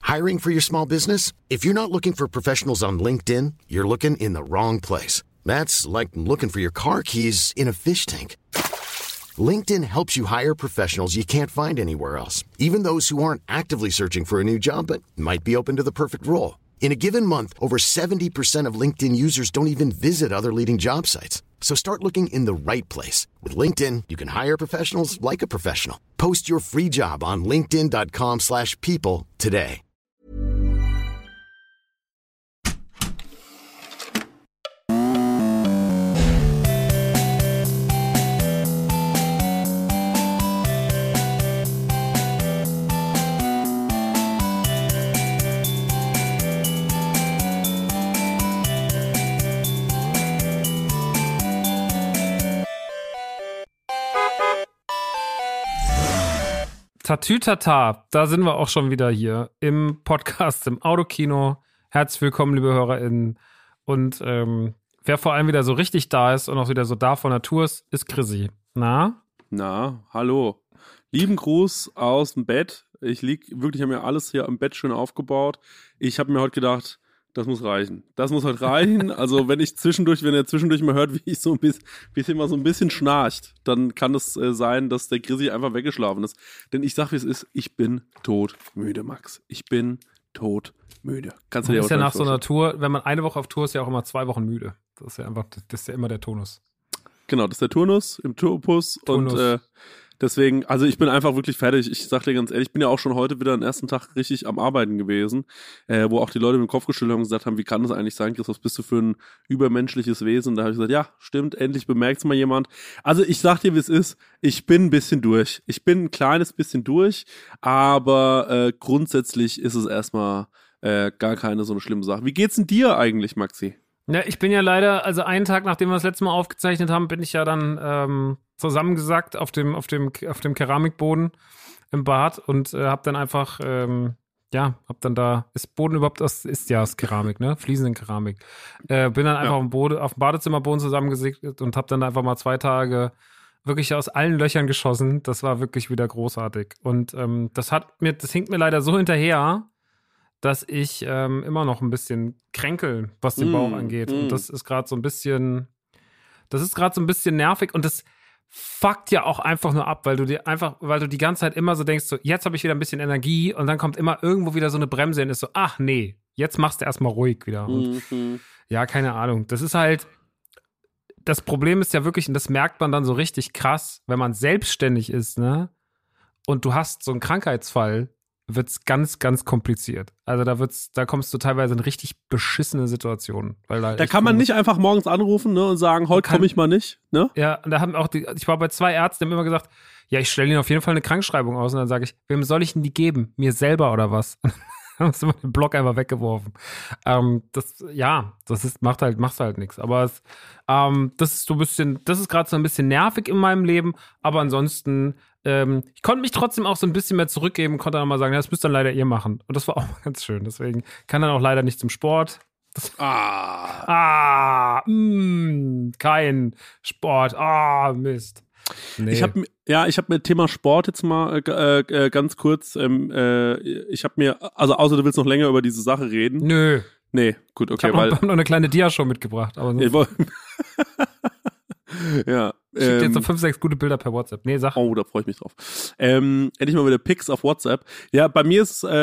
Hiring for your small business? If you're not looking for professionals on LinkedIn, you're looking in the wrong place. That's like looking for your car keys in a fish tank. LinkedIn helps you hire professionals you can't find anywhere else, even those who aren't actively searching for a new job but might be open to the perfect role. In a given month, over 70% of LinkedIn users don't even visit other leading job sites. So start looking in the right place. With LinkedIn, you can hire professionals like a professional. Post your free job on linkedin.com/people today. Tatütata, da sind wir auch schon wieder hier im Podcast, im Autokino. Herzlich willkommen, liebe HörerInnen. Und wer vor allem wieder so richtig da ist und auch wieder so da von Natur ist Chrissy. Na, hallo. Lieben Gruß aus dem Bett. Ich habe mir alles hier am Bett schön aufgebaut. Ich habe mir heute gedacht, das muss reichen. Das muss heute reichen. Also wenn ihr zwischendurch mal hört, wie ich so ein bisschen mal so ein bisschen schnarcht, dann kann es sein, dass der Chrissy einfach weggeschlafen ist. Denn ich sag, wie es ist, ich bin todmüde, Max. Ich bin todmüde. Kannst du dir auch ist ja nach so einer Tour, wenn man eine Woche auf Tour ist, ja auch immer 2 Wochen müde. Das ist ja immer der Tonus. Genau, das ist der Turnus im Turnus. Und deswegen, also ich bin einfach wirklich fertig. Ich sag dir ganz ehrlich, ich bin ja auch schon heute wieder den ersten Tag richtig am Arbeiten gewesen, wo auch die Leute mit dem Kopf geschüttelt haben und gesagt haben, wie kann das eigentlich sein, Chris, was bist du für ein übermenschliches Wesen? Und da habe ich gesagt, ja, stimmt, endlich bemerkt's mal jemand. Also ich sag dir, wie es ist, ich bin ein bisschen durch. Ich bin ein kleines bisschen durch, aber grundsätzlich ist es erstmal gar keine so eine schlimme Sache. Wie geht's denn dir eigentlich, Maxi? Ja, ich bin ja leider, also einen Tag, nachdem wir das letzte Mal aufgezeichnet haben, bin ich ja dann zusammengesackt auf dem Keramikboden im Bad und hab dann einfach, ist Boden überhaupt ist Keramik, ne? Fließenden Keramik. Bin dann einfach auf dem Badezimmerboden zusammengesackt und hab dann einfach mal 2 Tage wirklich aus allen Löchern geschossen. Das war wirklich wieder großartig. Und das hinkt mir leider so hinterher, dass ich immer noch ein bisschen kränkel, was den Bauch angeht. Und das ist gerade so ein bisschen nervig und das fuckt ja auch einfach nur ab, weil du die ganze Zeit immer so denkst, so, jetzt habe ich wieder ein bisschen Energie und dann kommt immer irgendwo wieder so eine Bremse und ist so, ach nee, jetzt machst du erstmal ruhig wieder. Und ja, keine Ahnung. Das ist halt, das Problem ist ja wirklich, und das merkt man dann so richtig krass, wenn man selbstständig ist, ne? Und du hast so einen Krankheitsfall, wird's ganz, ganz kompliziert. Also da kommst du teilweise in richtig beschissene Situationen. Weil da kann man nicht einfach morgens anrufen, ne, und sagen, heute komme ich mal nicht, ne? Ja, und da haben auch ich war bei 2 Ärzten, die haben immer gesagt, ja, ich stelle Ihnen auf jeden Fall eine Krankschreibung aus. Und dann sage ich, wem soll ich denn die geben? Mir selber oder was? Dann hast du immer den Block einfach weggeworfen. Machst halt nichts. Aber das ist gerade so ein bisschen nervig in meinem Leben, aber ansonsten ich konnte mich trotzdem auch so ein bisschen mehr zurückgeben, konnte dann mal sagen, ja, das müsst dann leider ihr machen. Und das war auch ganz schön. Deswegen kann dann auch leider nicht zum Sport. Kein Sport. Mist. Nee. Ich habe mir Thema Sport jetzt mal ganz kurz, ich habe mir, also außer du willst noch länger über diese Sache reden. Nö. Nee, gut, okay. Ich habe noch eine kleine Dia-Show mitgebracht. Aber ja. Ich schicke dir jetzt so 5, 6 gute Bilder per WhatsApp. Nee, sag. Oh, da freue ich mich drauf. Endlich mal wieder Pics auf WhatsApp. Ja, bei mir ist, wo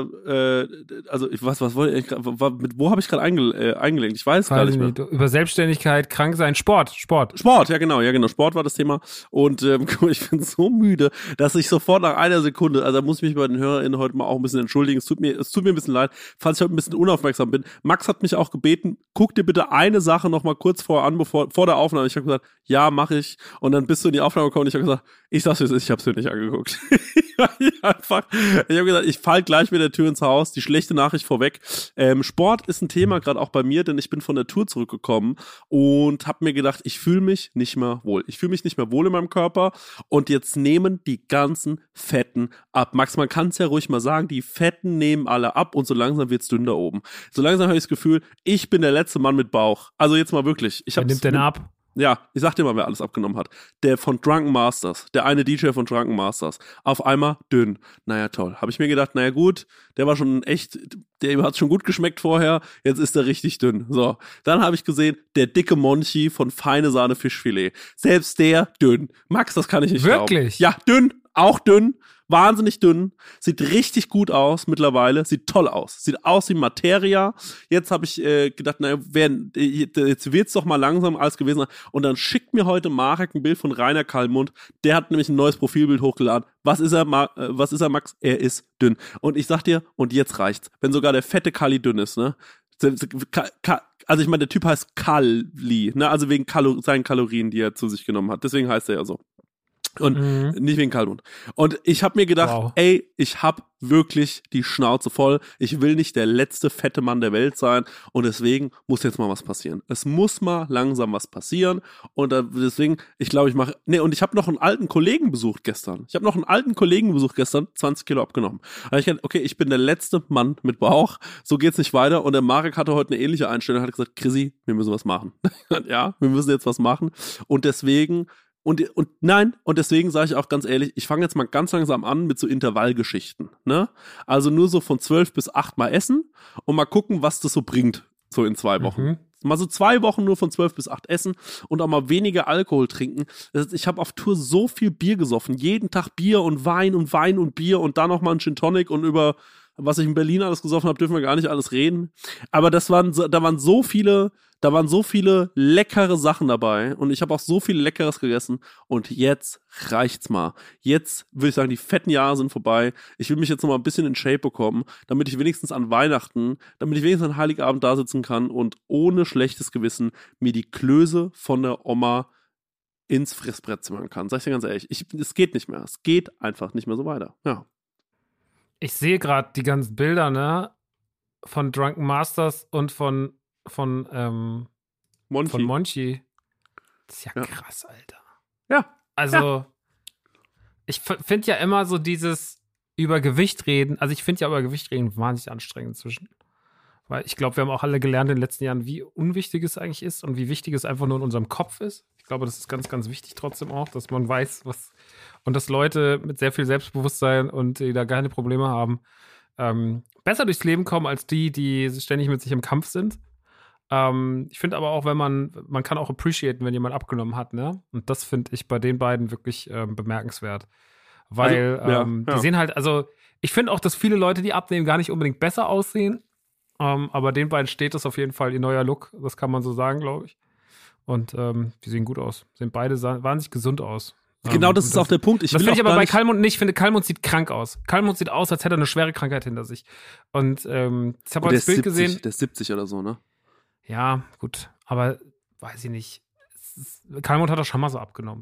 habe ich gerade eingelenkt? Ich weiß gar nicht mehr. Über Selbstständigkeit, krank sein, Sport, ja genau, Sport war das Thema. Und ich bin so müde, dass ich sofort nach einer Sekunde, also da muss ich mich bei den HörerInnen heute mal auch ein bisschen entschuldigen. Es tut mir ein bisschen leid, falls ich heute ein bisschen unaufmerksam bin. Max hat mich auch gebeten, guck dir bitte eine Sache noch mal kurz vorher an, vor der Aufnahme. Ich habe gesagt, ja, mache ich. Und dann bist du in die Aufnahme gekommen und ich habe gesagt, ich sag's, ich hab's mir nicht angeguckt. Ich habe gesagt, ich fall gleich mit der Tür ins Haus. Die schlechte Nachricht vorweg. Sport ist ein Thema, gerade auch bei mir, denn ich bin von der Tour zurückgekommen und habe mir gedacht, ich fühle mich nicht mehr wohl. Ich fühle mich nicht mehr wohl in meinem Körper und jetzt nehmen die ganzen Fetten ab. Max, man kann es ja ruhig mal sagen, die Fetten nehmen alle ab und so langsam wird's dünn da oben. So langsam habe ich das Gefühl, ich bin der letzte Mann mit Bauch. Also jetzt mal wirklich. Wer nimmt denn ab? Ja, ich sag dir mal, wer alles abgenommen hat. Der von Drunken Masters, der eine DJ von Drunken Masters. Auf einmal dünn. Naja, toll. Habe ich mir gedacht, naja gut, der war schon echt, der hat schon gut geschmeckt vorher, jetzt ist er richtig dünn. So, dann habe ich gesehen, der dicke Monchi von Feine Sahne Fischfilet. Selbst der dünn. Max, das kann ich nicht glauben. Wirklich? Ja, dünn, auch dünn. Wahnsinnig dünn, sieht richtig gut aus mittlerweile, sieht toll aus, sieht aus wie Materia. Jetzt habe ich gedacht, naja, jetzt wird's doch mal langsam alles gewesen sein. Und dann schickt mir heute Marek ein Bild von Rainer Kallmund, der hat nämlich ein neues Profilbild hochgeladen. Was ist er, Max? Er ist dünn. Und ich sag dir, und jetzt reicht's, wenn sogar der fette Kalli dünn ist, ne? Also ich meine, der Typ heißt Kalli, ne? Also wegen seinen Kalorien, die er zu sich genommen hat. Deswegen heißt er ja so. Und nicht wegen Kallmund. Und ich habe mir gedacht, ey, ich habe wirklich die Schnauze voll. Ich will nicht der letzte fette Mann der Welt sein. Und deswegen muss jetzt mal was passieren. Es muss mal langsam was passieren. Und deswegen, ich glaube, und ich habe noch einen alten Kollegen besucht gestern. 20 Kilo abgenommen. Da habe ich gedacht, okay, ich bin der letzte Mann mit Bauch. So geht's nicht weiter. Und der Marek hatte heute eine ähnliche Einstellung. Er hat gesagt, Chrissy, wir müssen was machen. Ja, wir müssen jetzt was machen. Und deswegen Und deswegen sage ich auch ganz ehrlich, ich fange jetzt mal ganz langsam an mit so Intervallgeschichten, ne? Also nur so von 12 bis 8 mal essen und mal gucken, was das so bringt, so in 2 Wochen. Mal so 2 Wochen nur von 12 bis 8 essen und auch mal weniger Alkohol trinken. Das heißt, ich habe auf Tour so viel Bier gesoffen, jeden Tag Bier und Wein und Bier und dann noch mal ein Gin Tonic und über was ich in Berlin alles gesoffen habe, dürfen wir gar nicht alles reden. Aber da waren so viele leckere Sachen dabei und ich habe auch so viel Leckeres gegessen und jetzt reicht's mal. Jetzt würde ich sagen, die fetten Jahre sind vorbei. Ich will mich jetzt noch mal ein bisschen in Shape bekommen, damit ich wenigstens an Weihnachten, an Heiligabend da sitzen kann und ohne schlechtes Gewissen mir die Klöße von der Oma ins Fressbrett zimmern kann. Sag ich dir ganz ehrlich, es geht nicht mehr. Es geht einfach nicht mehr so weiter. Ja. Ich sehe gerade die ganzen Bilder, ne? Von Drunken Masters und von Monchi. Das ist ja krass, Alter. Ja. Also, ich finde ja immer so dieses über Gewicht reden, also ich finde ja über Gewicht reden wahnsinnig anstrengend inzwischen. Weil ich glaube, wir haben auch alle gelernt in den letzten Jahren, wie unwichtig es eigentlich ist und wie wichtig es einfach nur in unserem Kopf ist. Ich glaube, das ist ganz, ganz wichtig trotzdem auch, dass man weiß, was und dass Leute mit sehr viel Selbstbewusstsein und die da keine Probleme haben, besser durchs Leben kommen als die ständig mit sich im Kampf sind. Ich finde aber auch, wenn man kann auch appreciaten, wenn jemand abgenommen hat, ne? Und das finde ich bei den beiden wirklich bemerkenswert. Weil die sehen halt, also ich finde auch, dass viele Leute, die abnehmen, gar nicht unbedingt besser aussehen. Aber den beiden steht das auf jeden Fall, ihr neuer Look, das kann man so sagen, glaube ich. Und die sehen gut aus. Sehen beide wahnsinnig gesund aus. Genau, das ist auch der Punkt. Das finde ich aber bei Kallmund nicht. Ich finde, Kallmund sieht krank aus. Kallmund sieht aus, als hätte er eine schwere Krankheit hinter sich. Und ich habe heute das Bild gesehen. Der ist 70 oder so, ne? Ja, gut. Aber weiß ich nicht. Kallmund hat doch schon mal so abgenommen.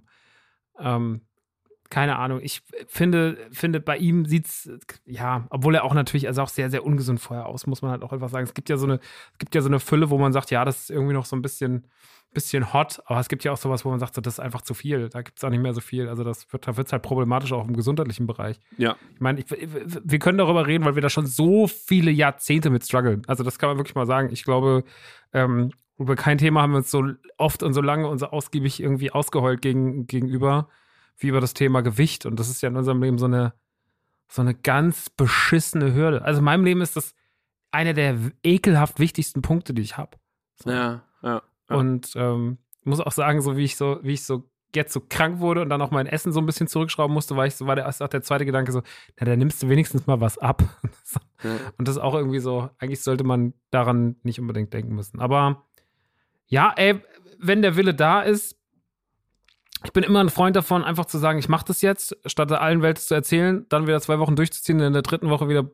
Keine Ahnung. Ich finde, bei ihm sieht's, ja, obwohl er auch natürlich, also auch sehr, sehr ungesund vorher aus, muss man halt auch einfach sagen. Es gibt ja so eine Fülle, wo man sagt, ja, das ist irgendwie noch so ein bisschen hot, aber es gibt ja auch sowas, wo man sagt, so, das ist einfach zu viel. Da gibt es auch nicht mehr so viel. Also da wird's halt problematisch auch im gesundheitlichen Bereich. Ja. Ich meine, wir können darüber reden, weil wir da schon so viele Jahrzehnte mit strugglen. Also das kann man wirklich mal sagen. Ich glaube, über kein Thema haben wir uns so oft und so lange und so ausgiebig irgendwie ausgeheult gegenüber, wie über das Thema Gewicht. Und das ist ja in unserem Leben so eine ganz beschissene Hürde. Also in meinem Leben ist das einer der ekelhaft wichtigsten Punkte, die ich habe. So. Ja. Und muss auch sagen, so wie ich so jetzt so krank wurde und dann auch mein Essen so ein bisschen zurückschrauben musste, war der zweite Gedanke so, na, dann nimmst du wenigstens mal was ab. Und das ist auch irgendwie so, eigentlich sollte man daran nicht unbedingt denken müssen. Aber ja, ey, wenn der Wille da ist, ich bin immer ein Freund davon, einfach zu sagen, ich mache das jetzt, statt der allen Welt zu erzählen, dann wieder 2 Wochen durchzuziehen, in der 3. Woche wieder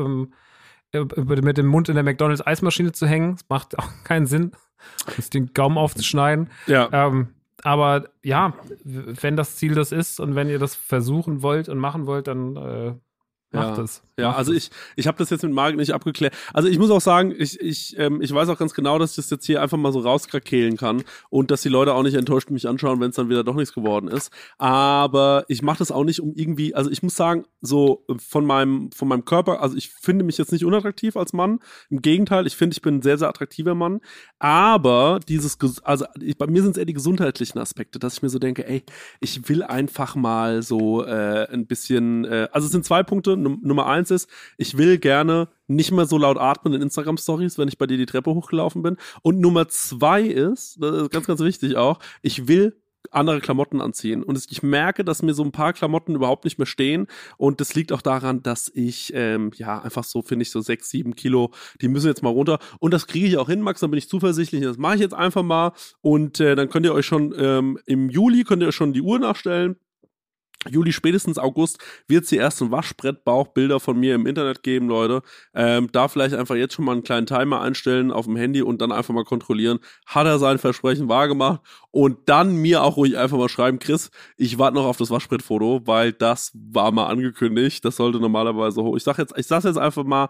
mit dem Mund in der McDonald's-Eismaschine zu hängen. Das macht auch keinen Sinn, den Gaumen aufzuschneiden. Ja. Aber ja, wenn das Ziel das ist und wenn ihr das versuchen wollt und machen wollt, dann Mach das. Ja, also ich habe das jetzt mit Marc nicht abgeklärt. Also ich muss auch sagen, ich weiß auch ganz genau, dass ich das jetzt hier einfach mal so rauskrakehlen kann und dass die Leute auch nicht enttäuscht mich anschauen, wenn es dann wieder doch nichts geworden ist. Aber ich mache das auch nicht, um irgendwie, also ich muss sagen, so von meinem Körper, also ich finde mich jetzt nicht unattraktiv als Mann. Im Gegenteil, ich finde, ich bin ein sehr, sehr attraktiver Mann. Aber bei mir sind es eher die gesundheitlichen Aspekte, dass ich mir so denke, ey, ich will einfach mal so ein bisschen, also es sind 2 Punkte. Nummer 1 ist, ich will gerne nicht mehr so laut atmen in Instagram-Stories, wenn ich bei dir die Treppe hochgelaufen bin. Und Nummer 2 ist, das ist ganz, ganz wichtig auch, ich will andere Klamotten anziehen. Und ich merke, dass mir so ein paar Klamotten überhaupt nicht mehr stehen. Und das liegt auch daran, dass ich, einfach so, finde ich, so 6, 7 Kilo, die müssen jetzt mal runter. Und das kriege ich auch hin, Max, dann bin ich zuversichtlich. Das mache ich jetzt einfach mal. Und dann könnt ihr euch schon im Juli, die Uhr nachstellen. Juli, spätestens August wird es die ersten Waschbrettbauchbilder von mir im Internet geben, Leute. Da vielleicht einfach jetzt schon mal einen kleinen Timer einstellen auf dem Handy und dann einfach mal kontrollieren, hat er sein Versprechen wahrgemacht? Und dann mir auch ruhig einfach mal schreiben, Chris, ich warte noch auf das Waschbrettfoto, weil das war mal angekündigt. Das sollte normalerweise hoch. Ich sag jetzt einfach mal,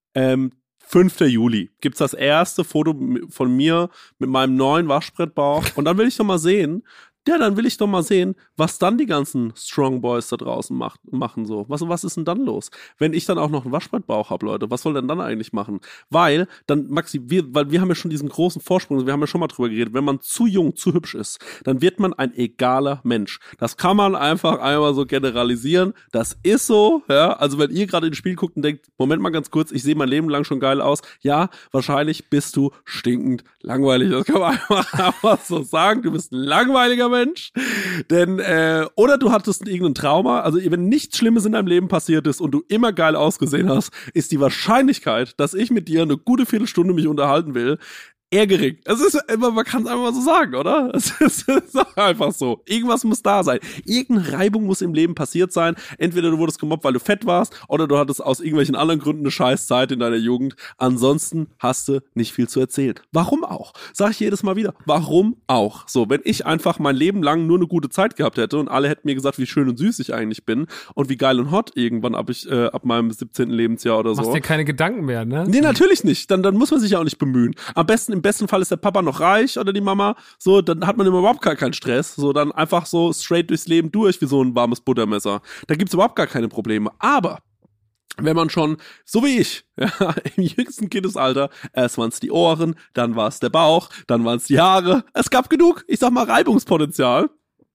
5. Juli gibt's das erste Foto von mir mit meinem neuen Waschbrettbauch. Und dann will ich doch mal sehen, was dann die ganzen Strong Boys da draußen machen so. Was ist denn dann los? Wenn ich dann auch noch einen Waschbrettbauch habe, Leute, was soll denn dann eigentlich machen? Weil dann, Maxi, wir haben ja schon diesen großen Vorsprung, wir haben ja schon mal drüber geredet, wenn man zu jung, zu hübsch ist, dann wird man ein egaler Mensch. Das kann man einfach einmal so generalisieren. Das ist so, ja. Also wenn ihr gerade ins Spiel guckt und denkt, Moment mal ganz kurz, ich sehe mein Leben lang schon geil aus. Ja, wahrscheinlich bist du stinkend langweilig. Das kann man einfach so sagen. Du bist ein langweiliger Mensch, denn oder du hattest irgendein Trauma, also wenn nichts Schlimmes in deinem Leben passiert ist und du immer geil ausgesehen hast, ist die Wahrscheinlichkeit, dass ich mit dir eine gute Viertelstunde mich unterhalten will, eher gering. Es ist immer, man kann es einfach mal so sagen, oder? Es ist einfach so. Irgendwas muss da sein. Irgendeine Reibung muss im Leben passiert sein. Entweder du wurdest gemobbt, weil du fett warst, oder du hattest aus irgendwelchen anderen Gründen eine scheiß Zeit in deiner Jugend. Ansonsten hast du nicht viel zu erzählen. Warum auch? Sag ich jedes Mal wieder. Warum auch? So, wenn ich einfach mein Leben lang nur eine gute Zeit gehabt hätte und alle hätten mir gesagt, wie schön und süß ich eigentlich bin und wie geil und hot irgendwann ab meinem 17. Lebensjahr oder so. Machst dir keine Gedanken mehr, ne? Nee, natürlich nicht. Dann muss man sich ja auch nicht bemühen. Im besten Fall ist der Papa noch reich oder die Mama, so, dann hat man überhaupt gar keinen Stress, so, dann einfach so straight durchs Leben durch, wie so ein warmes Buttermesser. Da gibt's überhaupt gar keine Probleme. Aber wenn man schon, so wie ich, ja, im jüngsten Kindesalter, erst waren's die Ohren, dann war's der Bauch, dann waren's die Haare, es gab genug, ich sag mal, Reibungspotenzial.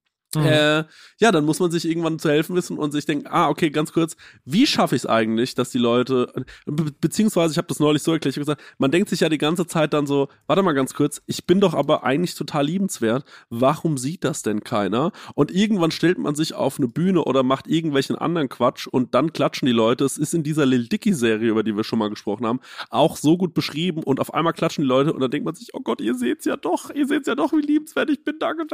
Dann muss man sich irgendwann zu helfen wissen und sich denken, okay, ganz kurz, wie schaffe ich es eigentlich, dass die Leute, beziehungsweise ich habe das neulich so erklärt, ich habe gesagt, man denkt sich ja die ganze Zeit dann so, warte mal ganz kurz, ich bin doch aber eigentlich total liebenswert, warum sieht das denn keiner? Und irgendwann stellt man sich auf eine Bühne oder macht irgendwelchen anderen Quatsch und dann klatschen die Leute. Es ist in dieser Lil Dicky-Serie, über die wir schon mal gesprochen haben, auch so gut beschrieben und auf einmal klatschen die Leute und dann denkt man sich, oh Gott, ihr seht's ja doch, wie liebenswert ich bin, danke.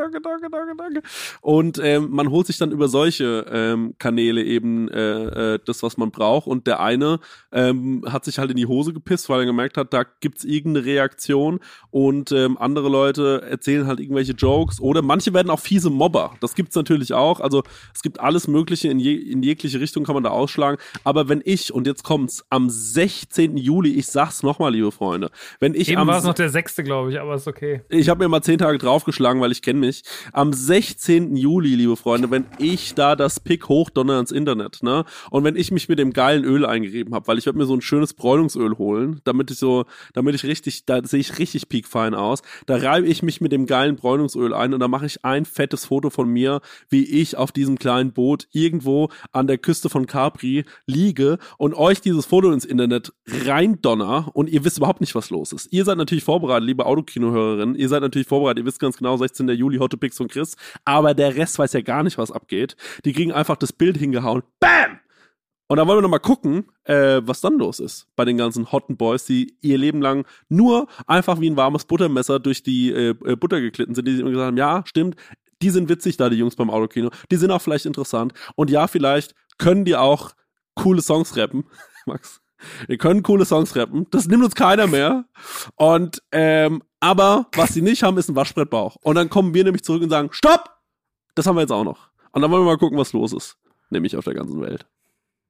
Und man holt sich dann über solche Kanäle eben das, was man braucht. Und der eine hat sich halt in die Hose gepisst, weil er gemerkt hat, da gibt's irgendeine Reaktion. Und andere Leute erzählen halt irgendwelche Jokes. Oder manche werden auch fiese Mobber. Das gibt's natürlich auch. Also es gibt alles Mögliche, in jegliche Richtung kann man da ausschlagen. Aber wenn ich, und jetzt kommt's, am 16. Juli, ich sag's nochmal, liebe Freunde, wenn ich eben war es noch der 6., glaube ich, aber ist okay. Ich habe mir mal 10 Tage draufgeschlagen, weil ich kenne mich. Am 16. Juli, liebe Freunde, wenn ich da das Pick hochdonner ins Internet, ne? Und wenn ich mich mit dem geilen Öl eingerieben habe, weil ich werde mir so ein schönes Bräunungsöl holen, damit ich richtig, da sehe ich richtig piekfein aus. Da reibe ich mich mit dem geilen Bräunungsöl ein und da mache ich ein fettes Foto von mir, wie ich auf diesem kleinen Boot irgendwo an der Küste von Capri liege und euch dieses Foto ins Internet reindonner und ihr wisst überhaupt nicht, was los ist. Ihr seid natürlich vorbereitet, liebe Autokino-Hörerinnen, ihr seid natürlich vorbereitet, ihr wisst ganz genau, 16. Juli, Hot Picks von Chris, aber der Rest weiß ja gar nicht, was abgeht. Die kriegen einfach das Bild hingehauen. BAM! Und da wollen wir noch mal gucken, was dann los ist bei den ganzen hotten Boys, die ihr Leben lang nur einfach wie ein warmes Buttermesser durch die Butter geglitten sind, die immer gesagt haben, ja, stimmt, die sind witzig da, die Jungs beim Autokino, die sind auch vielleicht interessant und ja, vielleicht können die auch coole Songs rappen, Max. Wir können coole Songs rappen, das nimmt uns keiner mehr und aber was sie nicht haben, ist ein Waschbrettbauch. Und dann kommen wir nämlich zurück und sagen, stopp! Das haben wir jetzt auch noch. Und dann wollen wir mal gucken, was los ist. Nämlich auf der ganzen Welt.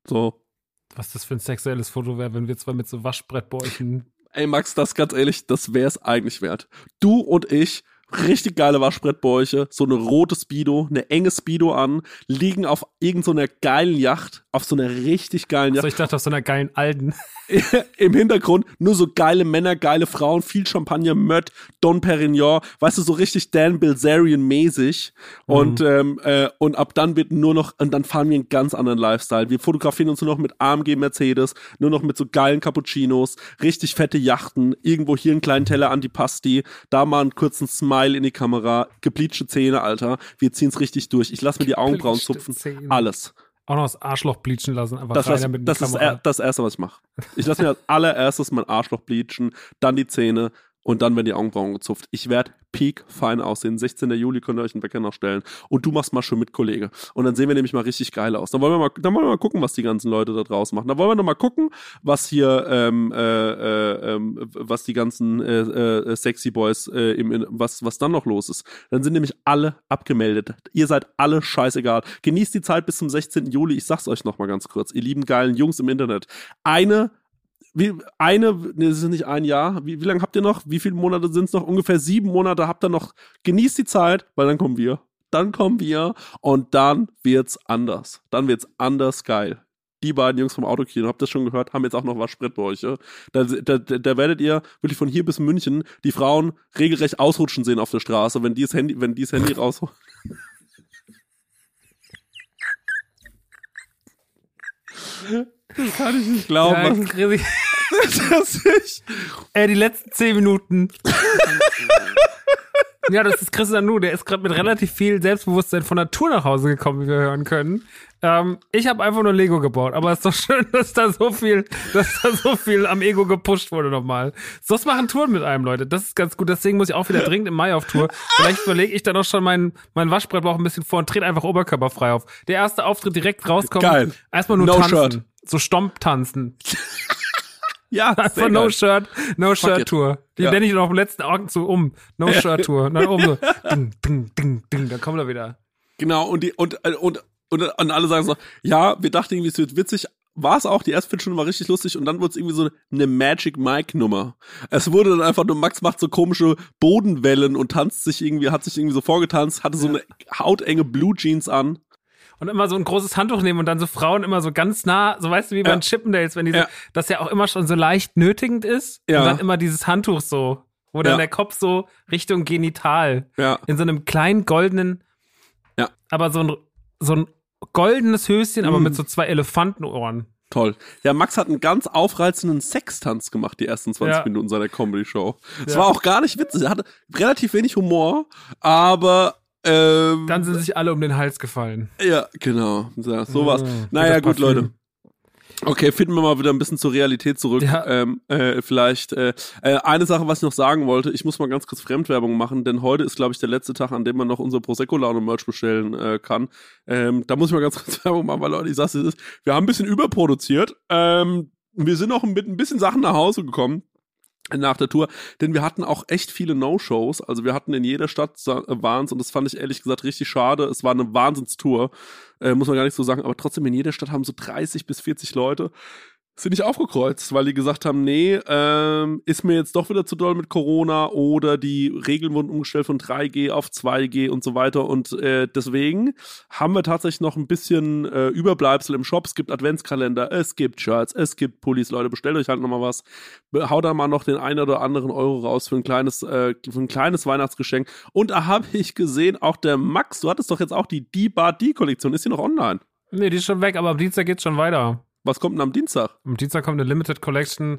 So. Was das für ein sexuelles Foto wäre, wenn wir zwei mit so Waschbrettbäuchen. Ey, Max, das ganz ehrlich, das wär's eigentlich wert. Du und ich, richtig geile Waschbrettbäuche, so eine rote Speedo, eine enge Speedo an, liegen auf irgend so einer geilen Yacht, auf so einer richtig geilen Yacht. Also ich dachte, auf so einer geilen Alten. Im Hintergrund nur so geile Männer, geile Frauen, viel Champagner, Mött, Dom Perignon, weißt du, so richtig Dan Bilzerian-mäßig. Und ab dann wird nur noch, und dann fahren wir einen ganz anderen Lifestyle. Wir fotografieren uns nur noch mit AMG Mercedes, nur noch mit so geilen Cappuccinos, richtig fette Yachten, irgendwo hier einen kleinen Teller Antipasti, da mal einen kurzen Smile in die Kamera, gebleachte Zähne, Alter. Wir ziehen's richtig durch. Ich lass mir die Augenbrauen zupfen. Zähne. Alles. Auch noch das Arschloch bleachen lassen, einfach Das ist das Erste, was ich mache. Ich lasse mir als allererstes mein Arschloch bleachen, dann die Zähne und dann werden die Augenbrauen gezupft. Ich werde peak fein aussehen. 16. Juli könnt ihr euch einen Wecker noch stellen. Und du machst mal schön mit, Kollege. Und dann sehen wir nämlich mal richtig geil aus. Dann wollen wir mal gucken, was die ganzen Leute da draußen machen. Dann wollen wir noch mal gucken, was hier, was die ganzen Sexy Boys, was dann noch los ist. Dann sind nämlich alle abgemeldet. Ihr seid alle scheißegal. Genießt die Zeit bis zum 16. Juli. Ich sag's euch noch mal ganz kurz. Ihr lieben geilen Jungs im Internet. Das ist nicht ein Jahr. Wie lange habt ihr noch? Wie viele Monate sind es noch? Ungefähr 7 Monate habt ihr noch. Genießt die Zeit, weil dann kommen wir. Und dann wird's anders. Dann wird's anders geil. Die beiden Jungs vom Autokino, habt ihr das schon gehört, haben jetzt auch noch Waschbrettbäuche. Da werdet ihr wirklich von hier bis München die Frauen regelrecht ausrutschen sehen auf der Straße, wenn die das Handy rausholen. Das kann ich nicht glauben. Ja, die letzten 10 Minuten. Ja, das ist Christian Nu, der ist gerade mit relativ viel Selbstbewusstsein von Natur nach Hause gekommen, wie wir hören können. Ich habe einfach nur Lego gebaut, aber es ist doch schön, dass da so viel am Ego gepusht wurde nochmal. So machen Touren mit einem, Leute. Das ist ganz gut. Deswegen muss ich auch wieder dringend im Mai auf Tour. Vielleicht überlege ich dann auch schon mein Waschbrettbauch ein bisschen vor und trete einfach oberkörperfrei auf. Der erste Auftritt direkt rauskommen. Geil. Erstmal nur No tanzen. Shirt. So Stomp-tanzen. Ja, einfach No Shirt Tour. Die nenne ich noch am letzten Augenzug um. No Shirt Tour. Dann oben so. Ding, ding, ding, ding. Dann kommen wir wieder. Genau, und alle sagen so, ja, wir dachten irgendwie, es wird witzig. War es auch, die erste Viertelstunde war richtig lustig und dann wurde es irgendwie so eine Magic Mike Nummer. Es wurde dann einfach nur, Max macht so komische Bodenwellen und hat sich irgendwie so vorgetanzt, hatte so eine hautenge Blue Jeans an. Und immer so ein großes Handtuch nehmen und dann so Frauen immer so ganz nah, so weißt du, wie bei den Chippendales, wenn die so, das ja auch immer schon so leicht nötigend ist. Ja. Und dann immer dieses Handtuch so, wo dann der Kopf so Richtung Genital in so einem kleinen goldenen, aber so ein goldenes Höschen, aber mit so 2 Elefantenohren. Toll. Ja, Max hat einen ganz aufreizenden Sextanz gemacht, die ersten 20 Minuten seiner Comedy-Show. Es war auch gar nicht witzig. Er hatte relativ wenig Humor, aber dann sind sich alle um den Hals gefallen. Ja, genau. Ja, so war's. Naja, gut, Leute. Okay, finden wir mal wieder ein bisschen zur Realität zurück. Ja. Vielleicht eine Sache, was ich noch sagen wollte, ich muss mal ganz kurz Fremdwerbung machen, denn heute ist, glaube ich, der letzte Tag, an dem man noch unser Prosecco-Laune-Merch bestellen kann. Da muss ich mal ganz kurz Werbung machen, weil, Leute, ich sag's, wir haben ein bisschen überproduziert. Wir sind auch mit ein bisschen Sachen nach Hause gekommen nach der Tour, denn wir hatten auch echt viele No-Shows, also wir hatten in jeder Stadt waren's und das fand ich ehrlich gesagt richtig schade, es war eine Wahnsinnstour, muss man gar nicht so sagen, aber trotzdem in jeder Stadt haben so 30 bis 40 Leute sind nicht aufgekreuzt, weil die gesagt haben, nee, ist mir jetzt doch wieder zu doll mit Corona oder die Regeln wurden umgestellt von 3G auf 2G und so weiter und deswegen haben wir tatsächlich noch ein bisschen Überbleibsel im Shop. Es gibt Adventskalender, es gibt Shirts, es gibt Pullis, Leute, bestellt euch halt nochmal was. Haut da mal noch den einen oder anderen Euro raus für ein kleines Weihnachtsgeschenk. Und da habe ich gesehen, auch der Max, du hattest doch jetzt auch die D-Bar-D-Kollektion, ist die noch online? Nee, die ist schon weg, aber am Dienstag geht's schon weiter. Was kommt denn am Dienstag? Am Dienstag kommt eine Limited Collection.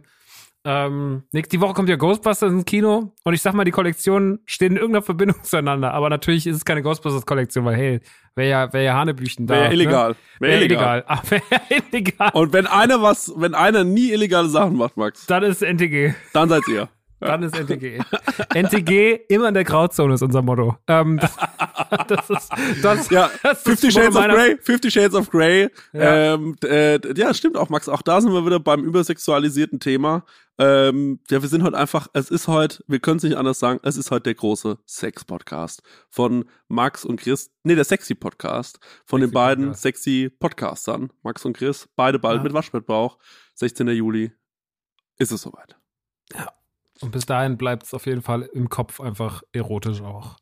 Die Woche kommt ja Ghostbusters ins Kino. Und ich sag mal, die Kollektionen stehen in irgendeiner Verbindung zueinander. Aber natürlich ist es keine Ghostbusters-Kollektion, weil, hey, wäre ja Hanebüchen da. Wäre illegal. Ne? Wäre illegal. Ach, wäre illegal. Und wenn einer nie illegale Sachen macht, Max. Dann ist es NTG. Dann seid ihr. Dann ist NTG. NTG immer in der Grauzone ist unser Motto. Das ist ja, das 50 ist Shades of Grey, 50 Shades of Grey. Ja. Ja, stimmt auch, Max. Auch da sind wir wieder beim übersexualisierten Thema. Ja, wir sind heute einfach, wir können es nicht anders sagen, es ist heute der große Sex-Podcast von Max und Chris. Nee, der Sexy-Podcast von den beiden Podcast. Sexy-Podcastern. Max und Chris, beide bald mit Waschbettbauch. 16. Juli ist es soweit. Ja. Und bis dahin bleibt es auf jeden Fall im Kopf einfach erotisch auch.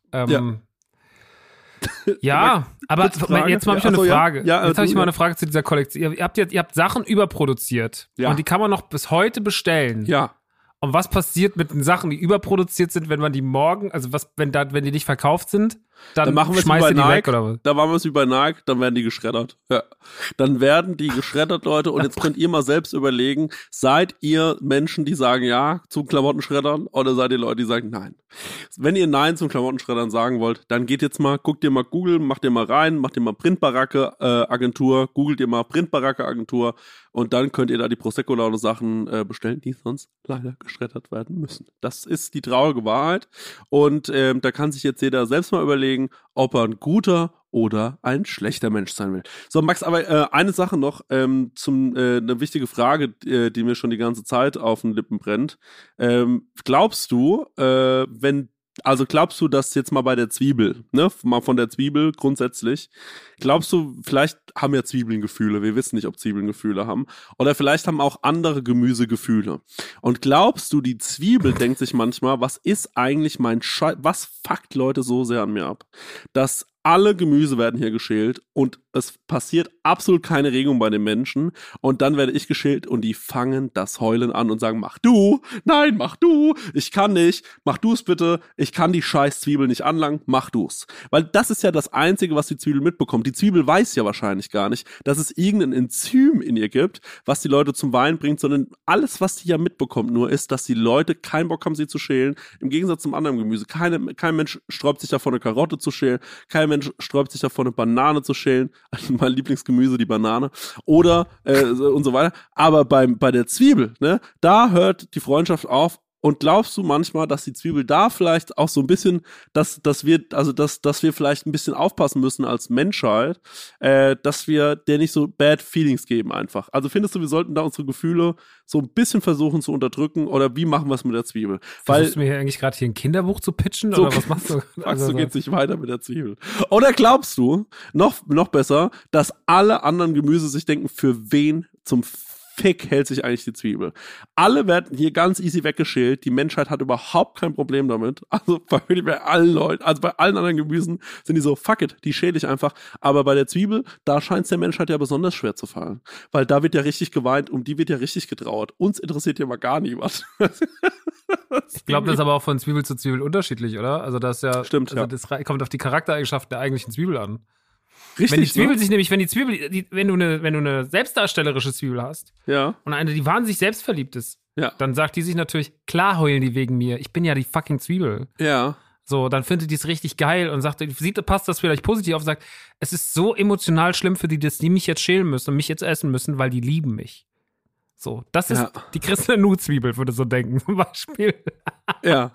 Ja, aber jetzt habe ich mal eine Frage. Ja, jetzt habe ich mal eine Frage zu dieser Kollektion. Ihr habt Sachen überproduziert und die kann man noch bis heute bestellen. Ja. Und was passiert mit den Sachen, die überproduziert sind, wenn man die morgen, also wenn die nicht verkauft sind, dann machen wir schmeißt ihr die Nike, weg oder was? Da machen wir es wie bei Nike, dann werden die geschreddert. Ja. Dann werden die geschreddert, Leute. Und jetzt könnt ihr mal selbst überlegen, seid ihr Menschen, die sagen Ja zum Klamottenschreddern oder seid ihr Leute, die sagen Nein? Wenn ihr Nein zum Klamottenschreddern sagen wollt, dann geht jetzt mal, guckt ihr mal Google, macht ihr mal rein, macht ihr mal Printbaracke Agentur, googelt ihr mal Printbaracke Agentur und dann könnt ihr da die Prosecco-Laune Sachen bestellen, die sonst leider geschreddert werden müssen. Das ist die traurige Wahrheit. Und da kann sich jetzt jeder selbst mal überlegen, ob er ein guter oder ein schlechter Mensch sein will. So, Max, aber eine Sache noch eine wichtige Frage, die mir schon die ganze Zeit auf den Lippen brennt. Glaubst du, glaubst du, dass jetzt mal bei der Zwiebel, ne, mal von der Zwiebel grundsätzlich, glaubst du, vielleicht haben ja Zwiebeln Gefühle, wir wissen nicht, ob Zwiebeln Gefühle haben, oder vielleicht haben auch andere Gemüse Gefühle. Und glaubst du, die Zwiebel denkt sich manchmal, was ist eigentlich was fuckt Leute so sehr an mir ab, dass alle Gemüse werden hier geschält und es passiert absolut keine Regung bei den Menschen und dann werde ich geschält und die fangen das Heulen an und sagen, mach du, nein, mach du, ich kann nicht, mach du es bitte, ich kann die scheiß Zwiebel nicht anlangen, mach du's. Weil das ist ja das Einzige, was die Zwiebel mitbekommt. Die Zwiebel weiß ja wahrscheinlich gar nicht, dass es irgendein Enzym in ihr gibt, was die Leute zum Weinen bringt, sondern alles, was die ja mitbekommt nur ist, dass die Leute keinen Bock haben, sie zu schälen, im Gegensatz zum anderen Gemüse. Kein Mensch sträubt sich davor, eine Karotte zu schälen, kein Mensch sträubt sich davor, eine Banane zu schälen, mein Lieblingsgemüse, die Banane, oder und so weiter. Aber bei der Zwiebel, ne, da hört die Freundschaft auf. Und glaubst du manchmal, dass die Zwiebel da vielleicht auch so ein bisschen, dass wir vielleicht ein bisschen aufpassen müssen als Menschheit, dass wir der nicht so bad feelings geben einfach? Also findest du, wir sollten da unsere Gefühle so ein bisschen versuchen zu unterdrücken oder wie machen wir es mit der Zwiebel? Versuchst du mir hier eigentlich gerade hier ein Kinderbuch zu pitchen so, oder was machst du? Also so geht's nicht weiter mit der Zwiebel. Oder glaubst du, noch besser, dass alle anderen Gemüse sich denken, für wen zum Fick hält sich eigentlich die Zwiebel? Alle werden hier ganz easy weggeschält. Die Menschheit hat überhaupt kein Problem damit. Also bei allen Leuten, also bei allen anderen Gemüsen sind die so, fuck it, die schäle ich einfach. Aber bei der Zwiebel, da scheint es der Menschheit ja besonders schwer zu fallen. Weil da wird ja richtig geweint, um die wird ja richtig getrauert. Uns interessiert ja mal gar niemand. Ich glaube, das ist aber auch von Zwiebel zu Zwiebel unterschiedlich, oder? Also das ja, stimmt, also das kommt auf die Charaktereigenschaften der eigentlichen Zwiebel an. Richtig, wenn die Zwiebel sich nämlich, wenn du eine selbstdarstellerische Zwiebel hast, ja, und eine, die wahnsinnig selbstverliebt ist, ja, dann sagt die sich natürlich, klar heulen die wegen mir, ich bin ja die fucking Zwiebel. Ja. So, dann findet die es richtig geil und sagt, passt das vielleicht positiv auf und sagt, es ist so emotional schlimm für die, dass die mich jetzt schälen müssen und mich jetzt essen müssen, weil die lieben mich. So, das ist die Christine Nu-Zwiebel, würde so denken, zum Beispiel. Ja.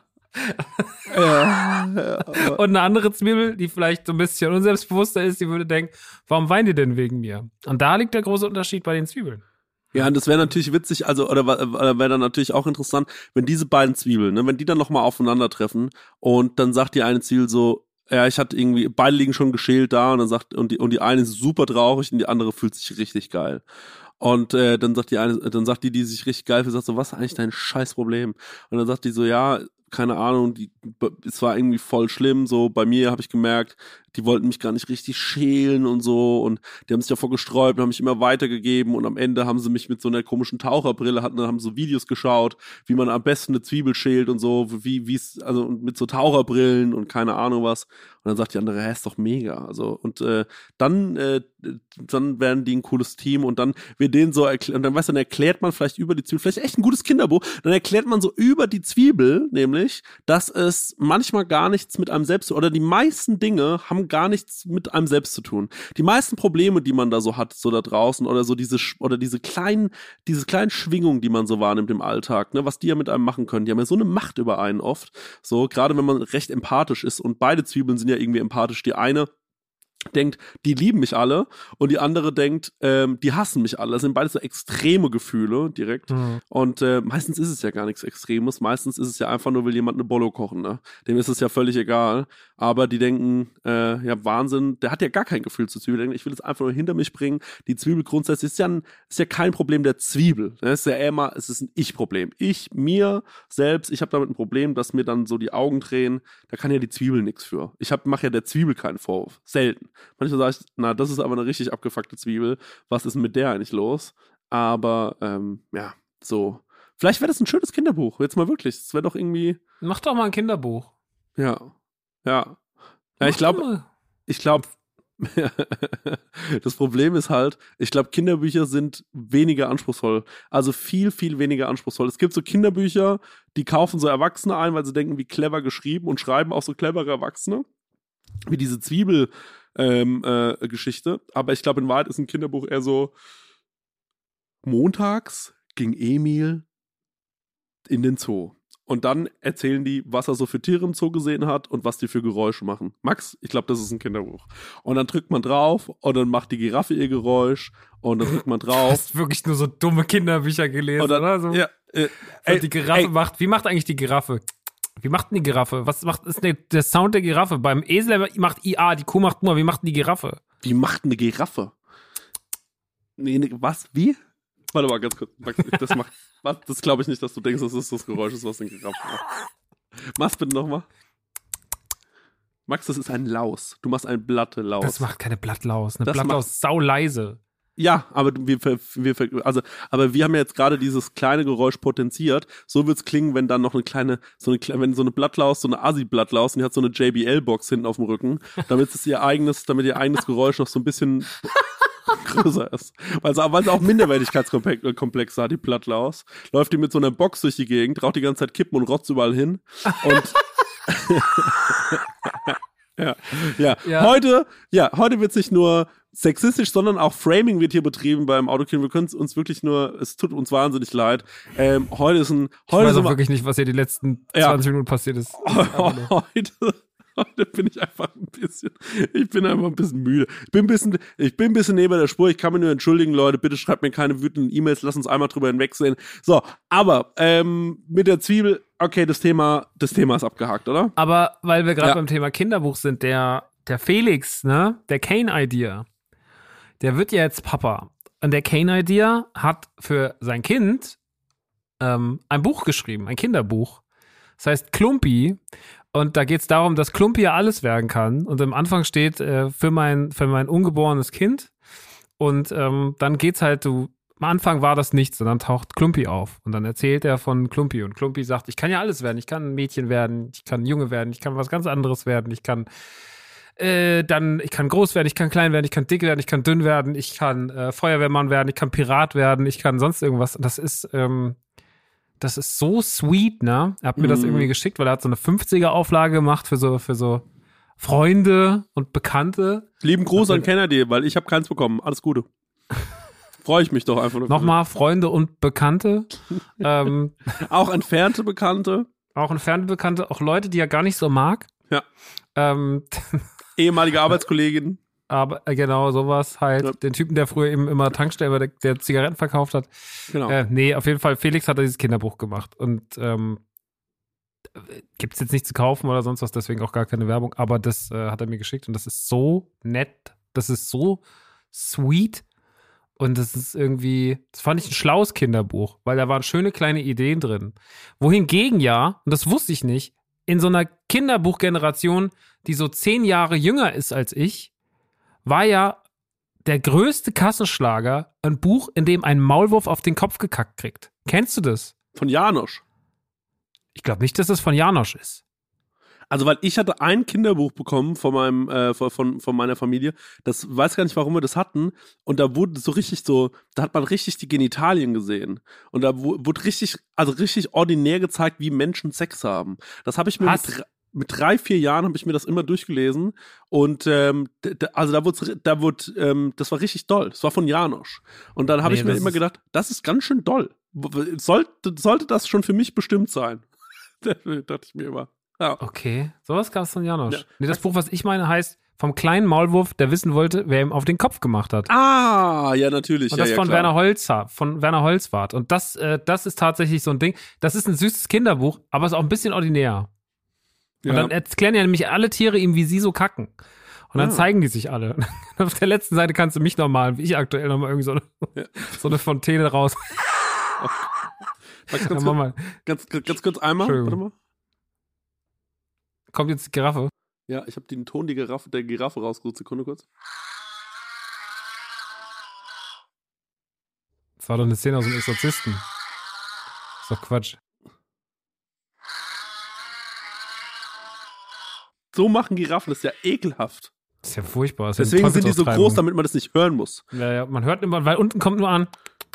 Und eine andere Zwiebel, die vielleicht so ein bisschen unselbstbewusster ist, die würde denken, warum weint ihr denn wegen mir? Und da liegt der große Unterschied bei den Zwiebeln. Ja, und das wäre natürlich witzig, also, oder wäre dann natürlich auch interessant, wenn diese beiden Zwiebeln, ne, wenn die dann nochmal aufeinandertreffen und dann sagt die eine Zwiebel so, ja, ich hatte irgendwie, beide liegen schon geschält da und dann sagt, und die eine ist super traurig und die andere fühlt sich richtig geil. Und dann sagt die sich richtig geil fühlt, sagt so, was ist eigentlich dein Scheißproblem? Und dann sagt die so, ja, keine Ahnung, es war irgendwie voll schlimm, so bei mir habe ich gemerkt, die wollten mich gar nicht richtig schälen und so und die haben sich davor gesträubt und haben mich immer weitergegeben und am Ende haben sie mich mit so einer komischen Taucherbrille, haben so Videos geschaut, wie man am besten eine Zwiebel schält und so, also mit so Taucherbrillen und keine Ahnung was und dann sagt die andere, ist doch mega, also und dann dann werden die ein cooles Team und dann wird denen so und dann weißt du, dann erklärt man vielleicht über die Zwiebel, vielleicht echt ein gutes Kinderbuch, dann erklärt man so über die Zwiebel, nämlich, dass es manchmal gar nichts mit einem selbst, oder die meisten Dinge haben gar nichts mit einem selbst zu tun. Die meisten Probleme, die man da so hat, so da draußen, oder so diese kleinen Schwingungen, die man so wahrnimmt im Alltag, ne, was die ja mit einem machen können, die haben ja so eine Macht über einen oft, so, gerade wenn man recht empathisch ist und beide Zwiebeln sind ja irgendwie empathisch, die eine denkt, die lieben mich alle und die andere denkt, die hassen mich alle. Das sind beides so extreme Gefühle direkt. Und meistens ist es ja gar nichts Extremes. Meistens ist es ja einfach nur, will jemand eine Bollo kochen. Ne? Dem ist es ja völlig egal. Aber die denken, ja Wahnsinn, der hat ja gar kein Gefühl zur Zwiebel. Ich will es einfach nur hinter mich bringen. Die Zwiebel grundsätzlich ist ja kein Problem der Zwiebel. Ne? Es ist ja immer, es ist ein Ich-Problem. Mir selbst, ich habe damit ein Problem, dass mir dann so die Augen drehen. Da kann ja die Zwiebel nichts für. Mache ja der Zwiebel keinen Vorwurf. Selten. Manchmal sage ich, na, das ist aber eine richtig abgefuckte Zwiebel. Was ist denn mit der eigentlich los? Aber, ja, so. Vielleicht wäre das ein schönes Kinderbuch. Jetzt mal wirklich. Das wäre doch irgendwie. Mach doch mal ein Kinderbuch. Ja. Ich glaube, das Problem ist halt, ich glaube, Kinderbücher sind weniger anspruchsvoll. Also viel, viel weniger anspruchsvoll. Es gibt so Kinderbücher, die kaufen so Erwachsene ein, weil sie denken, wie clever geschrieben und schreiben auch so clevere Erwachsene. Wie diese Zwiebel Geschichte, aber ich glaube, in Wahrheit ist ein Kinderbuch eher so: Montags ging Emil in den Zoo und dann erzählen die, was er so für Tiere im Zoo gesehen hat und was die für Geräusche machen. Max, ich glaube, das ist ein Kinderbuch. Und dann drückt man drauf und dann macht die Giraffe ihr Geräusch und dann drückt man drauf. Du hast wirklich nur so dumme Kinderbücher gelesen, dann, oder? So, ja, die Giraffe macht, wie macht eigentlich die Giraffe? Wie macht denn die Giraffe? Was ist der Sound der Giraffe? Beim Esel macht IA, die Kuh macht nur. Wie macht denn die Giraffe? Wie macht eine Giraffe? Nee, was? Wie? Warte mal, ganz kurz. Das glaube ich nicht, dass du denkst, das ist das Geräusch, was eine Giraffe macht. Mach's bitte nochmal. Max, das ist ein Laus. Du machst ein Blattlaus. Das macht keine Blattlaus. Eine Blattlaus ist sau leise. Ja, aber wir haben ja jetzt gerade dieses kleine Geräusch potenziert. So wird's klingen, wenn dann noch wenn so eine Blattlaus, so eine Assi-Blattlaus, und die hat so eine JBL-Box hinten auf dem Rücken, damit ihr eigenes Geräusch noch so ein bisschen größer ist. Weil sie auch Minderwertigkeitskomplexe hat, die Blattlaus. Läuft die mit so einer Box durch die Gegend, raucht die ganze Zeit Kippen und rotzt überall hin. Und Ja. Heute wird's nicht nur sexistisch, sondern auch Framing wird hier betrieben beim Autokino. Wir können uns wirklich nur, es tut uns wahnsinnig leid. Heute ist ein... Ich weiß auch wirklich nicht, was hier die letzten 20 Minuten passiert ist. Heute bin ich einfach ein bisschen müde. Ich bin ein bisschen neben der Spur. Ich kann mich nur entschuldigen, Leute. Bitte schreibt mir keine wütenden E-Mails. Lasst uns einmal drüber hinwegsehen. So, aber mit der Zwiebel, okay, das Thema ist abgehakt, oder? Aber weil wir gerade beim Thema Kinderbuch sind, der Felix, ne, der Kane-Idea, der wird ja jetzt Papa. Und der Kane-Idea hat für sein Kind ein Buch geschrieben, ein Kinderbuch. Das heißt Klumpi. Und da geht es darum, dass Klumpi ja alles werden kann. Und am Anfang steht für mein ungeborenes Kind. Und dann geht's halt, am Anfang war das nichts. Und dann taucht Klumpi auf. Und dann erzählt er von Klumpi. Und Klumpi sagt, ich kann ja alles werden. Ich kann ein Mädchen werden, ich kann ein Junge werden, ich kann was ganz anderes werden. Ich kann groß werden, ich kann klein werden, ich kann dick werden, ich kann dünn werden, ich kann Feuerwehrmann werden, ich kann Pirat werden, ich kann sonst irgendwas. Und das ist so sweet, ne? Er hat mir das irgendwie geschickt, weil er hat so eine 50er-Auflage gemacht für so Freunde und Bekannte. Lieben Gruß an Kennedy, weil ich habe keins bekommen. Alles Gute. Freue ich mich doch einfach nur. Nochmal Freunde und Bekannte. Auch entfernte Bekannte. Auch Leute, die er gar nicht so mag. Ja. Ehemalige Arbeitskollegin. Aber genau, sowas halt. Ja. Den Typen, der früher eben immer Tankstellen, der Zigaretten verkauft hat. Genau. Nee, auf jeden Fall, Felix hat dieses Kinderbuch gemacht. Und gibt's jetzt nicht zu kaufen oder sonst was, deswegen auch gar keine Werbung. Aber das hat er mir geschickt und das ist so nett. Das ist so sweet. Und das ist irgendwie, das fand ich ein schlaues Kinderbuch, weil da waren schöne kleine Ideen drin. Wohingegen ja, und das wusste ich nicht, in so einer Kinderbuchgeneration, die so 10 Jahre jünger ist als ich, war ja der größte Kassenschlager ein Buch, in dem ein Maulwurf auf den Kopf gekackt kriegt. Kennst du das? Von Janosch. Ich glaube nicht, dass das von Janosch ist. Also, weil ich hatte ein Kinderbuch bekommen von meinem, von meiner Familie. Das weiß gar nicht, warum wir das hatten. Und da wurde so richtig da hat man richtig die Genitalien gesehen. Und da wurde richtig ordinär gezeigt, wie Menschen Sex haben. Das habe ich mir mit 3, 4 Jahren habe ich mir das immer durchgelesen. Und das war richtig doll. Das war von Janosch. Und dann habe ich mir immer gedacht, das ist ganz schön doll. Sollte das schon für mich bestimmt sein? Da dachte ich mir immer. Ja. Okay, sowas gab es von Janosch. Ja. Nee, das Buch, was ich meine, heißt Vom kleinen Maulwurf, der wissen wollte, wer ihm auf den Kopf gemacht hat. Ah, ja, natürlich. Und das ja, von klar. Werner Holzwarth. Und das ist tatsächlich so ein Ding. Das ist ein süßes Kinderbuch, aber ist auch ein bisschen ordinär. Und dann erklären ja nämlich alle Tiere ihm, wie sie so kacken. Und dann zeigen die sich alle. Auf der letzten Seite kannst du mich noch malen, wie ich aktuell noch mal irgendwie so eine Fontäne raus. Ganz kurz einmal. Warte mal. Kommt jetzt die Giraffe? Ja, ich habe den Ton der Giraffe rausgesucht. Sekunde kurz. Das war doch eine Szene aus dem Exorzisten. Ist doch Quatsch. So machen Giraffen, das ist ja ekelhaft. Das ist ja furchtbar. Ist Deswegen sind die so groß, damit man das nicht hören muss. Ja, man hört immer, weil unten kommt nur an.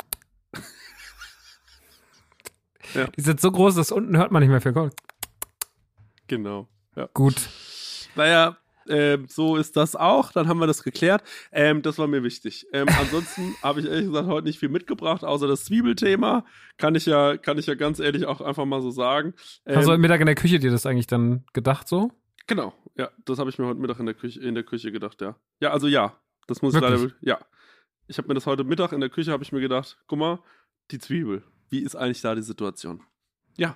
Ja. Die sind so groß, dass unten hört man nicht mehr viel. Genau. Ja. Gut. Naja, so ist das auch. Dann haben wir das geklärt. Das war mir wichtig. Ansonsten habe ich ehrlich gesagt heute nicht viel mitgebracht, außer das Zwiebelthema. Kann ich ja ganz ehrlich auch einfach mal so sagen. Hast du heute Mittag in der Küche dir das eigentlich dann gedacht so? Genau, ja. Das habe ich mir heute Mittag in der Küche gedacht, ja. Ja, also ja. Das muss Wirklich? leider. Ja. Ich habe mir das heute Mittag in der Küche, habe ich mir gedacht, guck mal, die Zwiebel. Wie ist eigentlich da die Situation? Ja.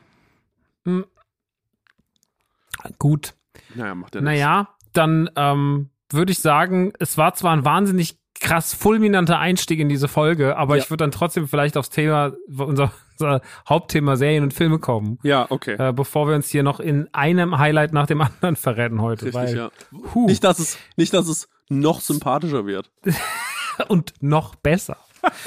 Gut. Naja, macht ja nichts. Naja, dann würde ich sagen, es war zwar ein wahnsinnig krass fulminanter Einstieg in diese Folge, aber ich würde dann trotzdem vielleicht aufs Thema, unser Hauptthema Serien und Filme kommen. Ja, okay. Bevor wir uns hier noch in einem Highlight nach dem anderen verrennen heute. Richtig, ja. Nicht, dass es noch sympathischer wird. Und noch besser.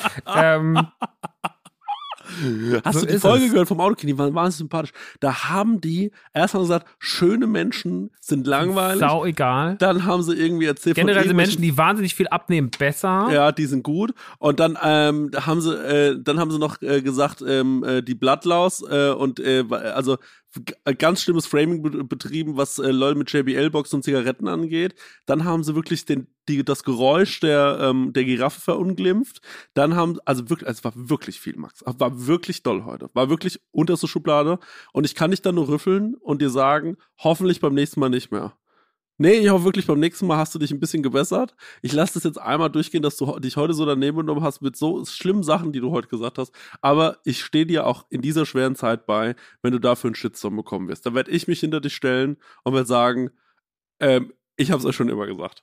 Hast du die Folge gehört vom Autokino? Die waren wahnsinnig sympathisch. Da haben die erstmal gesagt, schöne Menschen sind langweilig. Sau egal. Dann haben sie irgendwie erzählt generell sind Menschen, die wahnsinnig viel abnehmen, besser. Ja, die sind gut. Und dann haben sie noch gesagt, die Bloodlaws also ganz schlimmes Framing betrieben, was Leute mit JBL-Box und Zigaretten angeht. Dann haben sie wirklich das Geräusch der Giraffe verunglimpft. Dann es war wirklich viel, Max. War wirklich doll heute. War wirklich unterste Schublade. Und ich kann dich dann nur rüffeln und dir sagen, hoffentlich beim nächsten Mal nicht mehr. Nee, ich hoffe wirklich, beim nächsten Mal hast du dich ein bisschen gebessert. Ich lasse das jetzt einmal durchgehen, dass du dich heute so daneben genommen hast mit so schlimmen Sachen, die du heute gesagt hast. Aber ich stehe dir auch in dieser schweren Zeit bei, wenn du dafür einen Shitstorm bekommen wirst. Dann werde ich mich hinter dich stellen und werde sagen, ich habe es euch schon immer gesagt.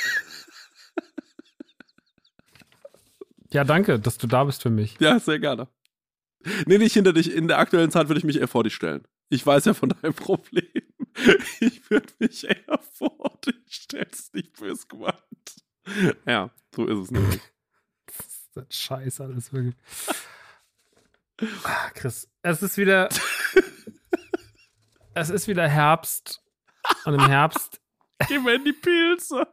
Ja, danke, dass du da bist für mich. Ja, sehr gerne. Nee, nicht hinter dich. In der aktuellen Zeit würde ich mich eher vor dich stellen. Ich weiß ja von deinem Problem. Ich würde mich eher vor dich stellen. Das ist nicht böse gemeint. Ja, so ist es nämlich. Das ist das Scheiß alles wirklich. Chris, es ist wieder Herbst. Und im Herbst Geh mal in die Pilze.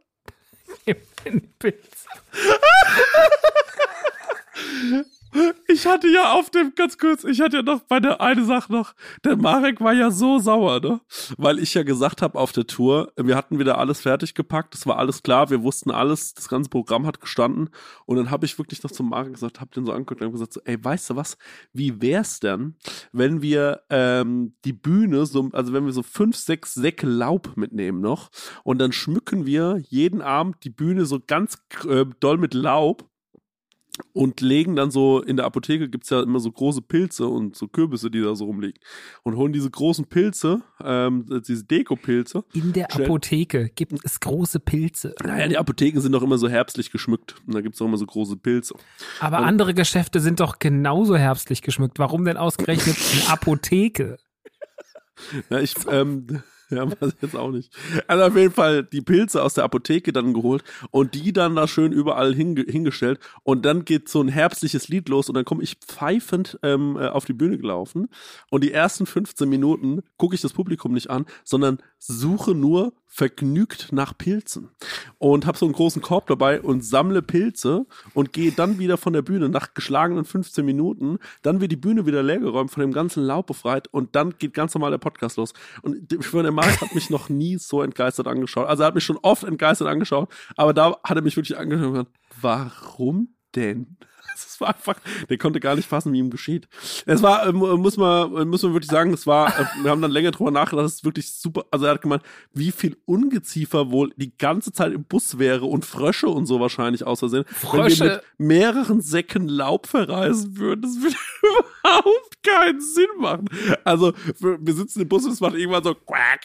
Ich hatte ja noch eine Sache noch. Der Marek war ja so sauer, ne? Weil ich ja gesagt habe auf der Tour, wir hatten wieder alles fertig gepackt, es war alles klar, wir wussten alles, das ganze Programm hat gestanden. Und dann habe ich wirklich noch zum Marek gesagt, hab den so angeguckt und hab gesagt, so, ey, weißt du was, wie wär's denn, wenn wir die Bühne, wenn wir so 5, 6 Säcke Laub mitnehmen noch und dann schmücken wir jeden Abend die Bühne so ganz doll mit Laub und legen dann so, in der Apotheke gibt's ja immer so große Pilze und so Kürbisse, die da so rumliegen. Und holen diese großen Pilze, diese Dekopilze. In der Apotheke gibt es große Pilze. Naja, die Apotheken sind doch immer so herbstlich geschmückt. Und da gibt's auch immer so große Pilze. Aber andere Geschäfte sind doch genauso herbstlich geschmückt. Warum denn ausgerechnet eine Apotheke? Ja, Ja, weiß ich jetzt auch nicht. Also auf jeden Fall die Pilze aus der Apotheke dann geholt und die dann da schön überall hingestellt und dann geht so ein herbstliches Lied los und dann komme ich pfeifend auf die Bühne gelaufen und die ersten 15 Minuten gucke ich das Publikum nicht an, sondern suche nur vergnügt nach Pilzen und habe so einen großen Korb dabei und sammle Pilze und gehe dann wieder von der Bühne nach geschlagenen 15 Minuten, dann wird die Bühne wieder leergeräumt, von dem ganzen Laub befreit und dann geht ganz normal der Podcast los. Und ich schwöre, der Marc hat mich noch nie so entgeistert angeschaut. Also er hat mich schon oft entgeistert angeschaut, aber da hat er mich wirklich angeschaut und gesagt, warum denn? Es war einfach, der konnte gar nicht fassen, wie ihm geschieht. Es war, muss man wirklich sagen, es war, wir haben dann länger drüber nachgedacht, das ist wirklich super. Also er hat gemeint, wie viel Ungeziefer wohl die ganze Zeit im Bus wäre und Frösche und so wahrscheinlich aus Versehen. Wenn wir mit mehreren Säcken Laub verreisen würden, das würde überhaupt keinen Sinn machen. Also wir sitzen im Bus und es macht irgendwann so quack.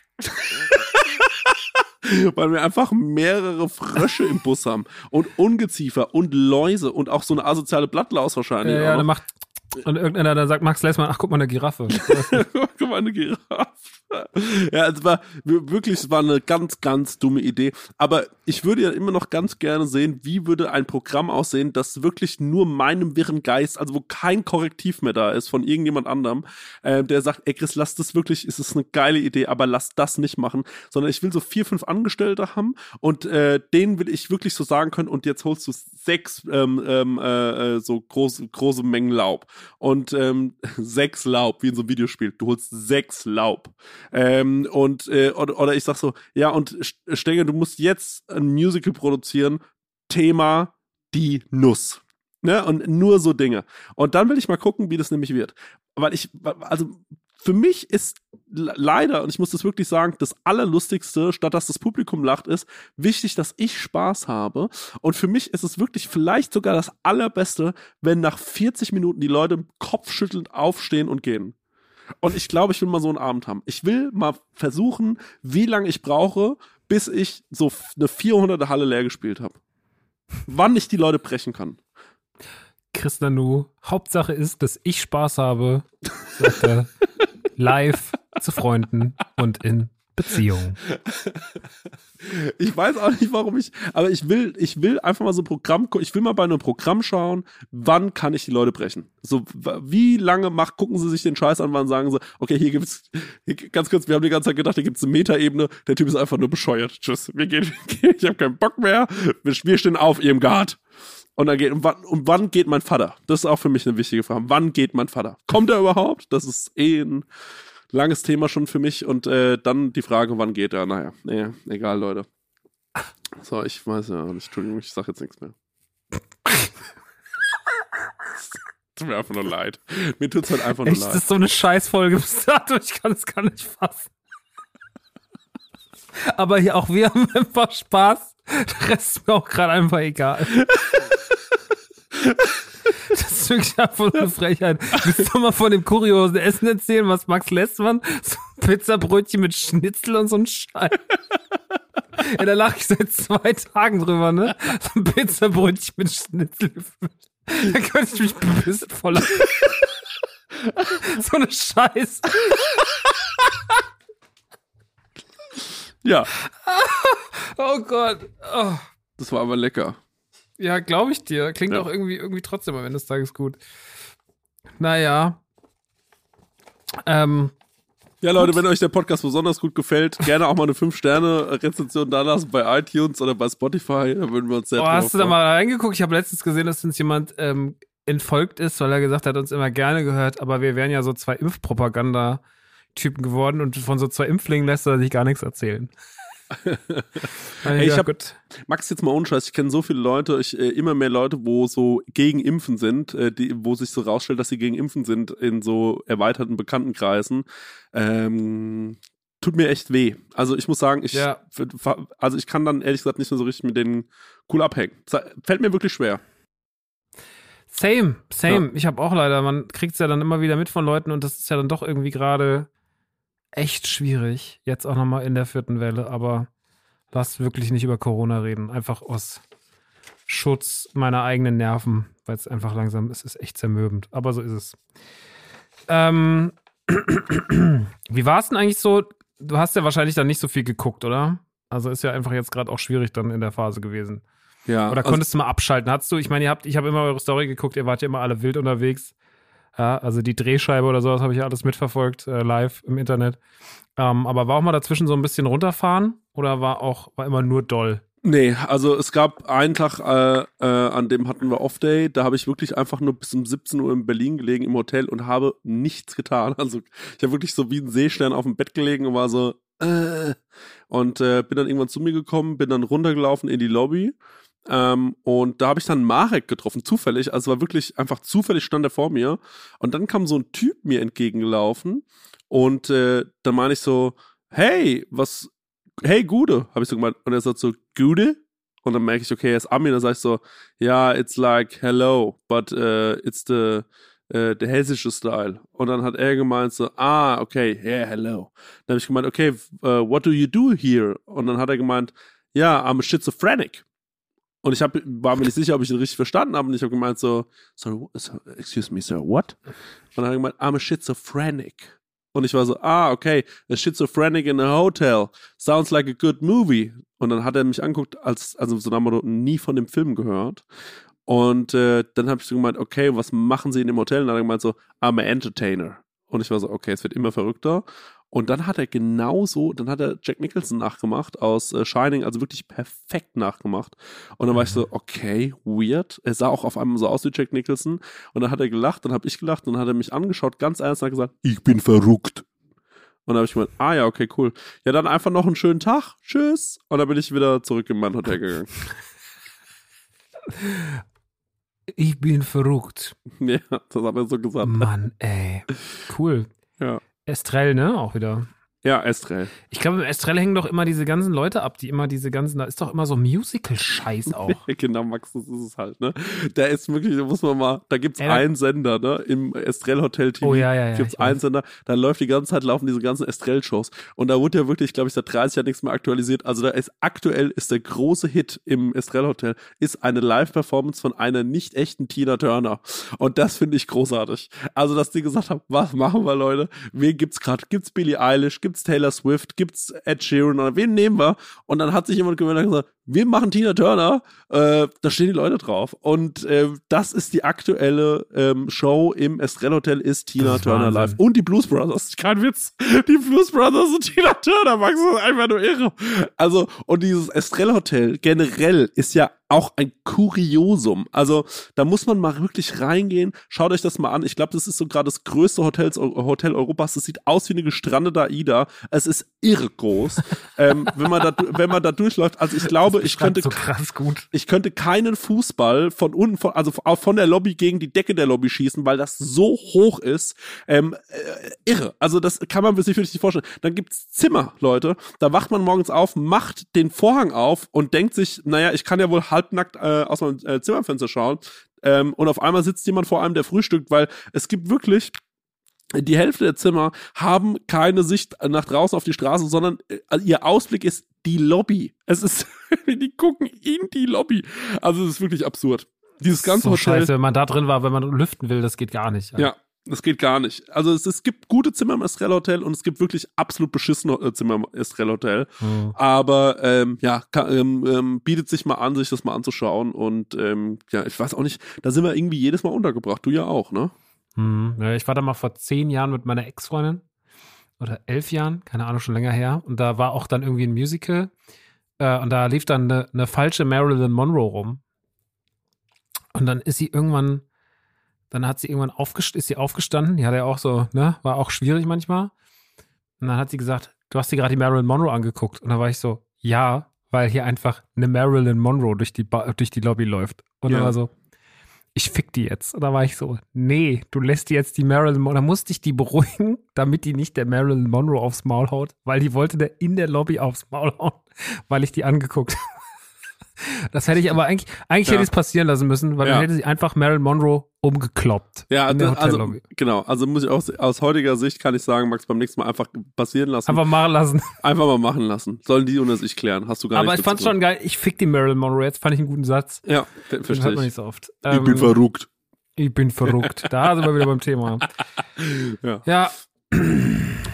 Weil wir einfach mehrere Frösche im Bus haben und Ungeziefer und Läuse und auch so eine asoziale Blattlaus wahrscheinlich. Ja, dann macht und irgendeiner dann sagt, Max Lessmann, ach guck mal, eine Giraffe. Guck mal, eine Giraffe. Ja, es war eine ganz, ganz dumme Idee. Aber ich würde ja immer noch ganz gerne sehen, wie würde ein Programm aussehen, das wirklich nur meinem wirren Geist, also wo kein Korrektiv mehr da ist von irgendjemand anderem, der sagt, ey Chris, lass das wirklich, es ist eine geile Idee, aber lass das nicht machen, sondern ich will so 4, 5 Angestellte haben und denen will ich wirklich so sagen können, und jetzt holst du 6 so große Mengen Laub und 6 Laub, wie in so einem Videospiel, du holst 6 Laub. Oder ich sag so, ja, und Stenger, du musst jetzt ein Musical produzieren, Thema die Nuss. Ne? Und nur so Dinge. Und dann will ich mal gucken, wie das nämlich wird. Also für mich ist leider, und ich muss das wirklich sagen, das Allerlustigste, statt dass das Publikum lacht, ist wichtig, dass ich Spaß habe. Und für mich ist es wirklich vielleicht sogar das Allerbeste, wenn nach 40 Minuten die Leute kopfschüttelnd aufstehen und gehen. Und ich glaube, ich will mal so einen Abend haben. Ich will mal versuchen, wie lange ich brauche, bis ich so eine 400er Halle leer gespielt habe. Wann ich die Leute brechen kann. Chris Nanu, Hauptsache ist, dass ich Spaß habe, sagt er, live zu Freunden und in Beziehungen. Ich weiß auch nicht, warum aber ich will einfach mal so ein Programm, ich will mal bei einem Programm schauen, wann kann ich die Leute brechen? So, wie lange gucken sie sich den Scheiß an, wann sagen sie, okay, hier gibt's, ganz kurz, wir haben die ganze Zeit gedacht, hier gibt's eine Metaebene, der Typ ist einfach nur bescheuert. Tschüss, wir gehen, ich habe keinen Bock mehr, wir stehen auf, Irmgard. Und wann geht mein Vater? Das ist auch für mich eine wichtige Frage. Wann geht mein Vater? Kommt er überhaupt? Das ist ein langes Thema schon für mich. Und dann die Frage, wann geht er? Naja, egal, Leute. So, ich weiß ja nicht. Entschuldigung, ich sag jetzt nichts mehr. Tut mir einfach nur leid. Mir tut's halt einfach nur leid. Das ist so eine Scheißfolge bis dato. Ich kann es gar nicht fassen. Aber hier auch wir haben einfach Spaß. Der Rest ist mir auch gerade einfach egal. Das ist wirklich einfach eine Frechheit. Willst du mal von dem kuriosen Essen erzählen, was Max Lessmann? So ein Pizzabrötchen mit Schnitzel und so ein Scheiß. Ja, da lache ich seit 2 Tagen drüber, ne? So ein Pizzabrötchen mit Schnitzel gefüllt. Da könnte ich mich bepisst voll. So eine Scheiße. Ja. Oh Gott. Oh. Das war aber lecker. Ja, glaube ich dir. Klingt auch irgendwie trotzdem am Ende des Tages gut. Naja. Ja, Leute, wenn euch der Podcast besonders gut gefällt, gerne auch mal eine 5-Sterne-Rezension da lassen bei iTunes oder bei Spotify. Da würden wir uns sehr drauf hast du da mal reingeguckt? Ich habe letztens gesehen, dass uns jemand entfolgt ist, weil er gesagt hat, uns immer gerne gehört, aber wir wären ja so 2 Impfpropaganda-Typen geworden und von so 2 Impflingen lässt er sich gar nichts erzählen. Hey, Max, jetzt mal ohne Scheiß, ich kenne so viele Leute, immer mehr Leute, wo so gegen Impfen sind, wo sich so rausstellt, dass sie gegen Impfen sind in so erweiterten Bekanntenkreisen. Tut mir echt weh. Also ich muss sagen, ich kann dann ehrlich gesagt nicht mehr so richtig mit denen cool abhängen. Fällt mir wirklich schwer. Same. Ja. Ich habe auch leider, man kriegt es ja dann immer wieder mit von Leuten und das ist ja dann doch irgendwie gerade echt schwierig, jetzt auch nochmal in der 4. Welle, aber lass wirklich nicht über Corona reden, einfach aus Schutz meiner eigenen Nerven, weil es einfach langsam ist, ist echt zermürbend, aber so ist es. Wie war es denn eigentlich so, du hast ja wahrscheinlich dann nicht so viel geguckt, oder? Also ist ja einfach jetzt gerade auch schwierig dann in der Phase gewesen. Ja. Oder konntest du mal abschalten? Ich habe immer eure Story geguckt, ihr wart ja immer alle wild unterwegs. Ja, also die Drehscheibe oder sowas habe ich ja alles mitverfolgt, live im Internet. Aber war auch mal dazwischen so ein bisschen runterfahren oder war immer nur doll? Nee, also es gab einen Tag, an dem hatten wir Off-Day, da habe ich wirklich einfach nur bis um 17 Uhr in Berlin gelegen im Hotel und habe nichts getan. Also ich habe wirklich so wie ein Seestern auf dem Bett gelegen und war so und bin dann irgendwann zu mir gekommen, bin dann runtergelaufen in die Lobby und da habe ich dann Marek getroffen, zufällig, also war wirklich einfach zufällig stand er vor mir und dann kam so ein Typ mir entgegengelaufen und dann meine ich so, hey, Gude, habe ich so gemeint. Und er sagt so, Gude? Und dann merke ich, okay, er ist Ami. Und dann sage ich so, ja, it's like hello, but it's the hessische Style. Und dann hat er gemeint so, okay, yeah, hello. Dann habe ich gemeint, okay, what do you do here? Und dann hat er gemeint, ja, I'm a schizophrenic. Und ich war mir nicht sicher, ob ich ihn richtig verstanden habe. Und ich habe gemeint so, sorry, excuse me, sir, what? Und dann hat er gemeint, I'm a schizophrenic. Und ich war so, okay, a schizophrenic in a hotel. Sounds like a good movie. Und dann hat er mich angeguckt, also so haben wir nie von dem Film gehört. Und dann habe ich so gemeint, okay, was machen Sie in dem Hotel? Und dann hat er gemeint so, I'm a entertainer. Und ich war so, okay, es wird immer verrückter. Und dann hat er Jack Nicholson nachgemacht aus Shining, also wirklich perfekt nachgemacht. Und dann war ich so, okay, weird. Er sah auch auf einmal so aus wie Jack Nicholson. Und dann hat er gelacht, dann habe ich gelacht und dann hat er mich angeschaut, ganz ernst, und hat gesagt, ich bin verrückt. Und dann habe ich gemeint, ja, okay, cool. Ja, dann einfach noch einen schönen Tag, tschüss. Und dann bin ich wieder zurück in mein Hotel gegangen. Ich bin verrückt. Ja, das hat er so gesagt. Mann, ey. Cool. Ja. Estrell, ne? Auch wieder. Ja, Estrell. Ich glaube, im Estrell hängen doch immer diese ganzen Leute ab, da ist doch immer so Musical-Scheiß auch. Genau, Max, das ist es halt, ne? Da ist wirklich, da gibt's einen Sender, ne? Im Estrell Hotel TV gibt's einen Sender, da laufen diese ganzen Estrell-Shows. Und da wurde ja wirklich, glaube ich, seit 30 Jahren nichts mehr aktualisiert. Also aktuell ist der große Hit im Estrell Hotel, ist eine Live-Performance von einer nicht echten Tina Turner. Und das finde ich großartig. Also, dass die gesagt haben, was machen wir, Leute? Wen gibt's gerade? Gibt's Billie Eilish? Gibt's Taylor Swift, gibt's Ed Sheeran oder wen nehmen wir? Und dann hat sich jemand gemeldet und gesagt, wir machen Tina Turner, da stehen die Leute drauf. Und das ist die aktuelle Show im Estrell Hotel, ist Tina Turner live. Und die Blues Brothers, kein Witz, die Blues Brothers und Tina Turner, Max, das ist einfach nur irre. Also, und dieses Estrell Hotel generell ist ja auch ein Kuriosum. Also, da muss man mal wirklich reingehen. Schaut euch das mal an. Ich glaube, das ist so gerade das größte Hotel Europas. Das sieht aus wie eine gestrandete AIDA. Es ist irre groß. Wenn man da durchläuft, also ich glaube, ich könnte keinen Fußball von unten, also von der Lobby gegen die Decke der Lobby schießen, weil das so hoch ist. Irre. Also, das kann man sich wirklich nicht vorstellen. Dann gibt's Zimmer, Leute. Da wacht man morgens auf, macht den Vorhang auf und denkt sich, naja, ich kann ja wohl halbnackt aus meinem Zimmerfenster schauen. Und auf einmal sitzt jemand vor einem, der frühstückt, weil es gibt wirklich, die Hälfte der Zimmer haben keine Sicht nach draußen auf die Straße, sondern ihr Ausblick ist die Lobby. Es ist, die gucken in die Lobby. Also es ist wirklich absurd. Dieses ganze Hotel. Scheiße, wenn man da drin war, wenn man lüften will, das geht gar nicht. Ja. Das geht gar nicht. Also es gibt gute Zimmer im Estrell Hotel und es gibt wirklich absolut beschissene Zimmer im Estrell Hotel. Mhm. Aber bietet sich mal an, sich das mal anzuschauen. Und ich weiß auch nicht, da sind wir irgendwie jedes Mal untergebracht. Du ja auch, ne? Mhm. Ja, ich war da mal vor 10 Jahren mit meiner Ex-Freundin. Oder 11 Jahren, keine Ahnung, schon länger her. Und da war auch dann irgendwie ein Musical. Und da lief dann eine falsche Marilyn Monroe rum. Und dann ist sie irgendwann ist sie aufgestanden, die hat ja auch so, ne, war auch schwierig manchmal. Und dann hat sie gesagt, du hast dir gerade die Marilyn Monroe angeguckt. Und dann war ich so, ja, weil hier einfach eine Marilyn Monroe durch die Lobby läuft. Und dann war so, ich fick die jetzt. Und da war ich so, nee, du lässt die jetzt die Marilyn Monroe. Da musste ich die beruhigen, damit die nicht der Marilyn Monroe aufs Maul haut, weil die wollte der in der Lobby aufs Maul hauen, weil ich die angeguckt habe. Das hätte ich aber eigentlich hätte ich es passieren lassen müssen, weil dann hätte sie einfach Marilyn Monroe umgekloppt. Ja, also muss ich auch aus heutiger Sicht kann ich sagen, Max, beim nächsten Mal einfach passieren lassen. Einfach machen lassen. Einfach mal machen lassen. Sollen die unter sich klären. Hast du gar nicht. Aber ich fand's schon geil. Ich fick die Marilyn Monroe jetzt. Fand ich einen guten Satz. Ja, verstehe ich. Hört man nicht so oft. Ich bin verrückt. Ich bin verrückt. Da sind wir wieder beim Thema. Ja.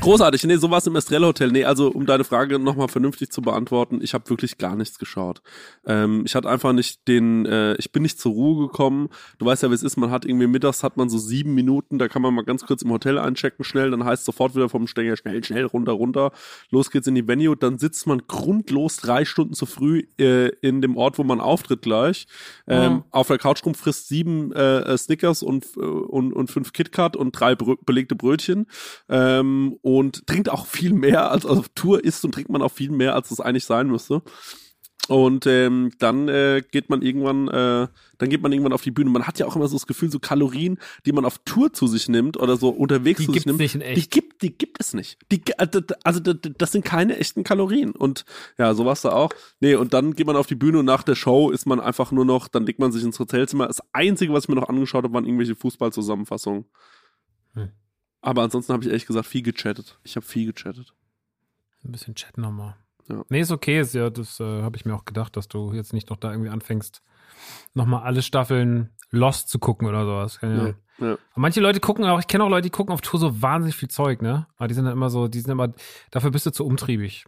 Großartig. Nee, so war es im Estrella Hotel. Nee, also um deine Frage nochmal vernünftig zu beantworten, ich habe wirklich gar nichts geschaut. Ich hatte einfach nicht ich bin nicht zur Ruhe gekommen. Du weißt ja, wie es ist, man hat irgendwie mittags hat man so 7 Minuten, da kann man mal ganz kurz im Hotel einchecken, schnell, dann heißt sofort wieder vom Stänger, schnell, runter. Los geht's in die Venue, dann sitzt man grundlos 3 Stunden zu früh in dem Ort, wo man auftritt gleich. Auf der Couch rum, frisst 7 Snickers und 5 KitKat und 3 belegte Brötchen. Und trinkt auch viel mehr, als auf Tour isst und trinkt man auch viel mehr, als es eigentlich sein müsste. Und dann geht man irgendwann auf die Bühne. Man hat ja auch immer so das Gefühl, so Kalorien, die man auf Tour zu sich nimmt oder so unterwegs zu sich nimmt, die gibt es nicht. Das sind keine echten Kalorien. Und ja, so war's da auch. Nee, und dann geht man auf die Bühne und nach der Show ist man einfach nur noch, dann legt man sich ins Hotelzimmer. Das Einzige, was ich mir noch angeschaut habe, waren irgendwelche Fußballzusammenfassungen. Aber ansonsten habe ich ehrlich gesagt viel gechattet. Ich habe viel gechattet. Ein bisschen Chat nochmal. Ja. Nee, ist okay. Ist ja, das habe ich mir auch gedacht, dass du jetzt nicht noch da irgendwie anfängst, nochmal alle Staffeln Lost zu gucken oder sowas. Ja. Aber manche Leute gucken auch, ich kenne auch Leute, die gucken auf Tour so wahnsinnig viel Zeug, ne? Aber die sind dann immer so, dafür bist du zu umtriebig.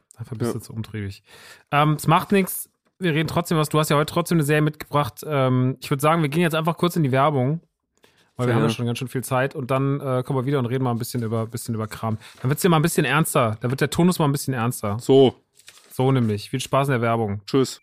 Es macht nichts. Wir reden trotzdem was. Du hast ja heute trotzdem eine Serie mitgebracht. Ich würde sagen, wir gehen jetzt einfach kurz in die Werbung. Weil wir haben ja schon ganz schön viel Zeit und dann kommen wir wieder und reden mal ein bisschen über Kram. Dann wird es ja mal ein bisschen ernster. Da wird der Tonus mal ein bisschen ernster. So nämlich. Viel Spaß in der Werbung. Tschüss.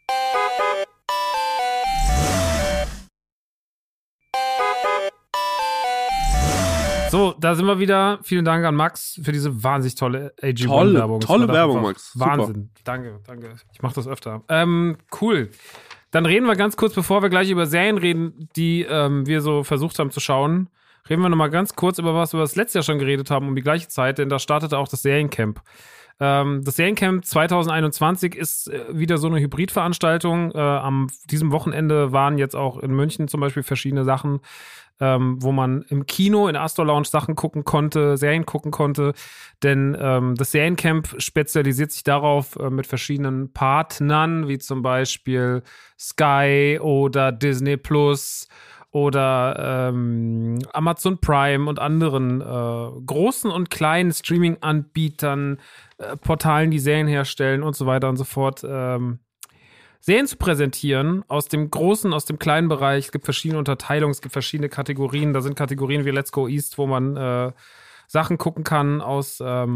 So, da sind wir wieder. Vielen Dank an Max für diese wahnsinnig tolle AG1-Werbung. Tolle Werbung, Max. Wahnsinn. Super. Danke. Ich mache das öfter. Cool. Dann reden wir ganz kurz, bevor wir gleich über Serien reden, die wir so versucht haben zu schauen, reden wir nochmal ganz kurz über was wir das letzte Jahr schon geredet haben, um die gleiche Zeit, denn da startete auch das Seriencamp. Das Seriencamp 2021 ist wieder so eine Hybridveranstaltung. Am diesem Wochenende waren jetzt auch in München zum Beispiel verschiedene Sachen, wo man im Kino, in der Astor Lounge Sachen gucken konnte, Serien gucken konnte. Denn das Seriencamp spezialisiert sich darauf, mit verschiedenen Partnern, wie zum Beispiel Sky oder Disney Plus oder Amazon Prime und anderen großen und kleinen Streaming-Anbietern, Portalen, die Serien herstellen und so weiter und so fort, Serien zu präsentieren aus dem großen, aus dem kleinen Bereich. Es gibt verschiedene Unterteilungen, es gibt verschiedene Kategorien. Da sind Kategorien wie Let's Go East, wo man Sachen gucken kann aus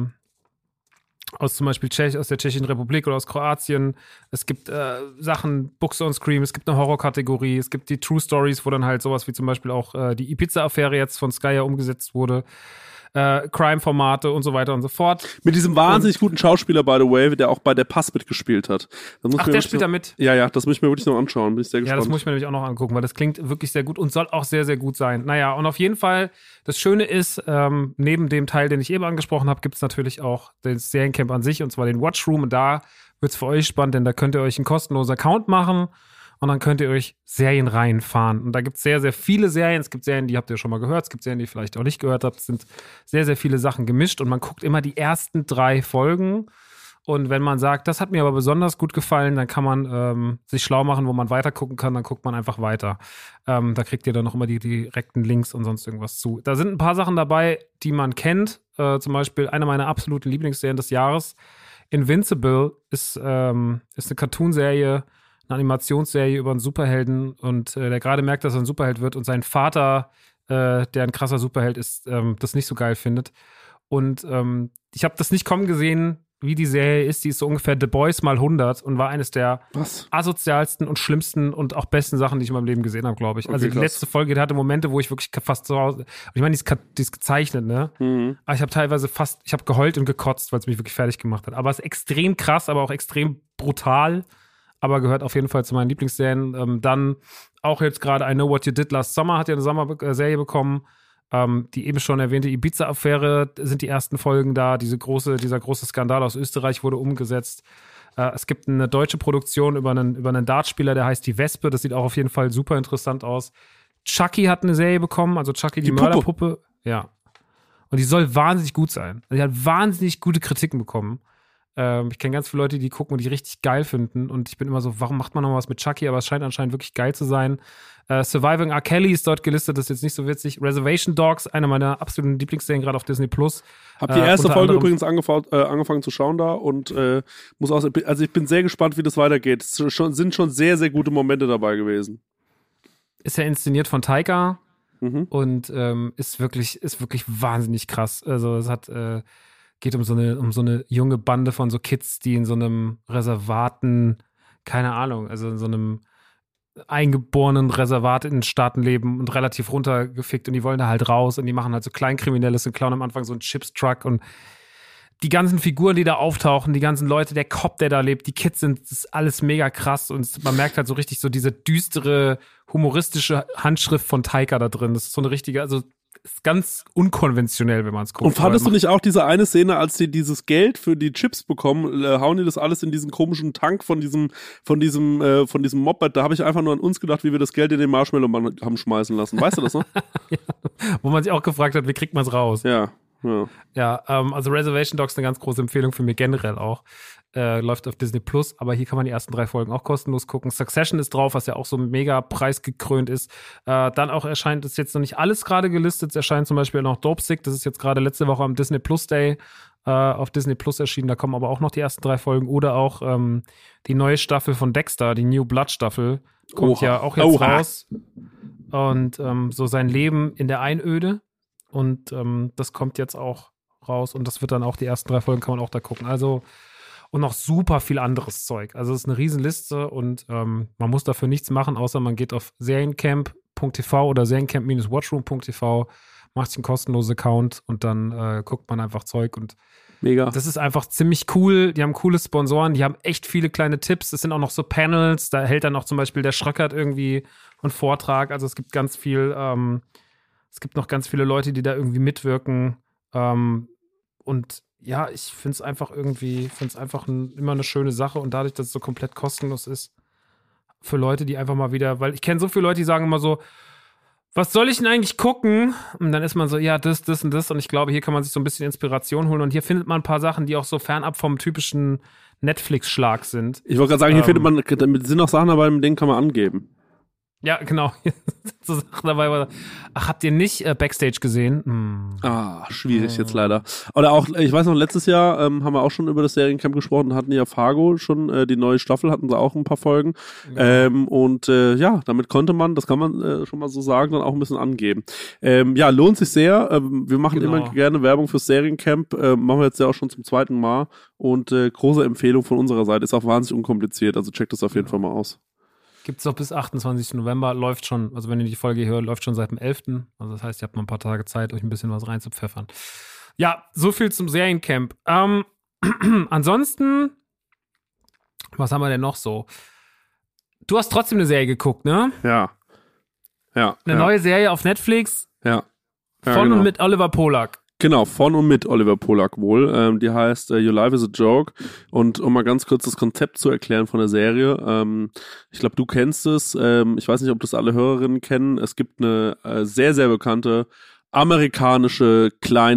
zum Beispiel aus der Tschechischen Republik oder aus Kroatien. Es gibt Sachen, Books on Scream, es gibt eine Horror-Kategorie, es gibt die True Stories, wo dann halt sowas wie zum Beispiel auch die Ibiza-Affäre jetzt von Sky ja umgesetzt wurde. Crime-Formate und so weiter und so fort. Mit diesem wahnsinnig guten Schauspieler, by the way, der auch bei der Pass mitgespielt hat. Der spielt da mit? Ja, das muss ich mir wirklich noch anschauen. Bin ich sehr gespannt. Ja, das muss ich mir nämlich auch noch angucken, weil das klingt wirklich sehr gut und soll auch sehr, sehr gut sein. Naja, und auf jeden Fall, das Schöne ist, neben dem Teil, den ich eben angesprochen habe, gibt es natürlich auch das Seriencamp an sich, und zwar den Watchroom. Und da wird es für euch spannend, denn da könnt ihr euch einen kostenlosen Account machen. Und dann könnt ihr euch Serien reinfahren. Und da gibt es sehr, sehr viele Serien. Es gibt Serien, die habt ihr schon mal gehört. Es gibt Serien, die ihr vielleicht auch nicht gehört habt. Es sind sehr, sehr viele Sachen gemischt. Und man guckt immer die ersten 3 Folgen. Und wenn man sagt, das hat mir aber besonders gut gefallen, dann kann man sich schlau machen, wo man weiter gucken kann. Dann guckt man einfach weiter. Da kriegt ihr dann noch immer die direkten Links und sonst irgendwas zu. Da sind ein paar Sachen dabei, die man kennt. Zum Beispiel eine meiner absoluten Lieblingsserien des Jahres. Invincible ist eine Cartoonserie, eine Animationsserie über einen Superhelden und der gerade merkt, dass er ein Superheld wird und sein Vater, der ein krasser Superheld ist, das nicht so geil findet. Und ich habe das nicht kommen gesehen, wie die Serie ist. Die ist so ungefähr The Boys mal 100 und war eines der asozialsten und schlimmsten und auch besten Sachen, die ich in meinem Leben gesehen habe, glaube ich. Okay, also die letzte Folge, die hatte Momente, wo ich wirklich fast zu Hause, ich meine, die ist gezeichnet, ne? Mhm. Aber ich habe teilweise ich habe geheult und gekotzt, weil es mich wirklich fertig gemacht hat. Aber es ist extrem krass, aber auch extrem brutal. Aber gehört auf jeden Fall zu meinen Lieblingsserien. Dann auch jetzt gerade I Know What You Did Last Summer, hat ja eine Sommerserie bekommen. Die eben schon erwähnte Ibiza-Affäre sind die ersten Folgen da. Dieser große Skandal aus Österreich wurde umgesetzt. Es gibt eine deutsche Produktion über einen Dartspieler, der heißt Die Wespe. Das sieht auch auf jeden Fall super interessant aus. Chucky hat eine Serie bekommen, also Chucky, die Mörderpuppe. Ja. Und die soll wahnsinnig gut sein. Die hat wahnsinnig gute Kritiken bekommen. Ich kenne ganz viele Leute, die gucken und die richtig geil finden. Und ich bin immer so, warum macht man noch was mit Chucky? Aber es scheint anscheinend wirklich geil zu sein. Surviving R. Kelly ist dort gelistet, das ist jetzt nicht so witzig. Reservation Dogs, eine meiner absoluten Lieblingsserien, gerade auf Disney+. Hab die erste Folge übrigens angefangen zu schauen da und muss auch, also ich bin sehr gespannt, wie das weitergeht. Es sind schon sehr, sehr gute Momente dabei gewesen. Ist ja inszeniert von Taika und ist wirklich wahnsinnig krass. Also es geht um so eine junge Bande von so Kids, die in so einem Reservaten, keine Ahnung, also in so einem eingeborenen Reservat in den Staaten leben und relativ runtergefickt und die wollen da halt raus und die machen halt so Kleinkriminelles und klauen am Anfang so einen Chips-Truck und die ganzen Figuren, die da auftauchen, die ganzen Leute, der Cop, der da lebt, die Kids das ist alles mega krass und man merkt halt so richtig so diese düstere, humoristische Handschrift von Taika da drin. Das ist so eine richtige, also ist ganz unkonventionell, wenn man es guckt. Und fandest du nicht auch diese eine Szene, als die dieses Geld für die Chips bekommen, hauen die das alles in diesen komischen Tank von diesem Moped? Da habe ich einfach nur an uns gedacht, wie wir das Geld in den Marshmallow-Mann haben schmeißen lassen. Weißt du das noch? Ja, wo man sich auch gefragt hat, wie kriegt man es raus? Ja, also Reservation Dogs eine ganz große Empfehlung für mich generell auch. Läuft auf Disney Plus, aber hier kann man die ersten 3 Folgen auch kostenlos gucken. Succession ist drauf, was ja auch so mega preisgekrönt ist. Dann auch erscheint, ist jetzt noch nicht alles gerade gelistet, es erscheint zum Beispiel noch Dopesick, das ist jetzt gerade letzte Woche am Disney Plus Day auf Disney Plus erschienen, da kommen aber auch noch die ersten 3 Folgen oder auch die neue Staffel von Dexter, die New Blood Staffel, kommt ja auch jetzt raus. Und so sein Leben in der Einöde und das kommt jetzt auch raus und das wird dann auch, die ersten 3 Folgen kann man auch da gucken. Also und noch super viel anderes Zeug. Also es ist eine Riesenliste und man muss dafür nichts machen, außer man geht auf seriencamp.tv oder seriencamp-watchroom.tv, macht sich einen kostenlosen Account und dann guckt man einfach Zeug und mega. Das ist einfach ziemlich cool. Die haben coole Sponsoren, die haben echt viele kleine Tipps. Es sind auch noch so Panels, da hält dann auch zum Beispiel der Schröckert irgendwie einen Vortrag. Also es gibt ganz viel, es gibt noch ganz viele Leute, die da irgendwie mitwirken und ja, ich finde es einfach immer eine schöne Sache und dadurch, dass es so komplett kostenlos ist für Leute, die einfach mal wieder, weil ich kenne so viele Leute, die sagen immer so, was soll ich denn eigentlich gucken? Und dann ist man so, ja, das und das und ich glaube, hier kann man sich so ein bisschen Inspiration holen und hier findet man ein paar Sachen, die auch so fernab vom typischen Netflix-Schlag sind. Ich wollte gerade sagen, hier findet man, sind auch Sachen dabei, mit denen kann man angeben. Ja, genau. So Sachen dabei. Ach, habt ihr nicht Backstage gesehen? Schwierig jetzt leider. Oder auch, ich weiß noch, letztes Jahr haben wir auch schon über das Seriencamp gesprochen, hatten ja Fargo schon, die neue Staffel, hatten sie auch ein paar Folgen. Ja. Damit konnte man, das kann man schon mal so sagen, dann auch ein bisschen angeben. Lohnt sich sehr. Wir machen immer gerne Werbung fürs Seriencamp. Machen wir jetzt ja auch schon zum 2. Mal. Und große Empfehlung von unserer Seite. Ist auch wahnsinnig unkompliziert. Also checkt das auf jeden Fall mal aus. Gibt's noch bis 28. November, läuft schon, also wenn ihr die Folge hört, läuft schon seit dem 11. Also das heißt, ihr habt noch ein paar Tage Zeit, euch ein bisschen was reinzupfeffern. Ja, so viel zum Seriencamp. Ansonsten, was haben wir denn noch so? Du hast trotzdem eine Serie geguckt, ne? Ja. Eine neue Serie auf Netflix. Ja. Von und mit Oliver Polak. Genau, von und mit Oliver Polak wohl. Die heißt Your Life is a Joke. Und um mal ganz kurz das Konzept zu erklären von der Serie. Ich glaube, du kennst es. Ich weiß nicht, ob das alle Hörerinnen kennen. Es gibt eine sehr, sehr bekannte amerikanische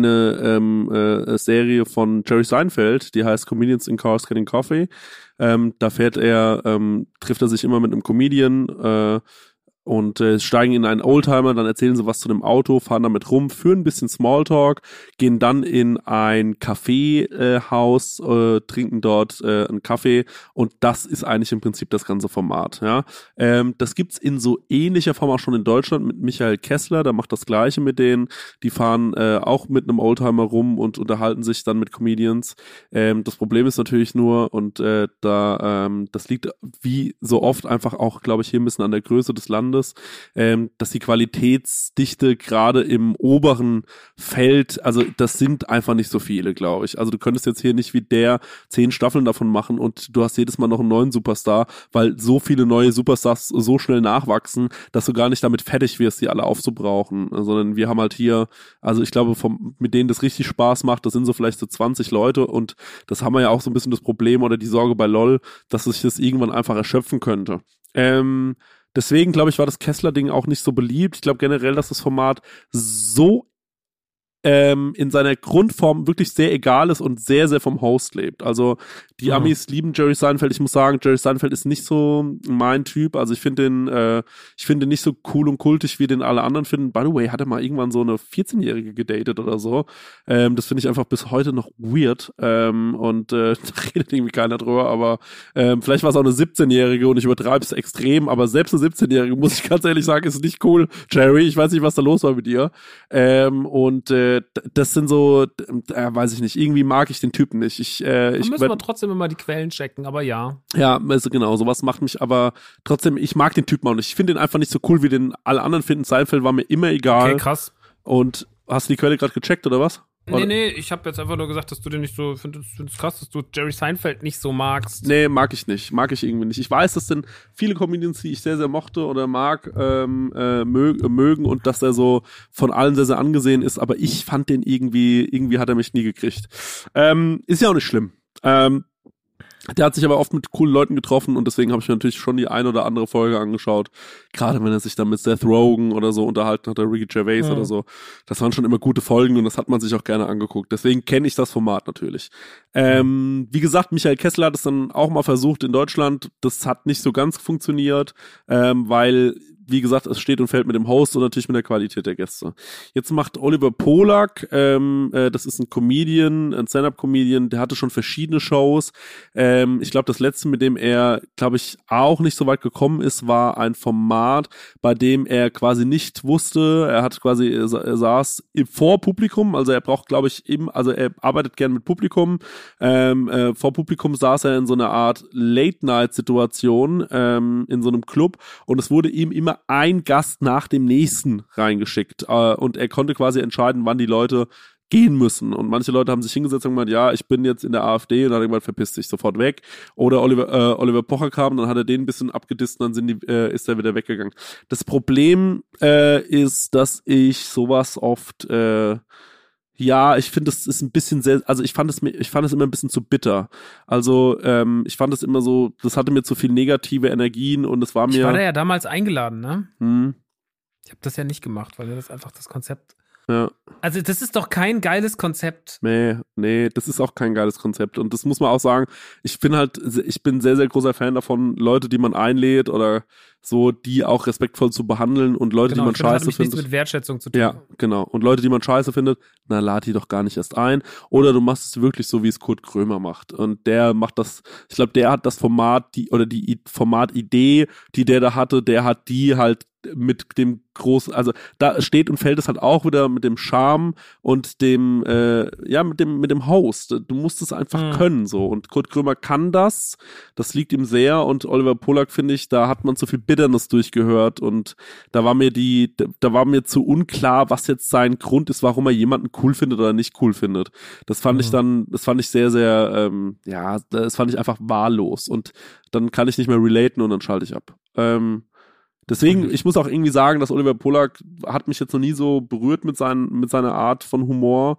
kleine Serie von Jerry Seinfeld. Die heißt Comedians in Cars Getting Coffee. Da trifft er sich immer mit einem Comedian und steigen in einen Oldtimer, dann erzählen sie was zu dem Auto, fahren damit rum, führen ein bisschen Smalltalk, gehen dann in ein Kaffeehaus, trinken dort einen Kaffee und das ist eigentlich im Prinzip das ganze Format. Ja, das gibt's in so ähnlicher Form auch schon in Deutschland mit Michael Kessler, der macht das Gleiche mit denen, die fahren auch mit einem Oldtimer rum und unterhalten sich dann mit Comedians. Das Problem ist natürlich nur, und das liegt wie so oft einfach auch, glaube ich, hier ein bisschen an der Größe des Landes, dass die Qualitätsdichte gerade im oberen Feld, also das sind einfach nicht so viele, glaube ich. Also du könntest jetzt hier nicht wie der 10 Staffeln davon machen und du hast jedes Mal noch einen neuen Superstar, weil so viele neue Superstars so schnell nachwachsen, dass du gar nicht damit fertig wirst, die alle aufzubrauchen, sondern wir haben halt hier, also ich glaube, mit denen das richtig Spaß macht, das sind so vielleicht so 20 Leute und das haben wir ja auch so ein bisschen das Problem oder die Sorge bei LOL, dass sich das irgendwann einfach erschöpfen könnte. Deswegen, glaube ich, war das Kessler-Ding auch nicht so beliebt. Ich glaube generell, dass das Format so in seiner Grundform wirklich sehr egal ist und sehr, sehr vom Host lebt. Also die Amis lieben Jerry Seinfeld. Ich muss sagen, Jerry Seinfeld ist nicht so mein Typ. Also ich finde den nicht so cool und kultig, wie den alle anderen finden. By the way, hat er mal irgendwann so eine 14-Jährige gedatet oder so. Das finde ich einfach bis heute noch weird. Da redet irgendwie keiner drüber, aber vielleicht war es auch eine 17-Jährige und ich übertreibe es extrem, aber selbst eine 17-Jährige, muss ich ganz ehrlich sagen, ist nicht cool. Jerry, ich weiß nicht, was da los war mit dir. Das sind so, weiß ich nicht, irgendwie mag ich den Typen nicht. Müssen wir trotzdem immer die Quellen checken, aber ja. Ja, also genau, sowas macht mich aber trotzdem, ich mag den Typen auch nicht. Ich finde ihn einfach nicht so cool, wie den alle anderen finden. Seinfeld war mir immer egal. Okay, krass. Und hast du die Quelle gerade gecheckt, oder was? Nee, ich habe jetzt einfach nur gesagt, dass du den nicht so, findest krass, dass du Jerry Seinfeld nicht so magst. Nee, mag ich nicht. Mag ich irgendwie nicht. Ich weiß, dass denn viele Comedians, die ich sehr, sehr mochte oder mag, mögen und dass er so von allen sehr, sehr angesehen ist, aber ich fand den irgendwie hat er mich nie gekriegt. Ist ja auch nicht schlimm. Der hat sich aber oft mit coolen Leuten getroffen und deswegen habe ich mir natürlich schon die ein oder andere Folge angeschaut. Gerade wenn er sich dann mit Seth Rogen oder so unterhalten hat, oder Ricky Gervais oder so. Das waren schon immer gute Folgen und das hat man sich auch gerne angeguckt. Deswegen kenne ich das Format natürlich. Wie gesagt, Michael Kessler hat es dann auch mal versucht in Deutschland. Das hat nicht so ganz funktioniert, weil wie gesagt, es steht und fällt mit dem Host und natürlich mit der Qualität der Gäste. Jetzt macht Oliver Polak, das ist ein Comedian, ein Stand-Up-Comedian, der hatte schon verschiedene Shows. Ich glaube, das letzte, mit dem er, glaube ich, auch nicht so weit gekommen ist, war ein Format, bei dem er quasi nicht wusste, er saß vor Publikum, also er braucht, glaube ich, er arbeitet gern mit Publikum. Vor Publikum saß er in so einer Art Late-Night-Situation in so einem Club und es wurde ihm immer ein Gast nach dem nächsten reingeschickt und er konnte quasi entscheiden, wann die Leute gehen müssen. Und manche Leute haben sich hingesetzt und gemeint, ja, ich bin jetzt in der AfD und dann hat jemand verpisst sich sofort weg. Oder Oliver Pocher kam, dann hat er den ein bisschen abgedisst und dann ist er wieder weggegangen. Das Problem ist, dass ich sowas oft ich finde, es ist ein bisschen sehr, also ich fand es immer ein bisschen zu bitter. Also, ich fand es immer so, das hatte mir zu viel negative Energien und es war mir. Ich war da ja damals eingeladen, ne? Hm. Ich habe das ja nicht gemacht, weil das einfach das Konzept. Ja. Also, das ist doch kein geiles Konzept. Nee, das ist auch kein geiles Konzept. Und das muss man auch sagen, ich bin sehr, sehr großer Fan davon, Leute, die man einlädt oder so, die auch respektvoll zu behandeln und Leute, die man scheiße findet. Nichts mit Wertschätzung zu tun. Ja, genau. Und Leute, die man scheiße findet, na, lad die doch gar nicht erst ein. Oder du machst es wirklich so, wie es Kurt Krömer macht. Und der macht das, ich glaube, der hat das Format, die Formatidee, die der da hatte, der hat die halt mit dem großen, also da steht und fällt es halt auch wieder mit dem Charme und dem, mit dem Host. Du musst es einfach können, so. Und Kurt Krömer kann das liegt ihm sehr und Oliver Polak, finde ich, da hat man zu viel Bitterness durchgehört und da war mir zu unklar, was jetzt sein Grund ist, warum er jemanden cool findet oder nicht cool findet. Das fand ich sehr, sehr, das fand ich einfach wahllos und dann kann ich nicht mehr relaten und dann schalte ich ab. Deswegen, ich muss auch irgendwie sagen, dass Oliver Polak hat mich jetzt noch nie so berührt mit seiner Art von Humor.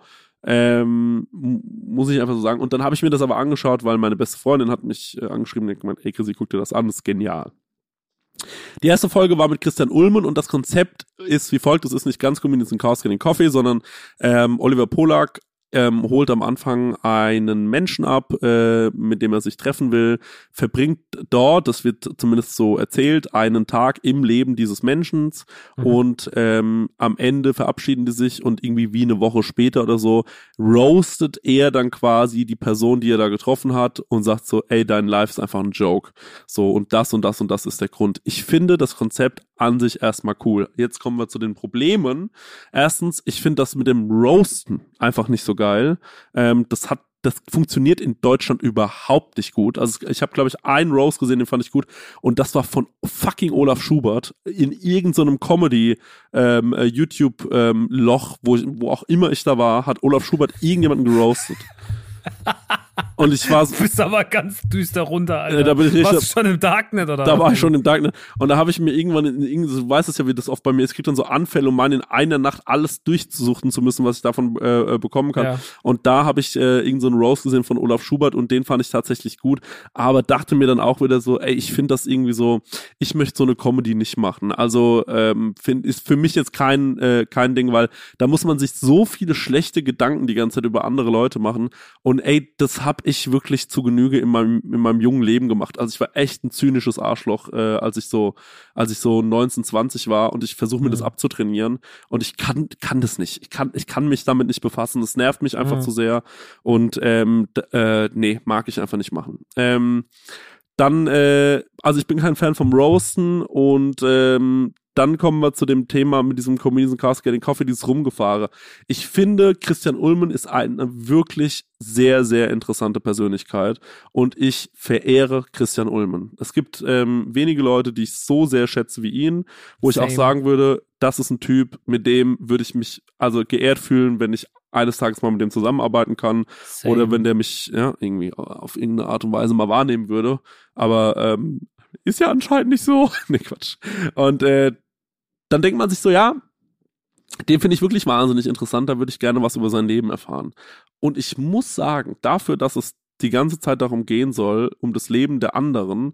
Muss ich einfach so sagen. Und dann habe ich mir das aber angeschaut, weil meine beste Freundin hat mich angeschrieben und gemeint, ey Chrissy, guck dir das an, das ist genial. Die erste Folge war mit Christian Ullmann und das Konzept ist wie folgt, es ist nicht ganz Comedians in Chaos Getting Coffee, sondern Oliver Polak holt am Anfang einen Menschen ab, mit dem er sich treffen will, verbringt dort, das wird zumindest so erzählt, einen Tag im Leben dieses Menschen und am Ende verabschieden die sich und irgendwie wie eine Woche später oder so roastet er dann quasi die Person, die er da getroffen hat und sagt so, ey, dein Life ist einfach ein Joke. So, und das und das und das ist der Grund. Ich finde das Konzept an sich erstmal cool. Jetzt kommen wir zu den Problemen. Erstens, ich finde das mit dem Roasten einfach nicht so geil. Das funktioniert in Deutschland überhaupt nicht gut. Also ich habe, glaube ich, einen Roast gesehen, den fand ich gut. Und das war von fucking Olaf Schubert in irgendeinem Comedy-YouTube-Loch, wo auch immer ich da war, hat Olaf Schubert irgendjemanden geroastet. Und ich war so, Du bist aber ganz düster runter, Alter. Da bin ich richtig, warst du schon im Darknet, oder? Da war ich schon im Darknet. Und da habe ich mir irgendwann, du weißt es ja, wie das oft bei mir ist, ich krieg dann so Anfälle, um mal in einer Nacht alles durchsuchen zu müssen, was ich davon bekommen kann. Ja. Und da habe ich irgend so einen Roast gesehen von Olaf Schubert und den fand ich tatsächlich gut. Aber dachte mir dann auch wieder so, ey, ich finde das irgendwie so, ich möchte so eine Comedy nicht machen. Also ist für mich jetzt kein Ding, weil da muss man sich so viele schlechte Gedanken die ganze Zeit über andere Leute machen. Und ey, das habe ich wirklich zu Genüge in meinem jungen Leben gemacht. Also ich war echt ein zynisches Arschloch, als ich so 19, 20 war und ich versuche mir das abzutrainieren und ich kann das nicht. Ich kann mich damit nicht befassen. Das nervt mich einfach zu sehr und nee, mag ich einfach nicht machen. Dann, also ich bin kein Fan vom Roasten und dann kommen wir zu dem Thema mit diesem Comedians in Cars Getting Coffee, dieses Rumgefahre. Ich finde, Christian Ullmann ist eine wirklich sehr, sehr interessante Persönlichkeit und ich verehre Christian Ullmann. Es gibt wenige Leute, die ich so sehr schätze wie ihn, wo ich auch sagen würde, das ist ein Typ, mit dem würde ich mich also geehrt fühlen, wenn ich eines Tages mal mit dem zusammenarbeiten kann. Same. Oder wenn der mich ja irgendwie auf irgendeine Art und Weise mal wahrnehmen würde. Aber ist ja anscheinend nicht so. Nee, Quatsch. Und dann denkt man sich so, ja, den finde ich wirklich wahnsinnig interessant, da würde ich gerne was über sein Leben erfahren. Und ich muss sagen, dafür, dass es die ganze Zeit darum gehen soll, um das Leben der anderen,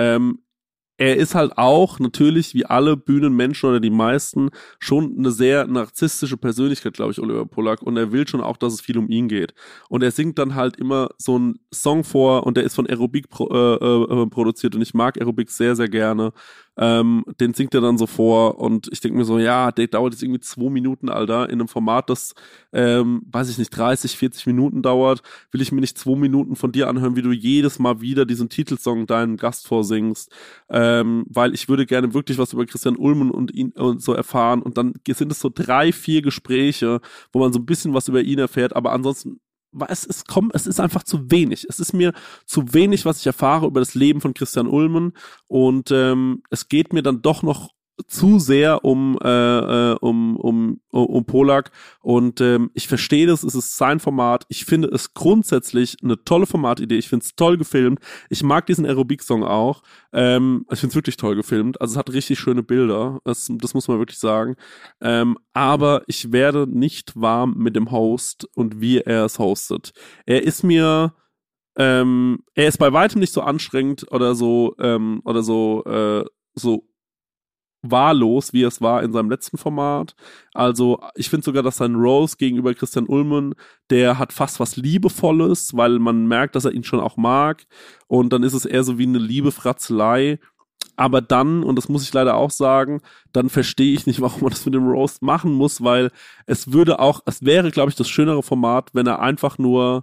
er ist halt auch natürlich, wie alle Bühnenmenschen oder die meisten, schon eine sehr narzisstische Persönlichkeit, glaube ich, Oliver Polak. Und er will schon auch, dass es viel um ihn geht. Und er singt dann halt immer so einen Song vor und der ist von Aerobic produziert und ich mag Aerobic sehr, sehr gerne. Den singt er dann so vor und ich denke mir so, ja, der dauert jetzt irgendwie 2 Minuten, Alter, in einem Format, das, weiß ich nicht, 30, 40 Minuten dauert, will ich mir nicht 2 Minuten von dir anhören, wie du jedes Mal wieder diesen Titelsong deinen Gast vorsingst, weil ich würde gerne wirklich was über Christian Ullmann und ihn und so erfahren und dann sind es so 3, 4 Gespräche, wo man so ein bisschen was über ihn erfährt, aber ansonsten es ist einfach zu wenig. Es ist mir zu wenig, was ich erfahre über das Leben von Christian Ullmann und es geht mir dann doch noch zu sehr um Polak und ich verstehe das, es ist sein Format, ich finde es grundsätzlich eine tolle Formatidee, ich finde es toll gefilmt, ich mag diesen Aerobic-Song auch, ich finde es wirklich toll gefilmt, also es hat richtig schöne Bilder, das muss man wirklich sagen, aber ich werde nicht warm mit dem Host und wie er es hostet. Er ist bei weitem nicht so anstrengend oder so wahllos, wie es war in seinem letzten Format. Also ich finde sogar, dass sein Roast gegenüber Christian Ullmann, der hat fast was Liebevolles, weil man merkt, dass er ihn schon auch mag und dann ist es eher so wie eine Liebe-Fratzelei. Aber dann, und das muss ich leider auch sagen, dann verstehe ich nicht, warum man das mit dem Roast machen muss, weil es wäre, glaube ich, das schönere Format, wenn er einfach nur,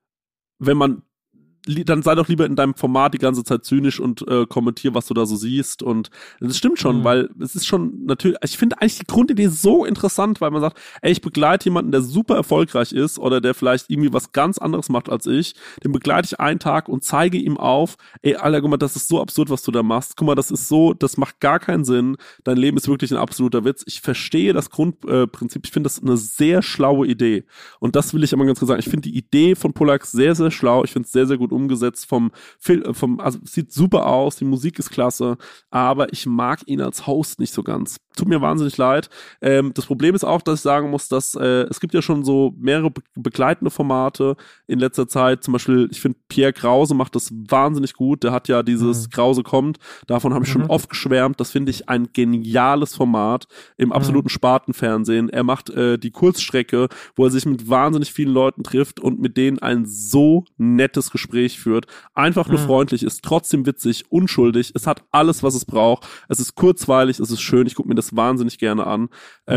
dann sei doch lieber in deinem Format die ganze Zeit zynisch und kommentier, was du da so siehst. Und das stimmt schon, weil es ist schon natürlich, ich finde eigentlich die Grundidee so interessant, weil man sagt, ey, ich begleite jemanden, der super erfolgreich ist oder der vielleicht irgendwie was ganz anderes macht als ich, den begleite ich einen Tag und zeige ihm auf, ey, Alter, guck mal, das ist so absurd, was du da machst. Guck mal, das macht gar keinen Sinn. Dein Leben ist wirklich ein absoluter Witz. Ich verstehe das Grundprinzip. Ich finde das eine sehr schlaue Idee. Und das will ich aber ganz kurz sagen. Ich finde die Idee von Polak sehr, sehr schlau. Ich finde es sehr, sehr gut umgesetzt also sieht super aus, die Musik ist klasse, aber ich mag ihn als Host nicht so ganz. Tut mir wahnsinnig leid. Das Problem ist auch, dass ich sagen muss, dass es gibt ja schon so mehrere begleitende Formate in letzter Zeit. Zum Beispiel, ich finde, Pierre Krause macht das wahnsinnig gut. Der hat ja dieses Krause kommt. Davon habe ich schon oft geschwärmt. Das finde ich ein geniales Format im absoluten Spartenfernsehen. Er macht die Kurzstrecke, wo er sich mit wahnsinnig vielen Leuten trifft und mit denen ein so nettes Gespräch führt. Einfach nur freundlich, ist trotzdem witzig, unschuldig. Es hat alles, was es braucht. Es ist kurzweilig, es ist schön. Ich gucke mir das wahnsinnig gerne an.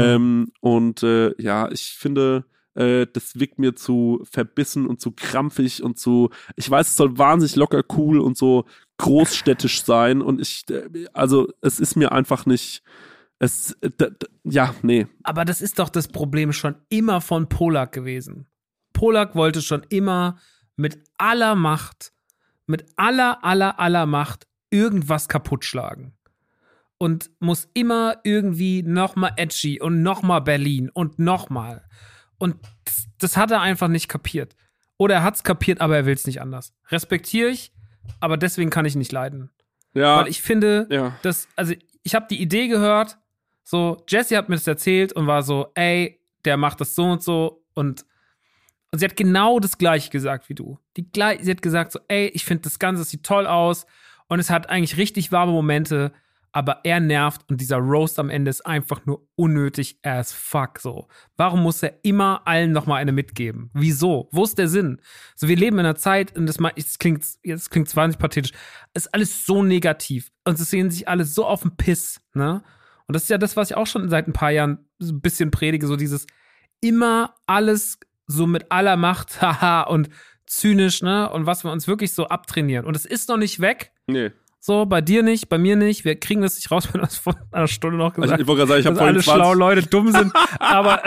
Ich finde, das wirkt mir zu verbissen und zu krampfig und ich weiß, es soll wahnsinnig locker cool und so großstädtisch sein und es ist mir einfach nicht, nee. Aber das ist doch das Problem schon immer von Polak gewesen. Polak wollte schon immer mit aller Macht, mit aller Macht irgendwas kaputt schlagen. Und muss immer irgendwie nochmal edgy und nochmal Berlin und nochmal. Und das hat er einfach nicht kapiert. oder er hat's kapiert, aber er will's nicht anders. Respektiere ich, aber deswegen kann ich ihn nicht leiden. Ja. Weil ich finde, also ich habe die Idee gehört, so, Jessie hat mir das erzählt und war so, ey, der macht das so und so und sie hat genau das Gleiche gesagt wie du. Sie hat gesagt so, ey, ich finde das Ganze, das sieht toll aus und es hat eigentlich richtig warme Momente, aber er nervt und dieser Roast am Ende ist einfach nur unnötig as fuck, so. Warum muss er immer allen nochmal eine mitgeben? Wieso? Wo ist der Sinn? So, wir leben in einer Zeit, und das klingt zwar nicht pathetisch, es ist alles so negativ und es sehen sich alle so auf den Piss, ne? Und das ist ja das, was ich auch schon seit ein paar Jahren so ein bisschen predige, so dieses immer alles so mit aller Macht, haha, und zynisch, ne? Und was wir uns wirklich so abtrainieren. Und es ist noch nicht weg. Nee. So, bei dir nicht, bei mir nicht. Wir kriegen das nicht raus, wenn das vor einer Stunde noch gesagt. Also ich wollte gerade sagen, ich habe dass alle schlaue Leute dumm sind. aber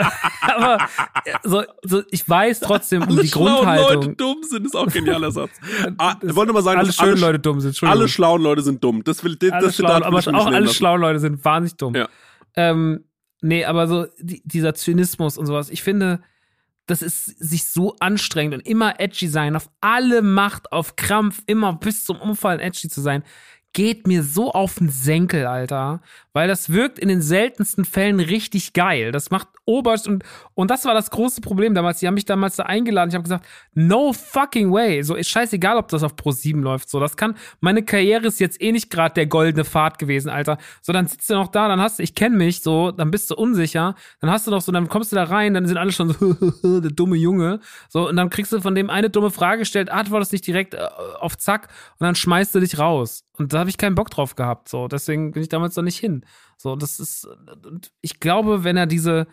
so, ich weiß trotzdem um die Grundhaltung. Alle schlauen Leute dumm sind, ist auch ein genialer Satz. Ich wollte mal sagen, alle schönen Leute dumm sind. Alle schlauen Leute sind dumm. Das aber auch alle schlauen Leute sind wahnsinnig dumm. Ja. Nee, aber so dieser Zynismus und sowas, ich finde, das ist sich so anstrengend und immer edgy sein, auf alle Macht, auf Krampf, immer bis zum Umfallen edgy zu sein, geht mir so auf den Senkel, Alter. Weil das wirkt in den seltensten Fällen richtig geil. Das macht Oberst und das war das große Problem damals. Die haben mich damals da eingeladen. Ich habe gesagt, no fucking way. So, ist scheißegal, ob das auf Pro7 läuft. So, meine Karriere ist jetzt eh nicht gerade der goldene Pfad gewesen, Alter. So, dann sitzt du noch da, dann ich kenne mich, so, dann bist du unsicher. Dann hast du noch so, dann kommst du da rein, dann sind alle schon so, der dumme Junge. So, und dann kriegst du von dem eine dumme Frage gestellt, antwortest nicht direkt auf Zack und dann schmeißt du dich raus. Und da habe ich keinen Bock drauf gehabt. So, deswegen bin ich damals noch nicht hin. So, das ist, ich glaube, wenn er diesen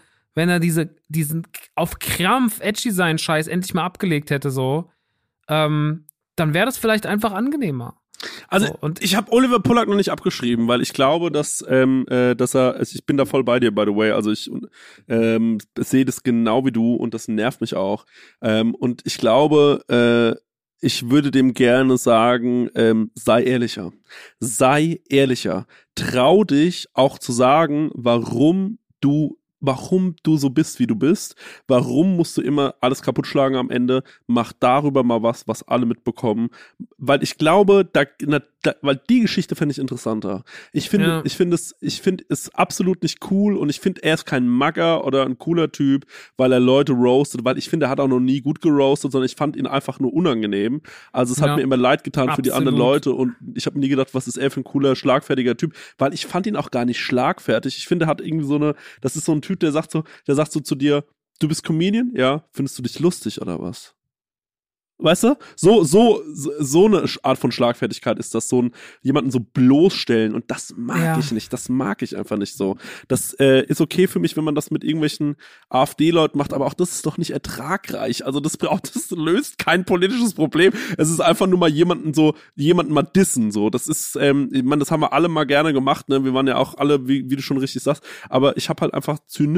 auf Krampf edgy sein Scheiß endlich mal abgelegt hätte, so, dann wäre das vielleicht einfach angenehmer. Also, so, und ich habe Oliver Pollack noch nicht abgeschrieben, weil ich glaube, dass ich bin da voll bei dir, by the way, also ich sehe das genau wie du und das nervt mich auch. Und ich glaube, ich würde dem gerne sagen, sei ehrlicher. Sei ehrlicher. Trau dich auch zu sagen, warum du so bist, wie du bist. Warum musst du immer alles kaputt schlagen am Ende? Mach darüber mal was alle mitbekommen. Weil ich glaube, weil die Geschichte fände ich interessanter. Ich finde es absolut nicht cool und ich finde, er ist kein Magger oder ein cooler Typ, weil er Leute roastet, weil ich finde, er hat auch noch nie gut geroastet, sondern ich fand ihn einfach nur unangenehm. Also es hat mir immer leid getan für die anderen Leute und ich habe nie gedacht, was ist er für ein cooler, schlagfertiger Typ, weil ich fand ihn auch gar nicht schlagfertig. Ich finde, er hat irgendwie das ist so ein Typ, der sagt so zu dir, du bist Comedian? Ja. Findest du dich lustig oder was? Weißt du? So eine Art von Schlagfertigkeit ist das, jemanden so bloßstellen und das mag ich nicht, das mag ich einfach nicht so. Das ist okay für mich, wenn man das mit irgendwelchen AfD-Leuten macht, aber auch das ist doch nicht ertragreich. Also das löst kein politisches Problem. Es ist einfach nur mal jemanden mal dissen, so. Das ist, ich meine, das haben wir alle mal gerne gemacht, ne? Wir waren ja auch alle, wie du schon richtig sagst, aber ich habe halt einfach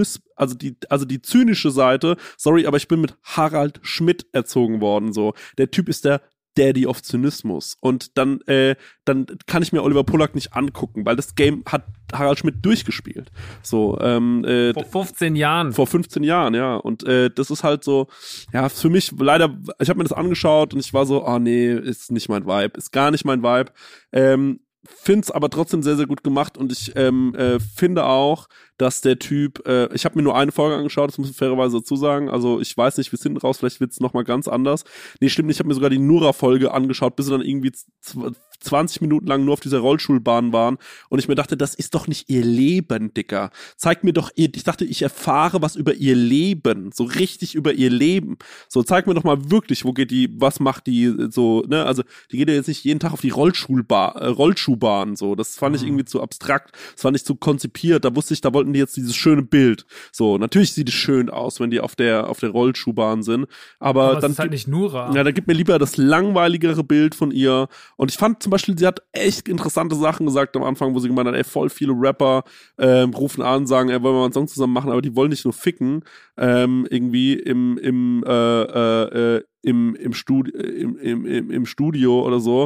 die zynische Seite, sorry, aber ich bin mit Harald Schmidt erzogen worden, so. Der Typ ist der Daddy of Zynismus. Und dann kann ich mir Oliver Pollack nicht angucken, weil das Game hat Harald Schmidt durchgespielt. So, vor 15 Jahren. Vor 15 Jahren, ja. Und das ist halt so, ja, für mich leider, ich habe mir das angeschaut und ich war so, nee, ist nicht mein Vibe, ist gar nicht mein Vibe. Find's aber trotzdem sehr, sehr gut gemacht und ich finde auch, dass der Typ, ich habe mir nur eine Folge angeschaut, das muss ich fairerweise dazu sagen, also ich weiß nicht, wie es hinten raus, vielleicht wird's nochmal ganz anders. Nee, stimmt nicht, ich habe mir sogar die Nura-Folge angeschaut, bis sie dann irgendwie 20 Minuten lang nur auf dieser Rollschulbahn waren und ich mir dachte, das ist doch nicht ihr Leben, Dicker. Zeig mir doch, ich dachte, ich erfahre was über ihr Leben, so richtig über ihr Leben. So, zeig mir doch mal wirklich, was macht die so, ne, also die geht ja jetzt nicht jeden Tag auf die Rollschuhbahn, so, das fand ich irgendwie zu abstrakt, das fand ich zu konzipiert, da wollten die jetzt dieses schöne Bild. So, natürlich sieht es schön aus, wenn die auf der Rollschuhbahn sind, aber dann ist halt nicht Nura. Ja, da gibt mir lieber das langweiligere Bild von ihr. Und ich fand zum Beispiel, sie hat echt interessante Sachen gesagt am Anfang, wo sie gemeint hat, voll viele Rapper rufen an, sagen, wollen wir mal einen Song zusammen machen, aber die wollen nicht nur ficken, irgendwie im Studio oder so.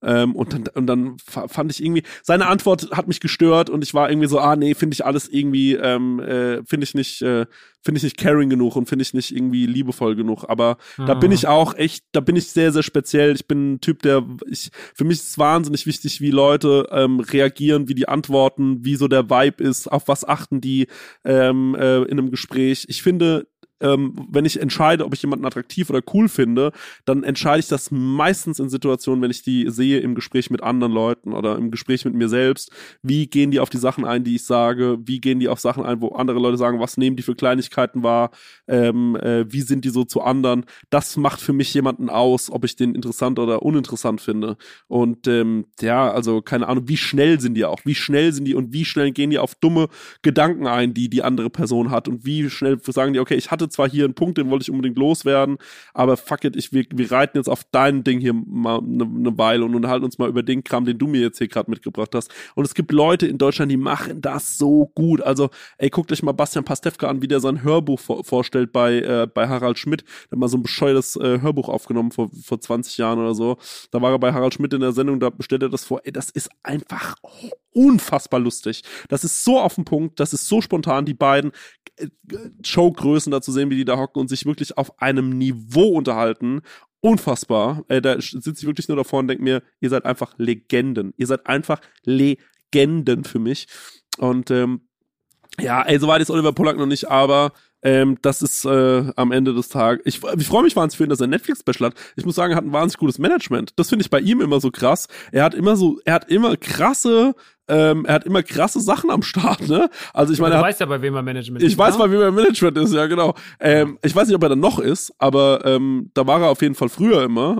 Und dann fand ich irgendwie, seine Antwort hat mich gestört und ich war irgendwie so, nee, finde ich alles irgendwie, finde ich nicht caring genug und finde ich nicht irgendwie liebevoll genug. Aber da bin ich auch echt, da bin ich sehr, sehr speziell. Ich bin ein Typ, für mich ist es wahnsinnig wichtig, wie Leute reagieren, wie die antworten, wie so der Vibe ist, auf was achten die in einem Gespräch. Ich finde, wenn ich entscheide, ob ich jemanden attraktiv oder cool finde, dann entscheide ich das meistens in Situationen, wenn ich die sehe im Gespräch mit anderen Leuten oder im Gespräch mit mir selbst. Wie gehen die auf die Sachen ein, die ich sage? Wie gehen die auf Sachen ein, wo andere Leute sagen, was nehmen die für Kleinigkeiten wahr? Wie sind die so zu anderen? Das macht für mich jemanden aus, ob ich den interessant oder uninteressant finde. Und also keine Ahnung, wie schnell sind die auch? Wie schnell sind die und wie schnell gehen die auf dumme Gedanken ein, die die andere Person hat? Und wie schnell sagen die, okay, ich hatte zwar hier einen Punkt, den wollte ich unbedingt loswerden, aber fuck it, wir reiten jetzt auf dein Ding hier mal eine Weile und unterhalten uns mal über den Kram, den du mir jetzt hier gerade mitgebracht hast. Und es gibt Leute in Deutschland, die machen das so gut. Also, guckt euch mal Bastian Pastewka an, wie der sein Hörbuch vorstellt bei Harald Schmidt. Der hat mal so ein bescheuertes Hörbuch aufgenommen vor 20 Jahren oder so. Da war er bei Harald Schmidt in der Sendung, da stellt er das vor. Das ist einfach unfassbar lustig. Das ist so auf den Punkt, das ist so spontan, die beiden Showgrößen da zu sehen, wie die da hocken und sich wirklich auf einem Niveau unterhalten. Unfassbar. Da sitze ich wirklich nur davor und denke mir, ihr seid einfach Legenden. Ihr seid einfach Legenden für mich. Und so weit ist Oliver Polak noch nicht, aber das ist am Ende des Tages. Ich freue mich wahnsinnig für ihn, dass er ein Netflix-Special hat. Ich muss sagen, er hat ein wahnsinnig gutes Management. Das finde ich bei ihm immer so krass. Er hat immer krasse Sachen am Start, ne? Also ich meine, du weißt ja, bei wem er Management ist. Ich weiß, bei wem er Management ist, ja genau. Ich weiß nicht, ob er da noch ist, aber da war er auf jeden Fall früher immer.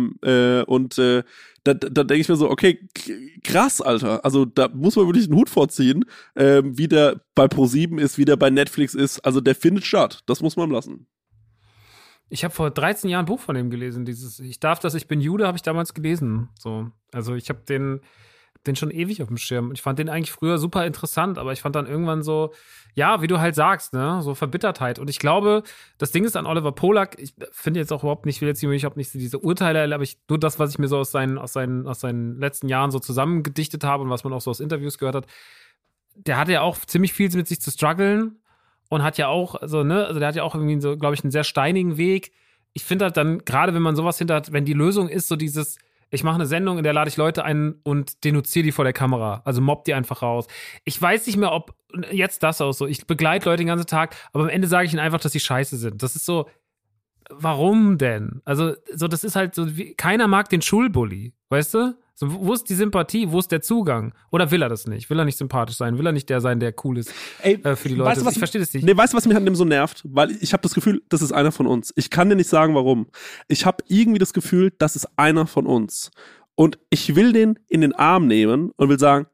Da denke ich mir so, okay, krass, Alter. Also da muss man wirklich einen Hut vorziehen, wie der bei ProSieben ist, wie der bei Netflix ist. Also der findet statt. Das muss man lassen. Ich habe vor 13 Jahren ein Buch von ihm gelesen. Ich darf das, ich bin Jude, habe ich damals gelesen. So, also ich habe den schon ewig auf dem Schirm. Ich fand den eigentlich früher super interessant, aber ich fand dann irgendwann so, ja, wie du halt sagst, ne, so Verbittertheit. Und ich glaube, das Ding ist an Oliver Polak, ich finde jetzt auch überhaupt nicht, ich habe nicht diese Urteile, aber nur das, was ich mir so aus seinen letzten Jahren so zusammengedichtet habe und was man auch so aus Interviews gehört hat, der hatte ja auch ziemlich viel mit sich zu strugglen und hat ja auch, also der hat ja auch irgendwie so, glaube ich, einen sehr steinigen Weg. Ich finde halt dann, gerade wenn man sowas hinter hat, wenn die Lösung ist, so dieses, ich mache eine Sendung, in der lade ich Leute ein und denunziere die vor der Kamera. Also mobb die einfach raus. Ich weiß nicht mehr, ob jetzt das auch so. Ich begleite Leute den ganzen Tag, aber am Ende sage ich ihnen einfach, dass sie scheiße sind. Das ist so, warum denn? Also, so, das ist halt so, keiner mag den Schulbully, weißt du? So, wo ist die Sympathie? Wo ist der Zugang? Oder will er das nicht? Will er nicht sympathisch sein? Will er nicht der sein, der cool ist für die Leute? Weißt du, ich verstehe das nicht. Nee, weißt du, was mich an dem so nervt? Weil ich habe das Gefühl, das ist einer von uns. Ich kann dir nicht sagen, warum. Ich habe irgendwie das Gefühl, das ist einer von uns. Und ich will den in den Arm nehmen und will sagen,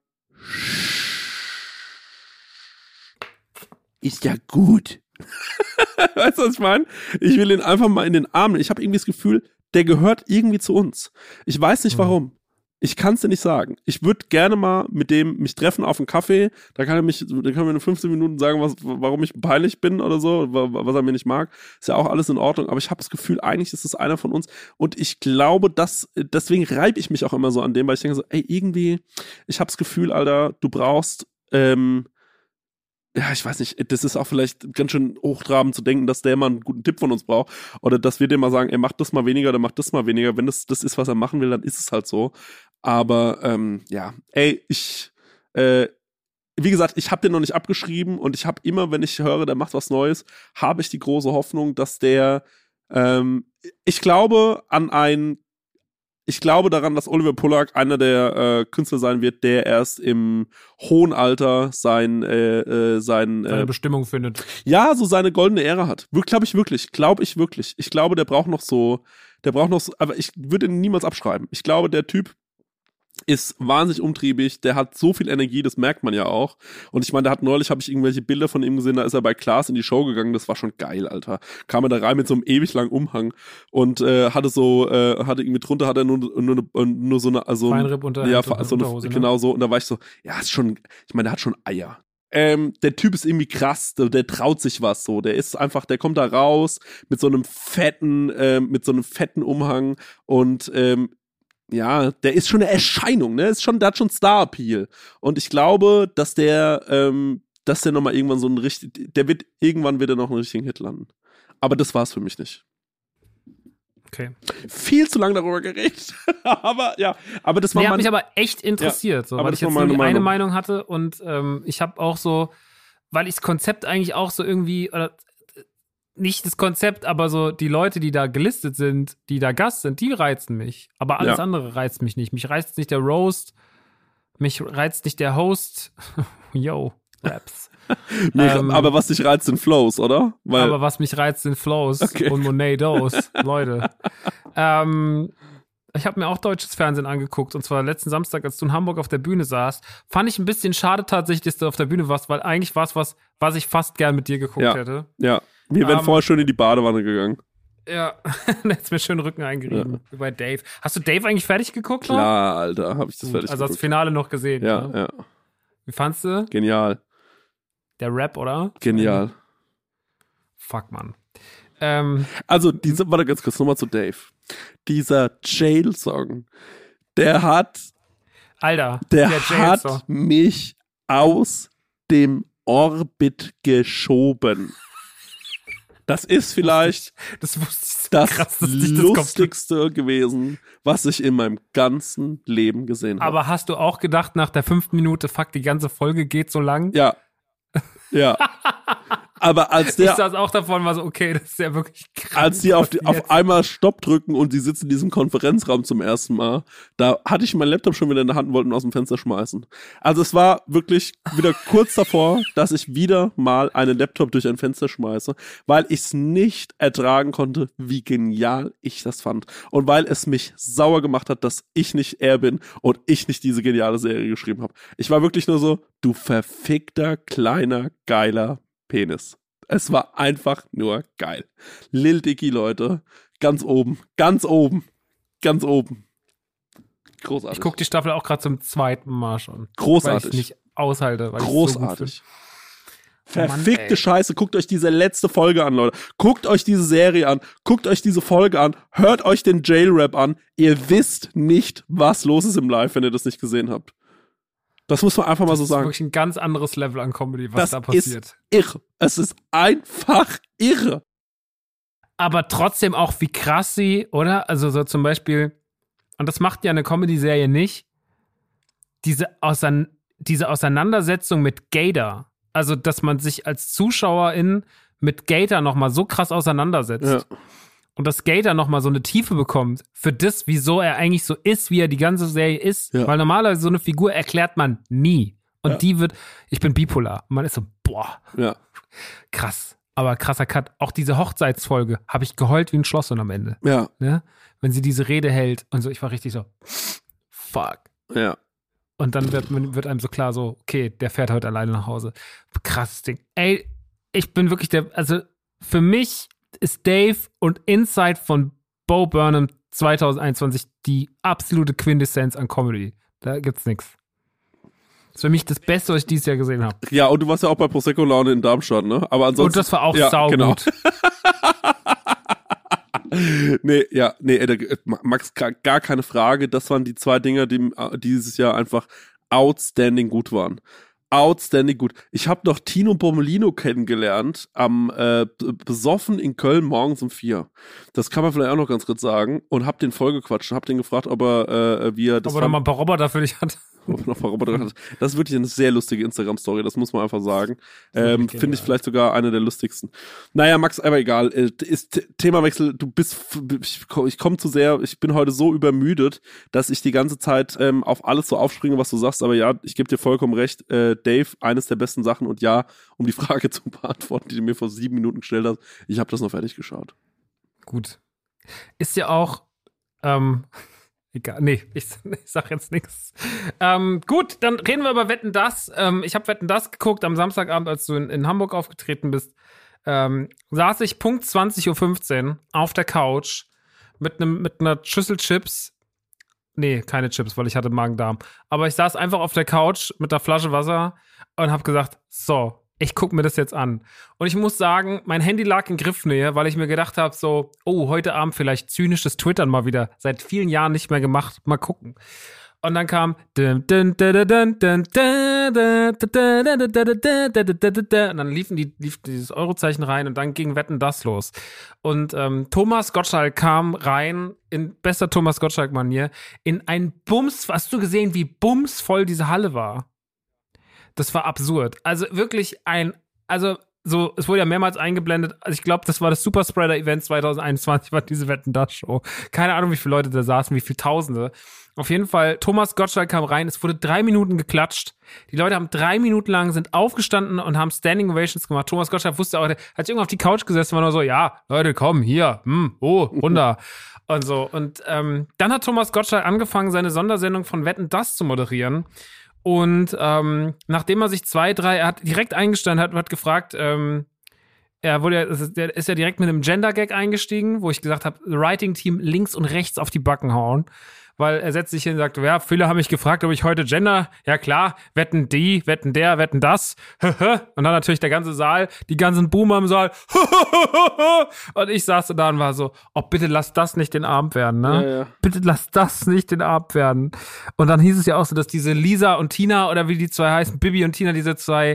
ist ja gut. Weißt du, was ich meine? Ich will den einfach mal in den Arm nehmen. Ich habe irgendwie das Gefühl, der gehört irgendwie zu uns. Ich weiß nicht warum. Ich kann es dir nicht sagen. Ich würde gerne mal mit dem mich treffen auf einen Kaffee. Da kann er mir in 15 Minuten sagen, warum ich peinlich bin oder so, was er mir nicht mag. Ist ja auch alles in Ordnung. Aber ich habe das Gefühl, eigentlich ist es einer von uns. Und ich glaube, deswegen reibe ich mich auch immer so an dem, weil ich denke so, irgendwie, ich habe das Gefühl, Alter, du brauchst, ich weiß nicht, das ist auch vielleicht ganz schön hochtrabend zu denken, dass der mal einen guten Tipp von uns braucht oder dass wir dem mal sagen, mach das mal weniger oder mach das mal weniger. Wenn das ist, was er machen will, dann ist es halt so. Aber wie gesagt, ich habe den noch nicht abgeschrieben und ich habe immer, wenn ich höre, der macht was Neues, habe ich die große Hoffnung, dass der ich glaube daran, dass Oliver Polak einer der Künstler sein wird, der erst im hohen Alter seine Bestimmung findet. Ja, so seine goldene Ära hat. Glaube ich wirklich. Ich glaube, der braucht noch so, aber ich würde ihn niemals abschreiben. Ich glaube, der Typ ist wahnsinnig umtriebig, der hat so viel Energie, das merkt man ja auch. Und ich meine, neulich habe ich irgendwelche Bilder von ihm gesehen, da ist er bei Klaas in die Show gegangen, das war schon geil, Alter. Kam er da rein mit so einem ewig langen Umhang und hatte irgendwie drunter hat er nur so eine, also Feinripp unter so eine, Unterhose, ne? Genau so, und da war ich so, ja, ist schon, ich meine, der hat schon Eier. Der Typ ist irgendwie krass, der traut sich was so, der kommt da raus mit so einem fetten Umhang und ja, der ist schon eine Erscheinung, ne? Der hat schon Star-Appeal. Und ich glaube, dass der nochmal irgendwann irgendwann wird er noch einen richtigen Hit landen. Aber das war's für mich nicht. Okay. Viel zu lange darüber geredet. aber das war hat mich aber echt interessiert, so, weil ich jetzt nur eine Meinung hatte und ich habe auch so, weil ich das Konzept eigentlich auch so irgendwie, oder nicht das Konzept, aber so die Leute, die da gelistet sind, die da Gast sind, die reizen mich. Aber alles andere reizt mich nicht. Mich reizt nicht der Roast, mich reizt nicht der Host. Yo, Raps. Aber was dich reizt, sind Flows, oder? Aber was mich reizt, sind Flows und Monados, Leute. Ich habe mir auch deutsches Fernsehen angeguckt, und zwar letzten Samstag, als du in Hamburg auf der Bühne saßt. Fand ich ein bisschen schade tatsächlich, dass du auf der Bühne warst, weil eigentlich war es was ich fast gern mit dir geguckt hätte. Ja, wir wären vorher schön in die Badewanne gegangen. Ja, da hättest mir schön den Rücken eingerieben, wie bei Dave. Hast du Dave eigentlich fertig geguckt? Klar, Alter, habe ich das fertig also geguckt. das Finale noch gesehen. Ja, ne? ja. Wie fandst du? Genial. Der Rap, oder? Genial. Fuck, Mann. Also, warte ganz kurz, nochmal zu Dave. Dieser Jail-Song, der hat mich aus dem Orbit geschoben. Das ist vielleicht das Lustigste gewesen, was ich in meinem ganzen Leben gesehen habe. Aber hast du auch gedacht, nach der 5. Minute, fuck, die ganze Folge geht so lang? Ja. Ja. Aber als der. Ich saß auch davon, war so, okay, das ist ja wirklich krass. Als die auf einmal Stopp drücken und die sitzen in diesem Konferenzraum zum ersten Mal, da hatte ich meinen Laptop schon wieder in der Hand und wollte ihn aus dem Fenster schmeißen. Also es war wirklich wieder kurz davor, dass ich wieder mal einen Laptop durch ein Fenster schmeiße, weil ich es nicht ertragen konnte, wie genial ich das fand. Und weil es mich sauer gemacht hat, dass ich nicht er bin und ich nicht diese geniale Serie geschrieben habe. Ich war wirklich nur so, du verfickter, kleiner, geiler Penis. Es war einfach nur geil. Lil Dicky, Leute. Ganz oben. Ganz oben. Ganz oben. Großartig. Ich gucke die Staffel auch gerade zum 2. Mal schon. Großartig. Weil ich nicht aushalte. Weil großartig. Ich so verfickte Scheiße. Guckt euch diese letzte Folge an, Leute. Guckt euch diese Serie an. Guckt euch diese Folge an. Hört euch den Jail-Rap an. Ihr wisst nicht, was los ist im Live, wenn ihr das nicht gesehen habt. Das muss man einfach mal so sagen. Das ist wirklich ein ganz anderes Level an Comedy, was da passiert. Das ist irre. Es ist einfach irre. Aber trotzdem auch, wie krass sie, oder? Also so zum Beispiel, und das macht ja eine Comedy-Serie nicht, diese Auseinandersetzung mit Gator. Also, dass man sich als Zuschauerin mit Gator nochmal so krass auseinandersetzt. Ja. Und dass Gator nochmal so eine Tiefe bekommt für das, wieso er eigentlich so ist, wie er die ganze Serie ist. Ja. Weil normalerweise so eine Figur erklärt man nie. Und ich bin bipolar. Und man ist so, boah, krass. Aber krasser Cut. Auch diese Hochzeitsfolge habe ich geheult wie ein Schlosshund am Ende. Ja. Ne? Wenn sie diese Rede hält und so, ich war richtig so, fuck. Ja. Und dann wird einem so klar so, okay, der fährt heute alleine nach Hause. Krasses Ding. Ey, ich bin wirklich also für mich ist Dave und Inside von Bo Burnham 2021 die absolute Quintessenz an Comedy. Da gibt's nichts. Das ist für mich das Beste, was ich dieses Jahr gesehen habe. Ja, und du warst ja auch bei Prosecco Laune in Darmstadt, ne? Aber ansonsten. Und das war auch saugut. Genau. Max, gar keine Frage. Das waren die 2 Dinger, die dieses Jahr einfach outstanding gut waren. Outstanding gut. Ich habe noch Tino Bommelino kennengelernt, besoffen in Köln morgens um 4. Das kann man vielleicht auch noch ganz kurz sagen. Und hab den vollgequatscht, hab den gefragt, ob er noch mal ein paar Roboter für dich hat. Das ist wirklich eine sehr lustige Instagram-Story, das muss man einfach sagen. Finde ich vielleicht sogar eine der lustigsten. Naja, Max, aber egal. Themawechsel, ich komme zu sehr, ich bin heute so übermüdet, dass ich die ganze Zeit auf alles so aufspringe, was du sagst. Aber ja, ich gebe dir vollkommen recht. Dave, eines der besten Sachen. Und ja, um die Frage zu beantworten, die du mir vor 7 Minuten gestellt hast, ich habe das noch fertig geschaut. Gut. Ist ja auch egal, nee, ich sag jetzt nichts. Gut, dann reden wir über Wetten, dass. Ich habe Wetten, dass geguckt am Samstagabend, als du in Hamburg aufgetreten bist. Saß ich Punkt 20:15 Uhr auf der Couch mit einer Schüssel Chips. Nee, keine Chips, weil ich hatte Magen-Darm. Aber ich saß einfach auf der Couch mit einer Flasche Wasser und habe gesagt, so, ich gucke mir das jetzt an. Und ich muss sagen, mein Handy lag in Griffnähe, weil ich mir gedacht habe, so, oh, heute Abend vielleicht zynisches Twittern mal wieder. Seit vielen Jahren nicht mehr gemacht. Mal gucken. Und dann kam und dann lief dieses Eurozeichen rein und dann ging Wetten, das los. Und Thomas Gottschalk kam rein in bester Thomas Gottschalk-Manier in ein Bums. Hast du gesehen, wie bumsvoll diese Halle war? Das war absurd. Also wirklich so, es wurde ja mehrmals eingeblendet. Also ich glaube, das war das Superspreader-Event 2021, war diese Wetten, das Show. Keine Ahnung, wie viele Leute da saßen, wie viele Tausende. Auf jeden Fall, Thomas Gottschalk kam rein, es wurde 3 Minuten geklatscht. Die Leute haben 3 Minuten lang, sind aufgestanden und haben Standing Ovations gemacht. Thomas Gottschalk wusste auch, hat sich irgendwo auf die Couch gesessen, war nur so, ja, Leute, komm, hier, runter. Und so. Und dann hat Thomas Gottschalk angefangen, seine Sondersendung von Wetten, das zu moderieren. Und nachdem er sich er hat direkt eingestanden, hat gefragt, er ist ja direkt mit einem Gender-Gag eingestiegen, wo ich gesagt habe, Writing-Team links und rechts auf die Backen hauen. Weil er setzt sich hin und sagt, ja, viele haben mich gefragt, ob ich heute Gender, ja klar, wetten die, wetten der, wetten das. Und dann natürlich der ganze Saal, die ganzen Boomer im Saal. Und ich saß da und war so, oh, bitte lass das nicht den Abend werden, ne? Ja. Bitte lass das nicht den Abend werden. Und dann hieß es ja auch so, dass diese Lisa und Tina, oder wie die zwei heißen, Bibi und Tina, diese zwei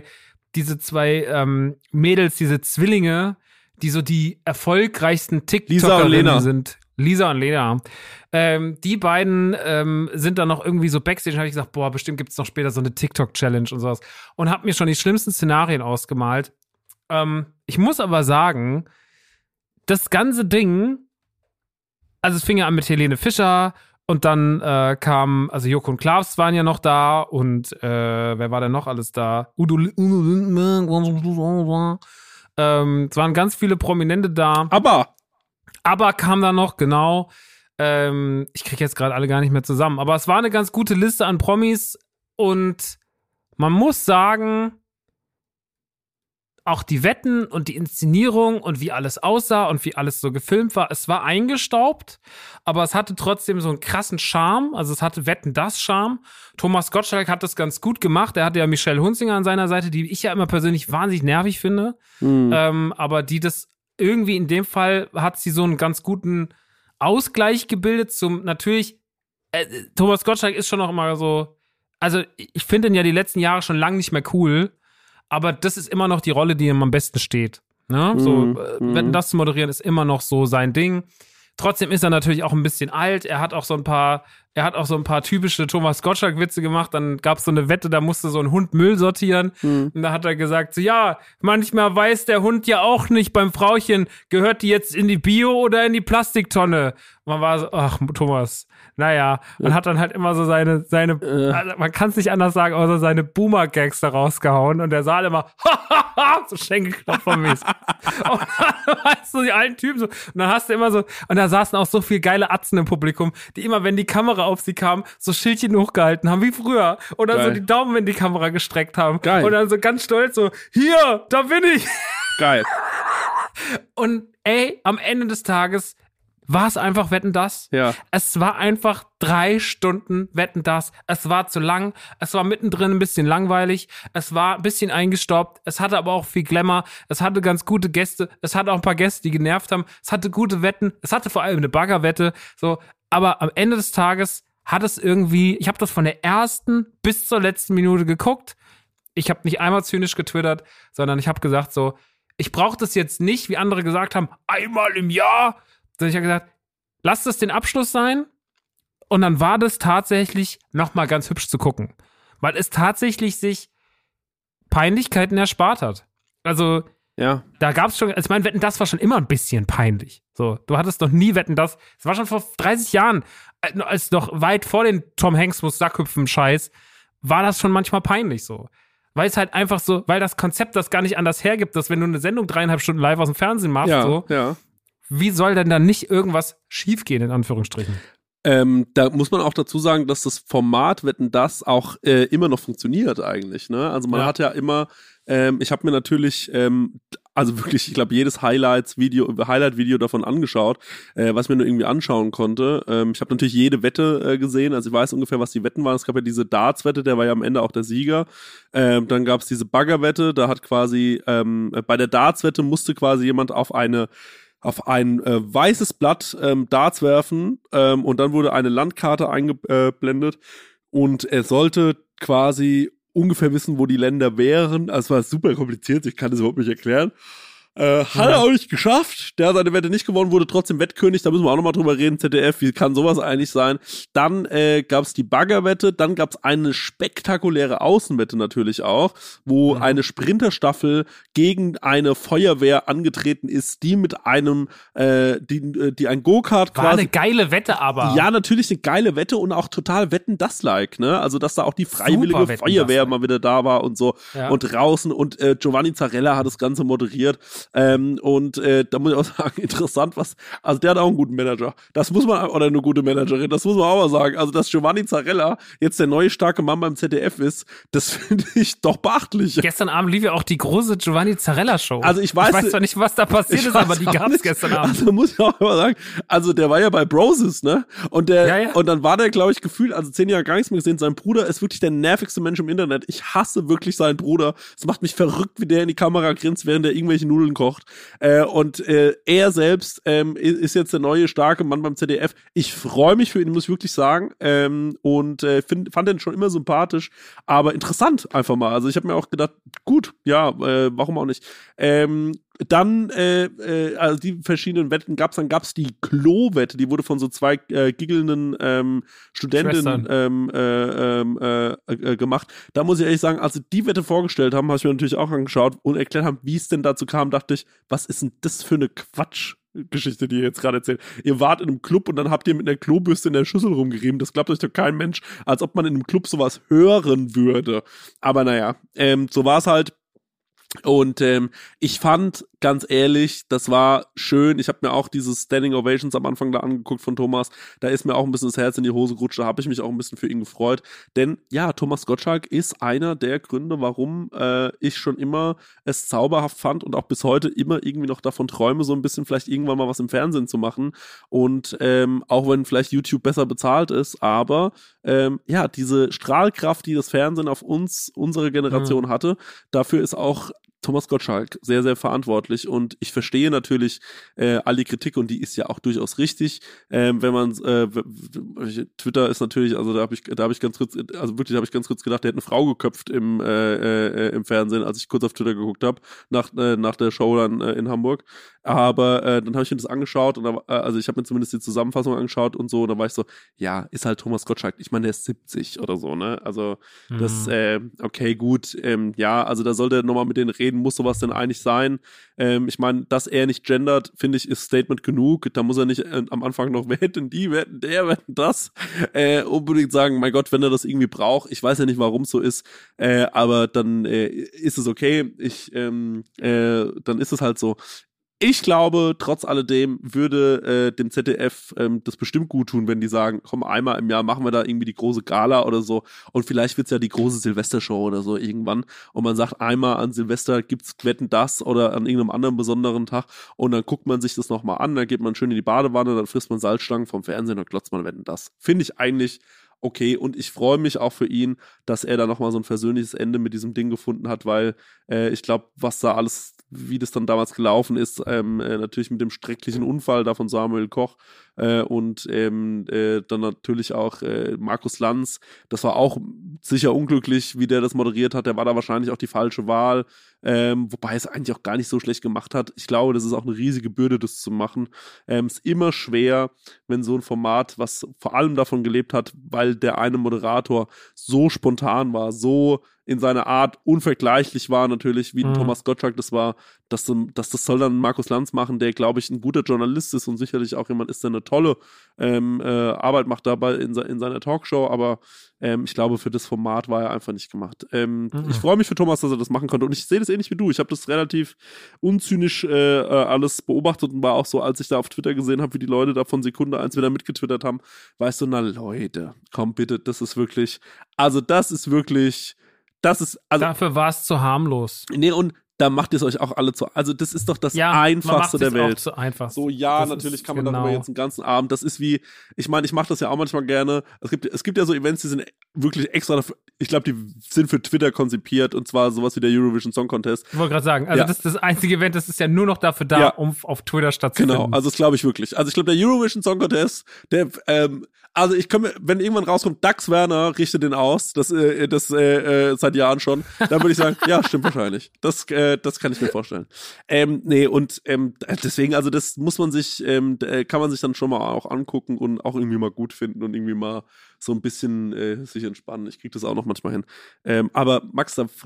Mädels, diese Zwillinge, die so die erfolgreichsten TikTokerinnen sind. Lisa und Lena. Die beiden sind dann noch irgendwie so Backstage, habe ich gesagt, boah, bestimmt gibt es noch später so eine TikTok-Challenge und sowas. Und habe mir schon die schlimmsten Szenarien ausgemalt. Ich muss aber sagen, das ganze Ding, also es fing ja an mit Helene Fischer und dann kam, also Joko und Klaas waren ja noch da und wer war denn noch alles da? Udo Lindenberg. Es waren ganz viele Prominente da. Aber kam da noch, genau. Ich kriege jetzt gerade alle gar nicht mehr zusammen. Aber es war eine ganz gute Liste an Promis. Und man muss sagen, auch die Wetten und die Inszenierung und wie alles aussah und wie alles so gefilmt war, es war eingestaubt, aber es hatte trotzdem so einen krassen Charme. Also es hatte Wetten, das Charme. Thomas Gottschalk hat das ganz gut gemacht. Er hatte ja Michelle Hunzinger an seiner Seite, die ich ja immer persönlich wahnsinnig nervig finde. Aber die das irgendwie in dem Fall hat sie so einen ganz guten Ausgleich gebildet zum, natürlich, Thomas Gottschalk ist schon noch immer so, also ich finde ihn ja die letzten Jahre schon lange nicht mehr cool, aber das ist immer noch die Rolle, die ihm am besten steht. Ne? Wetten, das zu moderieren ist immer noch so sein Ding. Trotzdem ist er natürlich auch ein bisschen alt. Er hat auch so ein paar typische Thomas Gottschalk-Witze gemacht. Dann gab es so eine Wette, da musste so ein Hund Müll sortieren. Und da hat er gesagt, so, ja, manchmal weiß der Hund ja auch nicht beim Frauchen, gehört die jetzt in die Bio oder in die Plastiktonne? Man war so, ach, Thomas, naja. Man hat dann halt immer so seine also man kann es nicht anders sagen, außer seine Boomer-Gags da rausgehauen. Und der Saal immer, so Schenkelklopfermäßig. Und dann weißt du, die alten Typen so. Und dann hast du immer so, und da saßen auch so viele geile Atzen im Publikum, die immer, wenn die Kamera auf sie kam, so Schildchen hochgehalten haben, wie früher. Und dann so die Daumen in die Kamera gestreckt haben. Geil. Und dann so ganz stolz so, hier, da bin ich. Geil. Und am Ende des Tages war es einfach Wetten, das. Ja. Es war einfach 3 Stunden Wetten, das. Es war zu lang. Es war mittendrin ein bisschen langweilig. Es war ein bisschen eingestaubt. Es hatte aber auch viel Glamour. Es hatte ganz gute Gäste. Es hatte auch ein paar Gäste, die genervt haben. Es hatte gute Wetten. Es hatte vor allem eine Baggerwette. So. Aber am Ende des Tages hat es irgendwie, ich habe das von der ersten bis zur letzten Minute geguckt. Ich habe nicht einmal zynisch getwittert, sondern ich habe gesagt so, ich brauche das jetzt nicht, wie andere gesagt haben, einmal im Jahr. Sondern ich habe gesagt, lass das den Abschluss sein. Und dann war das tatsächlich nochmal ganz hübsch zu gucken. Weil es tatsächlich sich Peinlichkeiten erspart hat. Also, ja. Da gab es schon, also ich meine, Wetten, das war schon immer ein bisschen peinlich. So, du hattest noch nie Wetten, das. Es war schon vor 30 Jahren, als noch weit vor den Tom Hanks muss Sackhüpfen Scheiß, war das schon manchmal peinlich so. Weil es halt einfach so, weil das Konzept das gar nicht anders hergibt, dass wenn du eine Sendung 3,5 Stunden live aus dem Fernsehen machst, wie soll denn dann nicht irgendwas schiefgehen, in Anführungsstrichen? Da muss man auch dazu sagen, dass das Format Wetten, das auch immer noch funktioniert eigentlich. Ne? Also man hat ja immer, ich habe mir natürlich also wirklich, ich glaube, jedes Highlight-Video davon angeschaut, was ich mir nur irgendwie anschauen konnte. Ich habe natürlich jede Wette gesehen, also ich weiß ungefähr, was die Wetten waren. Es gab ja diese Darts-Wette, der war ja am Ende auch der Sieger. Dann gab es diese Bagger-Wette, da hat quasi, bei der Darts-Wette musste quasi jemand auf ein weißes Blatt Darts werfen und dann wurde eine Landkarte eingeblendet und er sollte quasi ungefähr wissen, wo die Länder wären. Also es war super kompliziert, ich kann das überhaupt nicht erklären. Hat er auch nicht geschafft. Der hat seine Wette nicht gewonnen, wurde trotzdem Wettkönig. Da müssen wir auch nochmal drüber reden, ZDF. Wie kann sowas eigentlich sein? Dann gab es die Baggerwette. Dann gab es eine spektakuläre Außenwette natürlich auch, wo eine Sprinterstaffel gegen eine Feuerwehr angetreten ist, die mit einem, die ein Go-Kart quasi... War eine geile Wette aber. Ja, natürlich eine geile Wette und auch total Wetten das like, ne? Also, dass da auch die freiwillige Feuerwehr mal wieder da war und so. Ja. Und draußen und Giovanni Zarella hat das Ganze moderiert. Da muss ich auch sagen, interessant, also der hat auch einen guten Manager. Das muss man, oder eine gute Managerin, das muss man auch mal sagen. Also, dass Giovanni Zarella jetzt der neue starke Mann beim ZDF ist, das finde ich doch beachtlich. Gestern Abend lief ja auch die große Giovanni Zarella Show. Also ich weiß zwar nicht, was da passiert ist, aber die gab es gestern Abend. Also muss ich auch mal sagen, also der war ja bei Broses, ne? Und und dann war der, glaube ich, gefühlt, also 10 Jahre gar nichts mehr gesehen. Sein Bruder ist wirklich der nervigste Mensch im Internet. Ich hasse wirklich seinen Bruder. Es macht mich verrückt, wie der in die Kamera grinst, während er irgendwelche Nudeln kocht. Er selbst ist jetzt der neue starke Mann beim ZDF. Ich freue mich für ihn, muss ich wirklich sagen. Fand den schon immer sympathisch, aber interessant einfach mal. Also ich habe mir auch gedacht, gut, ja, warum auch nicht. Dann, also die verschiedenen Wetten gab's die Klo-Wette, die wurde von so zwei giggelnden Studentinnen gemacht. Da muss ich ehrlich sagen, als sie die Wette vorgestellt haben, habe ich mir natürlich auch angeschaut und erklärt haben, wie es denn dazu kam, dachte ich, was ist denn das für eine Quatschgeschichte, die ihr jetzt gerade erzählt? Ihr wart in einem Club und dann habt ihr mit einer Klobürste in der Schüssel rumgerieben. Das glaubt euch doch kein Mensch, als ob man in einem Club sowas hören würde. Aber naja, so war es halt. Und ich fand, ganz ehrlich, das war schön. Ich habe mir auch dieses Standing Ovations am Anfang da angeguckt von Thomas. Da ist mir auch ein bisschen das Herz in die Hose gerutscht. Da habe ich mich auch ein bisschen für ihn gefreut. Denn ja, Thomas Gottschalk ist einer der Gründe, warum ich schon immer es zauberhaft fand und auch bis heute immer irgendwie noch davon träume, so ein bisschen vielleicht irgendwann mal was im Fernsehen zu machen. Und auch wenn vielleicht YouTube besser bezahlt ist, aber ja, diese Strahlkraft, die das Fernsehen auf unsere Generation hatte, dafür ist auch Thomas Gottschalk sehr, sehr verantwortlich und ich verstehe natürlich all die Kritik und die ist ja auch durchaus richtig, wenn man Twitter ist natürlich, also da habe ich ganz kurz gedacht, der hätte eine Frau geköpft im Fernsehen, als ich kurz auf Twitter geguckt habe, nach der Show dann in Hamburg, aber dann habe ich mir das angeschaut und also ich habe mir zumindest die Zusammenfassung angeschaut und so und da war ich so, ja, ist halt Thomas Gottschalk, ich meine, der ist 70 oder so, ne, also das, okay, gut, ja, also da sollte er nochmal mit denen reden, muss sowas denn eigentlich sein? Ich meine, dass er nicht gendert, finde ich, ist Statement genug. Da muss er nicht am Anfang noch, wer hätten die, wer hätten der, wer hätten das, unbedingt sagen, mein Gott, wenn er das irgendwie braucht. Ich weiß ja nicht, warum es so ist, aber dann ist es okay. Dann ist es halt so. Ich glaube, trotz alledem würde dem ZDF das bestimmt gut tun, wenn die sagen, komm, einmal im Jahr machen wir da irgendwie die große Gala oder so und vielleicht wird's ja die große Silvestershow oder so irgendwann und man sagt, einmal an Silvester gibt's Wetten das oder an irgendeinem anderen besonderen Tag und dann guckt man sich das nochmal an, dann geht man schön in die Badewanne, dann frisst man Salzstangen vom Fernsehen und glotzt man Wetten das. Finde ich eigentlich okay und ich freue mich auch für ihn, dass er da nochmal so ein versöhnliches Ende mit diesem Ding gefunden hat, weil ich glaube, was da alles, wie das dann damals gelaufen ist, natürlich mit dem schrecklichen Unfall da von Samuel Koch und dann natürlich auch Markus Lanz, das war auch sicher unglücklich, wie der das moderiert hat, der war da wahrscheinlich auch die falsche Wahl, wobei es eigentlich auch gar nicht so schlecht gemacht hat. Ich glaube, das ist auch eine riesige Bürde, das zu machen. Ist immer schwer, wenn so ein Format, was vor allem davon gelebt hat, weil der eine Moderator so spontan war, so in seiner Art unvergleichlich war natürlich, wie Thomas Gottschalk das war, dass das soll dann Markus Lanz machen, der, glaube ich, ein guter Journalist ist und sicherlich auch jemand ist, der eine tolle Arbeit macht dabei in seiner Talkshow, aber ich glaube, für das Format war er einfach nicht gemacht. Ich freue mich für Thomas, dass er das machen konnte und ich sehe das ähnlich wie du. Ich habe das relativ unzynisch alles beobachtet und war auch so, als ich da auf Twitter gesehen habe, wie die Leute da von Sekunde 1 wieder mitgetwittert haben, weißt du, na Leute, komm bitte, das ist wirklich, dafür war es zu harmlos. Nee, und da macht ihr es euch auch alle zu. Also das ist doch das Einfachste der Welt. Auch zu einfach. So, ja, natürlich kann man darüber jetzt einen ganzen Abend. Das ist wie, ich meine, ich mache das ja auch manchmal gerne. Es gibt ja so Events, die sind wirklich extra dafür, ich glaube, die sind für Twitter konzipiert, und zwar sowas wie der Eurovision Song Contest. Ich wollte gerade sagen, also das ist das einzige Event, das ist ja nur noch dafür da, um auf Twitter stattzufinden. Genau, also das glaube ich wirklich. Also ich glaube, der Eurovision Song Contest, also ich komme, wenn irgendwann rauskommt, Dax Werner richtet den aus, das seit Jahren schon, dann würde ich sagen, ja, stimmt wahrscheinlich. Das kann ich mir vorstellen. Deswegen, also das muss man sich, kann man sich dann schon mal auch angucken und auch irgendwie mal gut finden und irgendwie mal so ein bisschen sich entspannen. Ich kriege das auch noch manchmal hin. Aber Max, da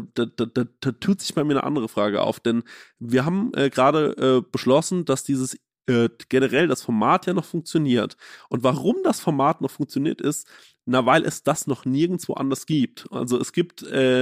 tut sich bei mir eine andere Frage auf, denn wir haben gerade beschlossen, dass dieses generell das Format ja noch funktioniert. Und warum das Format noch funktioniert ist, weil es das noch nirgendwo anders gibt. Also es gibt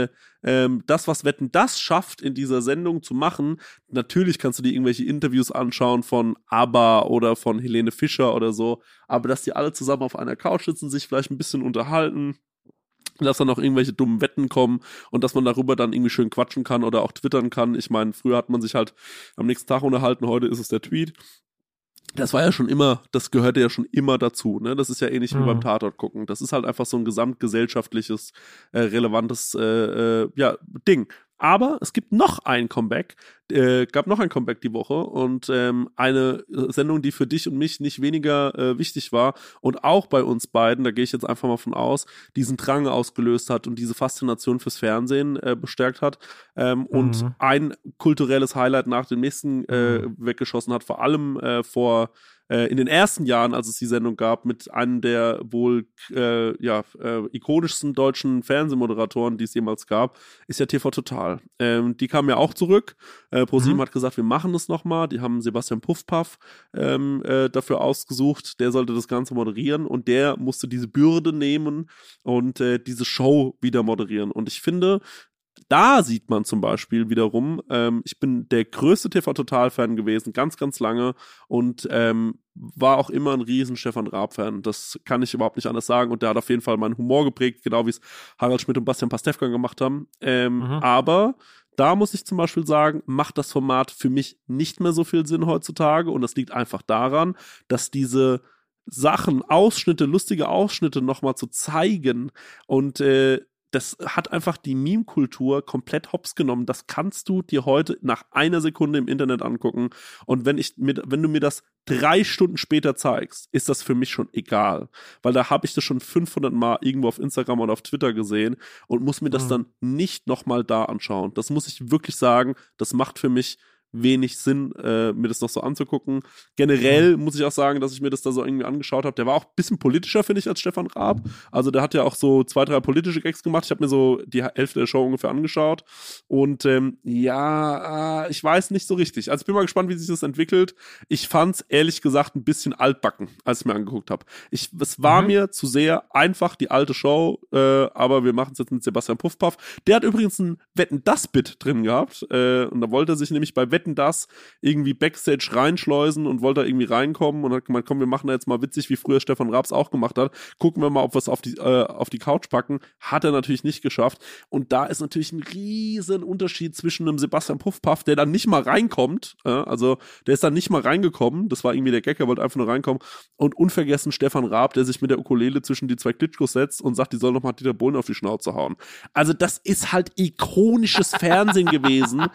das, was Wetten, das schafft, in dieser Sendung zu machen. Natürlich kannst du dir irgendwelche Interviews anschauen von ABBA oder von Helene Fischer oder so, aber dass die alle zusammen auf einer Couch sitzen, sich vielleicht ein bisschen unterhalten, dass dann noch irgendwelche dummen Wetten kommen und dass man darüber dann irgendwie schön quatschen kann oder auch twittern kann. Ich meine, früher hat man sich halt am nächsten Tag unterhalten, heute ist es der Tweet. Das war ja schon immer, das gehörte ja schon immer dazu, ne? Das ist ja ähnlich wie beim Tatort gucken. Das ist halt einfach so ein gesamtgesellschaftliches, relevantes Ding. Aber es gibt noch ein Comeback, gab noch ein Comeback die Woche und eine Sendung, die für dich und mich nicht weniger wichtig war und auch bei uns beiden, da gehe ich jetzt einfach mal von aus, diesen Drang ausgelöst hat und diese Faszination fürs Fernsehen bestärkt hat und ein kulturelles Highlight nach dem nächsten weggeschossen hat, vor allem in den ersten Jahren, als es die Sendung gab, mit einem der wohl ikonischsten deutschen Fernsehmoderatoren, die es jemals gab, ist ja TV Total. Die kamen ja auch zurück. ProSieben hat gesagt, wir machen das nochmal. Die haben Sebastian Puffpaff dafür ausgesucht. Der sollte das Ganze moderieren und der musste diese Bürde nehmen und diese Show wieder moderieren. Und ich finde, da sieht man zum Beispiel wiederum, ich bin der größte TV-Total-Fan gewesen, ganz, ganz lange und war auch immer ein riesen Stefan Raab-Fan. Das kann ich überhaupt nicht anders sagen und der hat auf jeden Fall meinen Humor geprägt, genau wie es Harald Schmidt und Bastian Pastewka gemacht haben. Aber da muss ich zum Beispiel sagen, macht das Format für mich nicht mehr so viel Sinn heutzutage und das liegt einfach daran, dass diese Sachen, lustige Ausschnitte nochmal zu zeigen und das hat einfach die Meme-Kultur komplett hops genommen. Das kannst du dir heute nach einer Sekunde im Internet angucken. Und wenn du mir das 3 Stunden später zeigst, ist das für mich schon egal. Weil da habe ich das schon 500 Mal irgendwo auf Instagram oder auf Twitter gesehen und muss mir das dann nicht nochmal da anschauen. Das muss ich wirklich sagen, das macht für mich wenig Sinn, mir das noch so anzugucken. Generell muss ich auch sagen, dass ich mir das da so irgendwie angeschaut habe. Der war auch ein bisschen politischer, finde ich, als Stefan Raab. Also der hat ja auch so 2, 3 politische Gags gemacht. Ich habe mir so die Hälfte der Show ungefähr angeschaut. Und ich weiß nicht so richtig. Also ich bin mal gespannt, wie sich das entwickelt. Ich fand es ehrlich gesagt ein bisschen altbacken, als ich mir angeguckt habe. Es war mir zu sehr einfach, die alte Show, aber wir machen es jetzt mit Sebastian Puffpaff. Der hat übrigens ein Wetten-das-Bit drin gehabt. Und da wollte er sich nämlich bei Wetten das irgendwie Backstage reinschleusen und wollte da irgendwie reinkommen und hat gemeint, komm, wir machen da jetzt mal witzig, wie früher Stefan Raabs auch gemacht hat. Gucken wir mal, ob wir es auf die Couch packen. Hat er natürlich nicht geschafft. Und da ist natürlich ein riesen Unterschied zwischen einem Sebastian Puffpaff, der dann nicht mal reinkommt, also der ist dann nicht mal reingekommen, das war irgendwie der Gag, er wollte einfach nur reinkommen, und unvergessen Stefan Raab, der sich mit der Ukulele zwischen die 2 Klitschkos setzt und sagt, die soll noch mal Dieter Bohlen auf die Schnauze hauen. Also das ist halt ikonisches Fernsehen gewesen.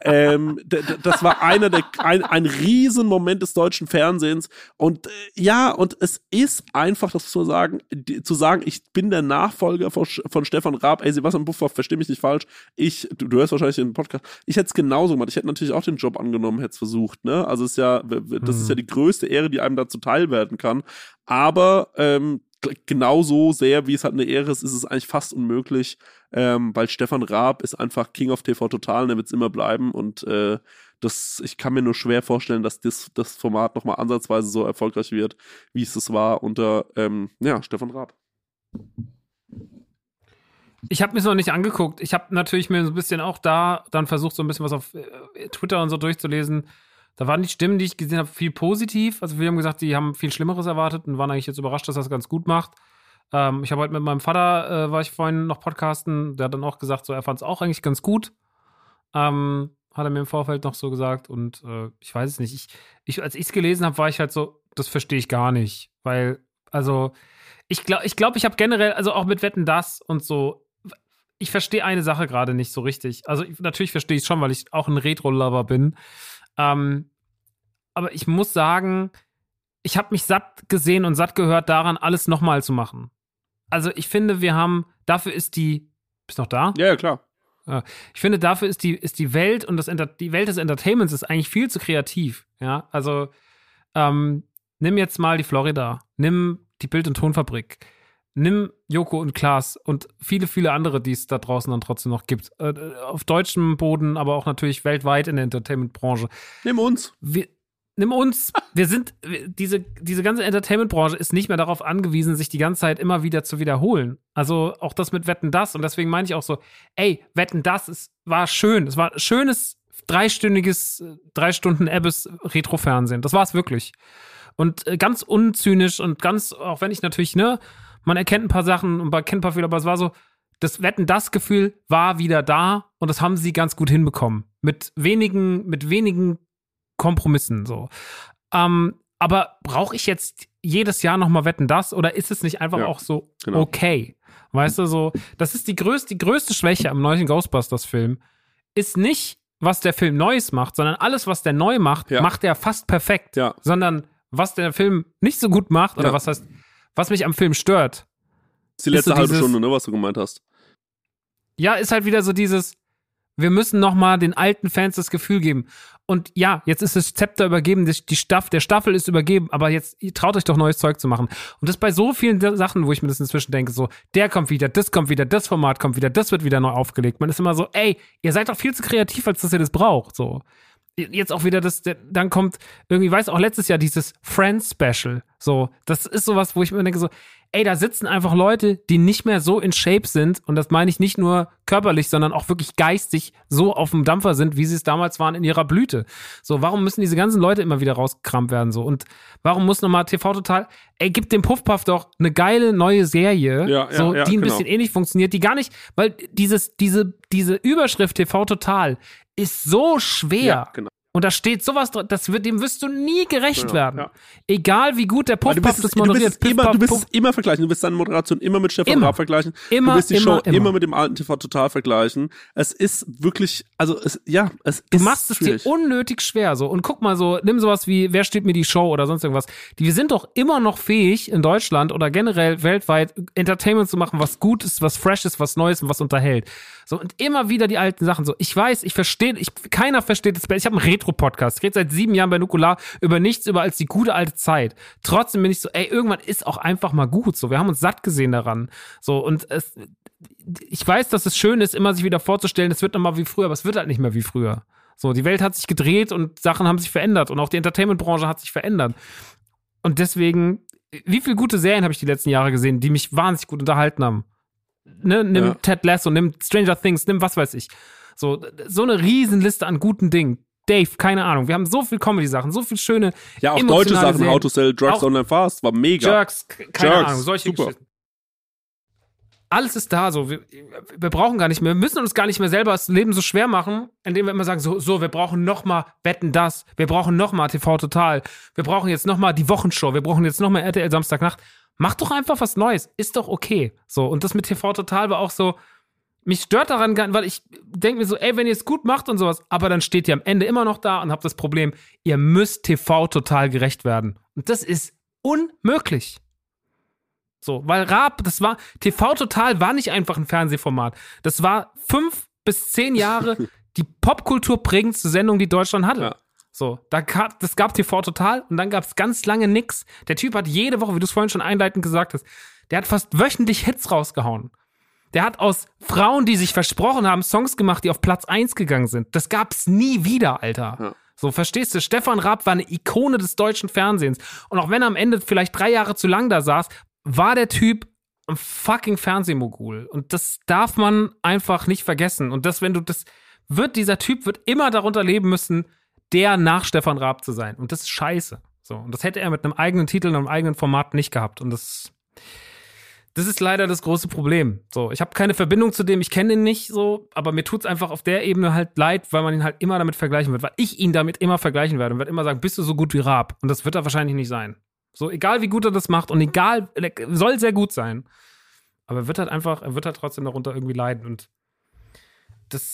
Das war ein Riesenmoment des deutschen Fernsehens und und es ist einfach, das zu sagen, ich bin der Nachfolger von Stefan Raab. Ey, Sebastian Puffpaff, versteh mich nicht falsch, du hörst wahrscheinlich den Podcast, ich hätte es genauso gemacht, ich hätte natürlich auch den Job angenommen, hätte es versucht, ne, also das ist ja die größte Ehre, die einem da zuteil werden kann, aber genauso sehr, wie es halt eine Ehre ist, ist es eigentlich fast unmöglich, weil Stefan Raab ist einfach King of TV Total und er wird es immer bleiben und ich kann mir nur schwer vorstellen, dass das Format nochmal ansatzweise so erfolgreich wird, wie es war unter Stefan Raab. Ich habe mir es noch nicht angeguckt. Ich habe natürlich mir so ein bisschen auch da dann versucht, so ein bisschen was auf Twitter und so durchzulesen. Da waren die Stimmen, die ich gesehen habe, viel positiv. Also wir haben gesagt, die haben viel Schlimmeres erwartet und waren eigentlich jetzt überrascht, dass das ganz gut macht. Ich habe heute mit meinem Vater, war ich vorhin noch podcasten, der hat dann auch gesagt, so er fand es auch eigentlich ganz gut. hat er mir im Vorfeld noch so gesagt. Und ich weiß es nicht. Als ich es gelesen habe, war ich halt so, das verstehe ich gar nicht. Weil, also, ich glaube, ich habe generell, also auch mit Wetten, das und so, ich verstehe eine Sache gerade nicht so richtig. Also natürlich verstehe ich es schon, weil ich auch ein Retro-Lover bin. Aber ich muss sagen, ich habe mich satt gesehen und satt gehört daran, alles nochmal zu machen. Also ich finde, dafür ist bist du noch da? Ja, klar. Ich finde, dafür ist die Welt und die Welt des Entertainments ist eigentlich viel zu kreativ. Ja, also nimm jetzt mal die Florida, nimm die Bild- und Tonfabrik, nimm Joko und Klaas und viele, viele andere, die es da draußen dann trotzdem noch gibt. Auf deutschem Boden, aber auch natürlich weltweit in der Entertainment-Branche. Nimm uns. Diese ganze Entertainment-Branche ist nicht mehr darauf angewiesen, sich die ganze Zeit immer wieder zu wiederholen. Also auch das mit Wetten, das. Und deswegen meine ich auch so, Wetten, das war schön. Es war schönes 3 Stunden Ebbes Retro-Fernsehen. Das war es wirklich. Und ganz unzynisch und ganz, auch wenn ich natürlich, man erkennt ein paar Sachen und man kennt ein paar Fehler, aber es war so, das Wetten-das-Gefühl war wieder da und das haben sie ganz gut hinbekommen. Mit wenigen Kompromissen, so. Aber brauche ich jetzt jedes Jahr nochmal Wetten, das? Oder ist es nicht einfach auch so okay? Weißt du, so, das ist die größte Schwäche am neuen Ghostbusters-Film, ist nicht, was der Film Neues macht, sondern alles, was der neu macht, macht er fast perfekt. Ja. Sondern was der Film nicht so gut macht, oder was mich am Film stört. Das ist die letzte halbe Stunde, ne, was du gemeint hast. Ja, ist halt wieder so dieses, wir müssen nochmal den alten Fans das Gefühl geben. Und ja, jetzt ist das Zepter übergeben, der Staffel ist übergeben, aber jetzt traut euch doch neues Zeug zu machen. Und das bei so vielen Sachen, wo ich mir das inzwischen denke, so, der kommt wieder, das Format kommt wieder, das wird wieder neu aufgelegt. Man ist immer so, ihr seid doch viel zu kreativ, als dass ihr das braucht, so. Jetzt auch wieder dann kommt irgendwie, weiß auch letztes Jahr dieses Friends-Special. So, das ist sowas, wo ich mir denke so, da sitzen einfach Leute, die nicht mehr so in Shape sind, und das meine ich nicht nur körperlich, sondern auch wirklich geistig so auf dem Dampfer sind, wie sie es damals waren in ihrer Blüte. So, warum müssen diese ganzen Leute immer wieder rausgekramt werden, so? Und warum muss nochmal TV Total, gib dem Puffpuff doch eine geile neue Serie, die ein bisschen ähnlich funktioniert, die gar nicht, weil diese Überschrift TV Total ist so schwer. Ja, genau. Und da steht sowas drin, dem wirst du nie gerecht werden. Ja. Egal wie gut der Puffpuff das moderiert. Du wirst es immer vergleichen. Du wirst deine Moderation immer mit Stefan Raab vergleichen. Du wirst die Show immer mit dem alten TV Total vergleichen. Es ist wirklich, du machst es dir unnötig schwer, so. Und guck mal so, nimm sowas wie, wer steht mir die Show oder sonst irgendwas. Wir sind doch immer noch fähig, in Deutschland oder generell weltweit Entertainment zu machen, was gut ist, was fresh ist, was Neues und was unterhält. So, und immer wieder die alten Sachen. So, ich weiß, keiner versteht es. Ich habe einen Retro-Podcast. Ich rede seit 7 Jahren bei Nukular über nichts als die gute alte Zeit. Trotzdem bin ich so, irgendwann ist auch einfach mal gut. So, wir haben uns satt gesehen daran. So, und ich weiß, dass es schön ist, immer sich wieder vorzustellen, es wird nochmal wie früher, aber es wird halt nicht mehr wie früher. So, die Welt hat sich gedreht und Sachen haben sich verändert und auch die Entertainment-Branche hat sich verändert. Und deswegen, wie viele gute Serien habe ich die letzten Jahre gesehen, die mich wahnsinnig gut unterhalten haben? Nimm Ted Lasso, nimm Stranger Things, nimm was weiß ich. So eine Riesenliste an guten Dingen. Dave, keine Ahnung. Wir haben so viel Comedy-Sachen, so viel schöne ja, auch deutsche Sachen, Serien. How to Sell Drugs Online Fast, war mega. Jerks, keine Ahnung, solche Geschichten. Alles ist da, so. Wir brauchen gar nicht mehr, wir müssen uns gar nicht mehr selber das Leben so schwer machen, indem wir immer sagen, so, wir brauchen nochmal Wetten, das, wir brauchen nochmal TV Total, wir brauchen jetzt nochmal die Wochenshow, wir brauchen jetzt nochmal RTL Samstagnacht. Mach doch einfach was Neues, ist doch okay. So, und das mit TV Total war auch so, mich stört daran, weil ich denke mir so, wenn ihr es gut macht und sowas, aber dann steht ihr am Ende immer noch da und habt das Problem, ihr müsst TV Total gerecht werden. Und das ist unmöglich. So, weil TV Total war nicht einfach ein Fernsehformat. Das war 5 bis 10 Jahre die popkulturprägendste Sendung, die Deutschland hatte. Ja. So, das gab TV Total und dann gab es ganz lange nix. Der Typ hat jede Woche, wie du es vorhin schon einleitend gesagt hast, der hat fast wöchentlich Hits rausgehauen. Der hat aus Frauen, die sich versprochen haben, Songs gemacht, die auf Platz 1 gegangen sind. Das gab's nie wieder, Alter. Ja. So, verstehst du? Stefan Raab war eine Ikone des deutschen Fernsehens. Und auch wenn er am Ende vielleicht 3 Jahre zu lang da saß, war der Typ ein fucking Fernsehmogul. Und das darf man einfach nicht vergessen. Und dieser Typ wird immer darunter leben müssen, der nach Stefan Raab zu sein. Und das ist scheiße. So, und das hätte er mit einem eigenen Titel und einem eigenen Format nicht gehabt. Und Das ist leider das große Problem. So, ich habe keine Verbindung zu dem, ich kenne ihn nicht so, aber mir tut's einfach auf der Ebene halt leid, weil man ihn halt immer damit vergleichen wird, weil ich ihn damit immer vergleichen werde und werde immer sagen, bist du so gut wie Raab? Und das wird er wahrscheinlich nicht sein. So, egal wie gut er das macht und egal, er soll sehr gut sein, aber er wird halt trotzdem darunter irgendwie leiden und das,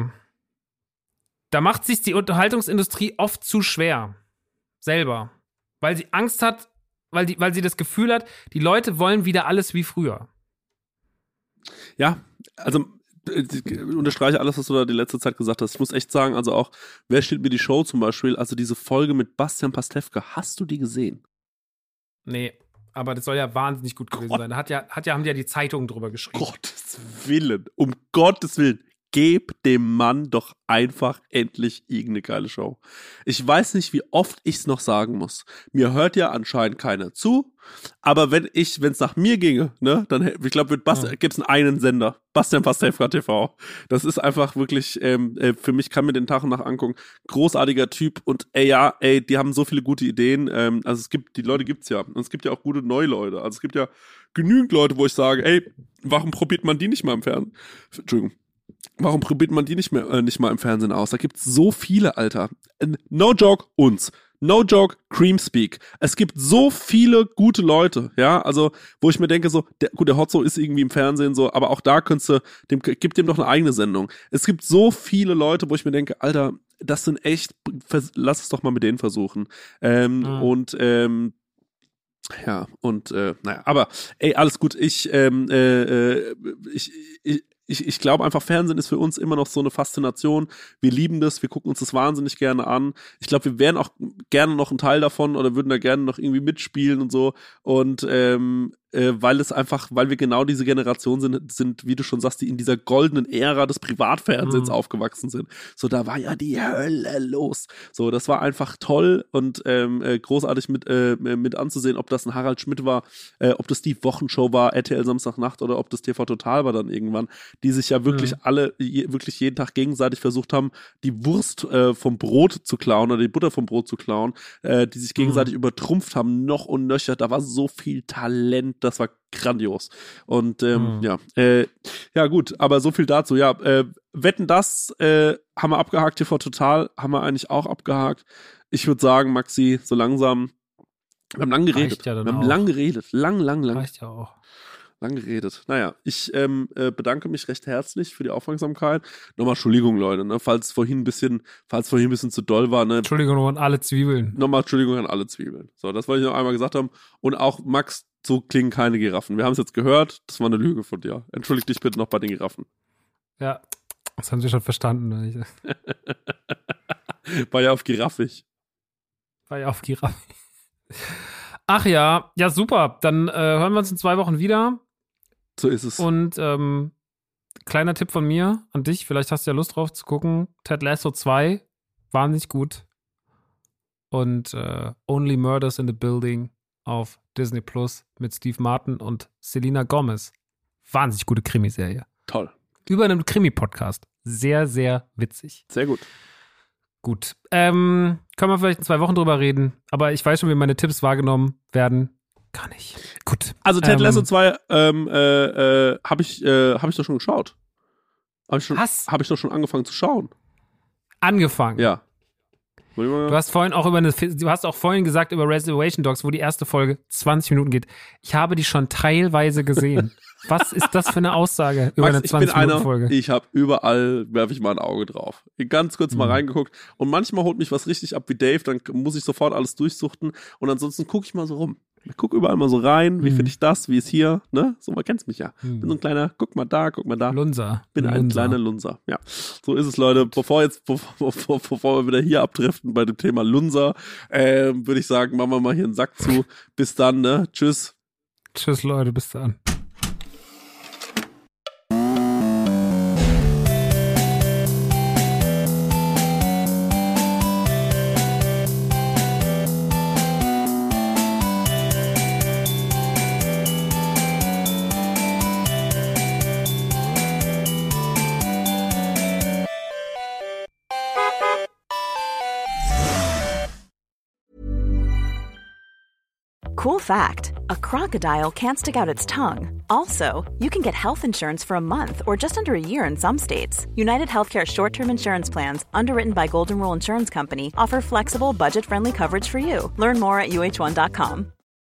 da macht sich die Unterhaltungsindustrie oft zu schwer. Selber. Weil sie Angst hat, weil sie das Gefühl hat, die Leute wollen wieder alles wie früher. Ja, also ich unterstreiche alles, was du da die letzte Zeit gesagt hast. Ich muss echt sagen, also auch, wer steht mir die Show zum Beispiel, also diese Folge mit Bastian Pastewka, hast du die gesehen? Nee, aber das soll ja wahnsinnig gut gewesen sein. Da haben ja die Zeitungen drüber geschrieben. Um Gottes Willen. Geb dem Mann doch einfach endlich irgendeine geile Show. Ich weiß nicht, wie oft ich es noch sagen muss. Mir hört ja anscheinend keiner zu, aber wenn es nach mir ginge, ne, dann, ich glaube, gibt's einen Sender. Bastian Pastewka TV. Das ist einfach wirklich, für mich kann mir den Tag und Nacht angucken. Großartiger Typ und die haben so viele gute Ideen. Also die Leute gibt's ja. Und es gibt ja auch gute neue Leute. Also es gibt ja genügend Leute, wo ich sage, ey, warum probiert man die nicht mal im Fernsehen? Entschuldigung. Warum probiert man die nicht mal im Fernsehen aus? Da gibt's so viele, Alter. No joke, uns. No joke, Creamspeak. Es gibt so viele gute Leute, ja, also, wo ich mir denke, so, der Hotzo ist irgendwie im Fernsehen so, aber auch da gib dem doch eine eigene Sendung. Es gibt so viele Leute, wo ich mir denke, Alter, das sind echt, lass es doch mal mit denen versuchen. Aber, ey, alles gut, ich glaube einfach, Fernsehen ist für uns immer noch so eine Faszination. Wir lieben das, wir gucken uns das wahnsinnig gerne an. Ich glaube, wir wären auch gerne noch ein Teil davon oder würden da gerne noch irgendwie mitspielen und so. Und weil wir genau diese Generation sind, wie du schon sagst, die in dieser goldenen Ära des Privatfernsehens aufgewachsen sind. So, da war ja die Hölle los. So, das war einfach toll und großartig mit anzusehen, ob das ein Harald Schmidt war, ob das die Wochenshow war, RTL Samstagnacht oder ob das TV Total war dann irgendwann, die sich ja wirklich alle, wirklich jeden Tag gegenseitig versucht haben, die Wurst vom Brot zu klauen oder die Butter vom Brot zu klauen, die sich gegenseitig übertrumpft haben, noch und nöcher. Da war so viel Talent, das war grandios. Und ja gut, aber so viel dazu. Ja, Wetten, das haben wir abgehakt, TV Total haben wir eigentlich auch abgehakt. Ich würde sagen, Maxi, so langsam, wir haben lang geredet. Ja, wir haben lang geredet. Lang. Reicht ja auch. Lang geredet. Naja, ich bedanke mich recht herzlich für die Aufmerksamkeit. Nochmal Entschuldigung, Leute, ne, falls vorhin ein bisschen zu doll war. Ne, Entschuldigung an alle Zwiebeln. Nochmal Entschuldigung an alle Zwiebeln. So, das wollte ich noch einmal gesagt haben. Und auch, Max, so klingen keine Giraffen. Wir haben es jetzt gehört, das war eine Lüge von dir. Entschuldig dich bitte noch bei den Giraffen. Ja, das haben sie schon verstanden. War ja auf giraffig. Ach ja, super. Dann hören wir uns in 2 Wochen wieder. So ist es. Und kleiner Tipp von mir an dich, vielleicht hast du ja Lust drauf zu gucken. Ted Lasso 2, wahnsinnig gut. Und Only Murders in the Building auf Disney Plus mit Steve Martin und Selena Gomez. Wahnsinnig gute Krimiserie. Toll. Über einem Krimi-Podcast. Sehr, sehr witzig. Sehr gut. Gut. Können wir vielleicht in 2 Wochen drüber reden, aber ich weiß schon, wie meine Tipps wahrgenommen werden. Gar nicht. Gut. Also Ted Lasso 2 habe ich doch schon geschaut. Habe ich doch schon angefangen zu schauen. Angefangen? Ja. Du hast auch vorhin gesagt über Reservation Dogs, wo die erste Folge 20 Minuten geht. Ich habe die schon teilweise gesehen. Was ist das für eine Aussage über eine 20-Minuten-Folge? Ich habe überall, werfe ich mal ein Auge drauf. Ganz kurz mal reingeguckt. Und manchmal holt mich was richtig ab wie Dave, dann muss ich sofort alles durchsuchten. Und ansonsten gucke ich mal so rum. Ich gucke überall mal so rein, wie finde ich das, wie ist hier, ne? So, man kennt's mich ja. Bin so ein kleiner, guck mal da. Lunzer. Bin ein kleiner Lunzer. Ja, so ist es, Leute. Bevor wir wieder hier abdriften bei dem Thema Lunzer, würde ich sagen, machen wir mal hier einen Sack zu. Bis dann, ne? Tschüss. Tschüss, Leute, bis dann. Cool fact, a crocodile can't stick out its tongue. Also, you can get health insurance for a month or just under a year in some states. United Healthcare short-term insurance plans, underwritten by Golden Rule Insurance Company, offer flexible, budget-friendly coverage for you. Learn more at uh1.com.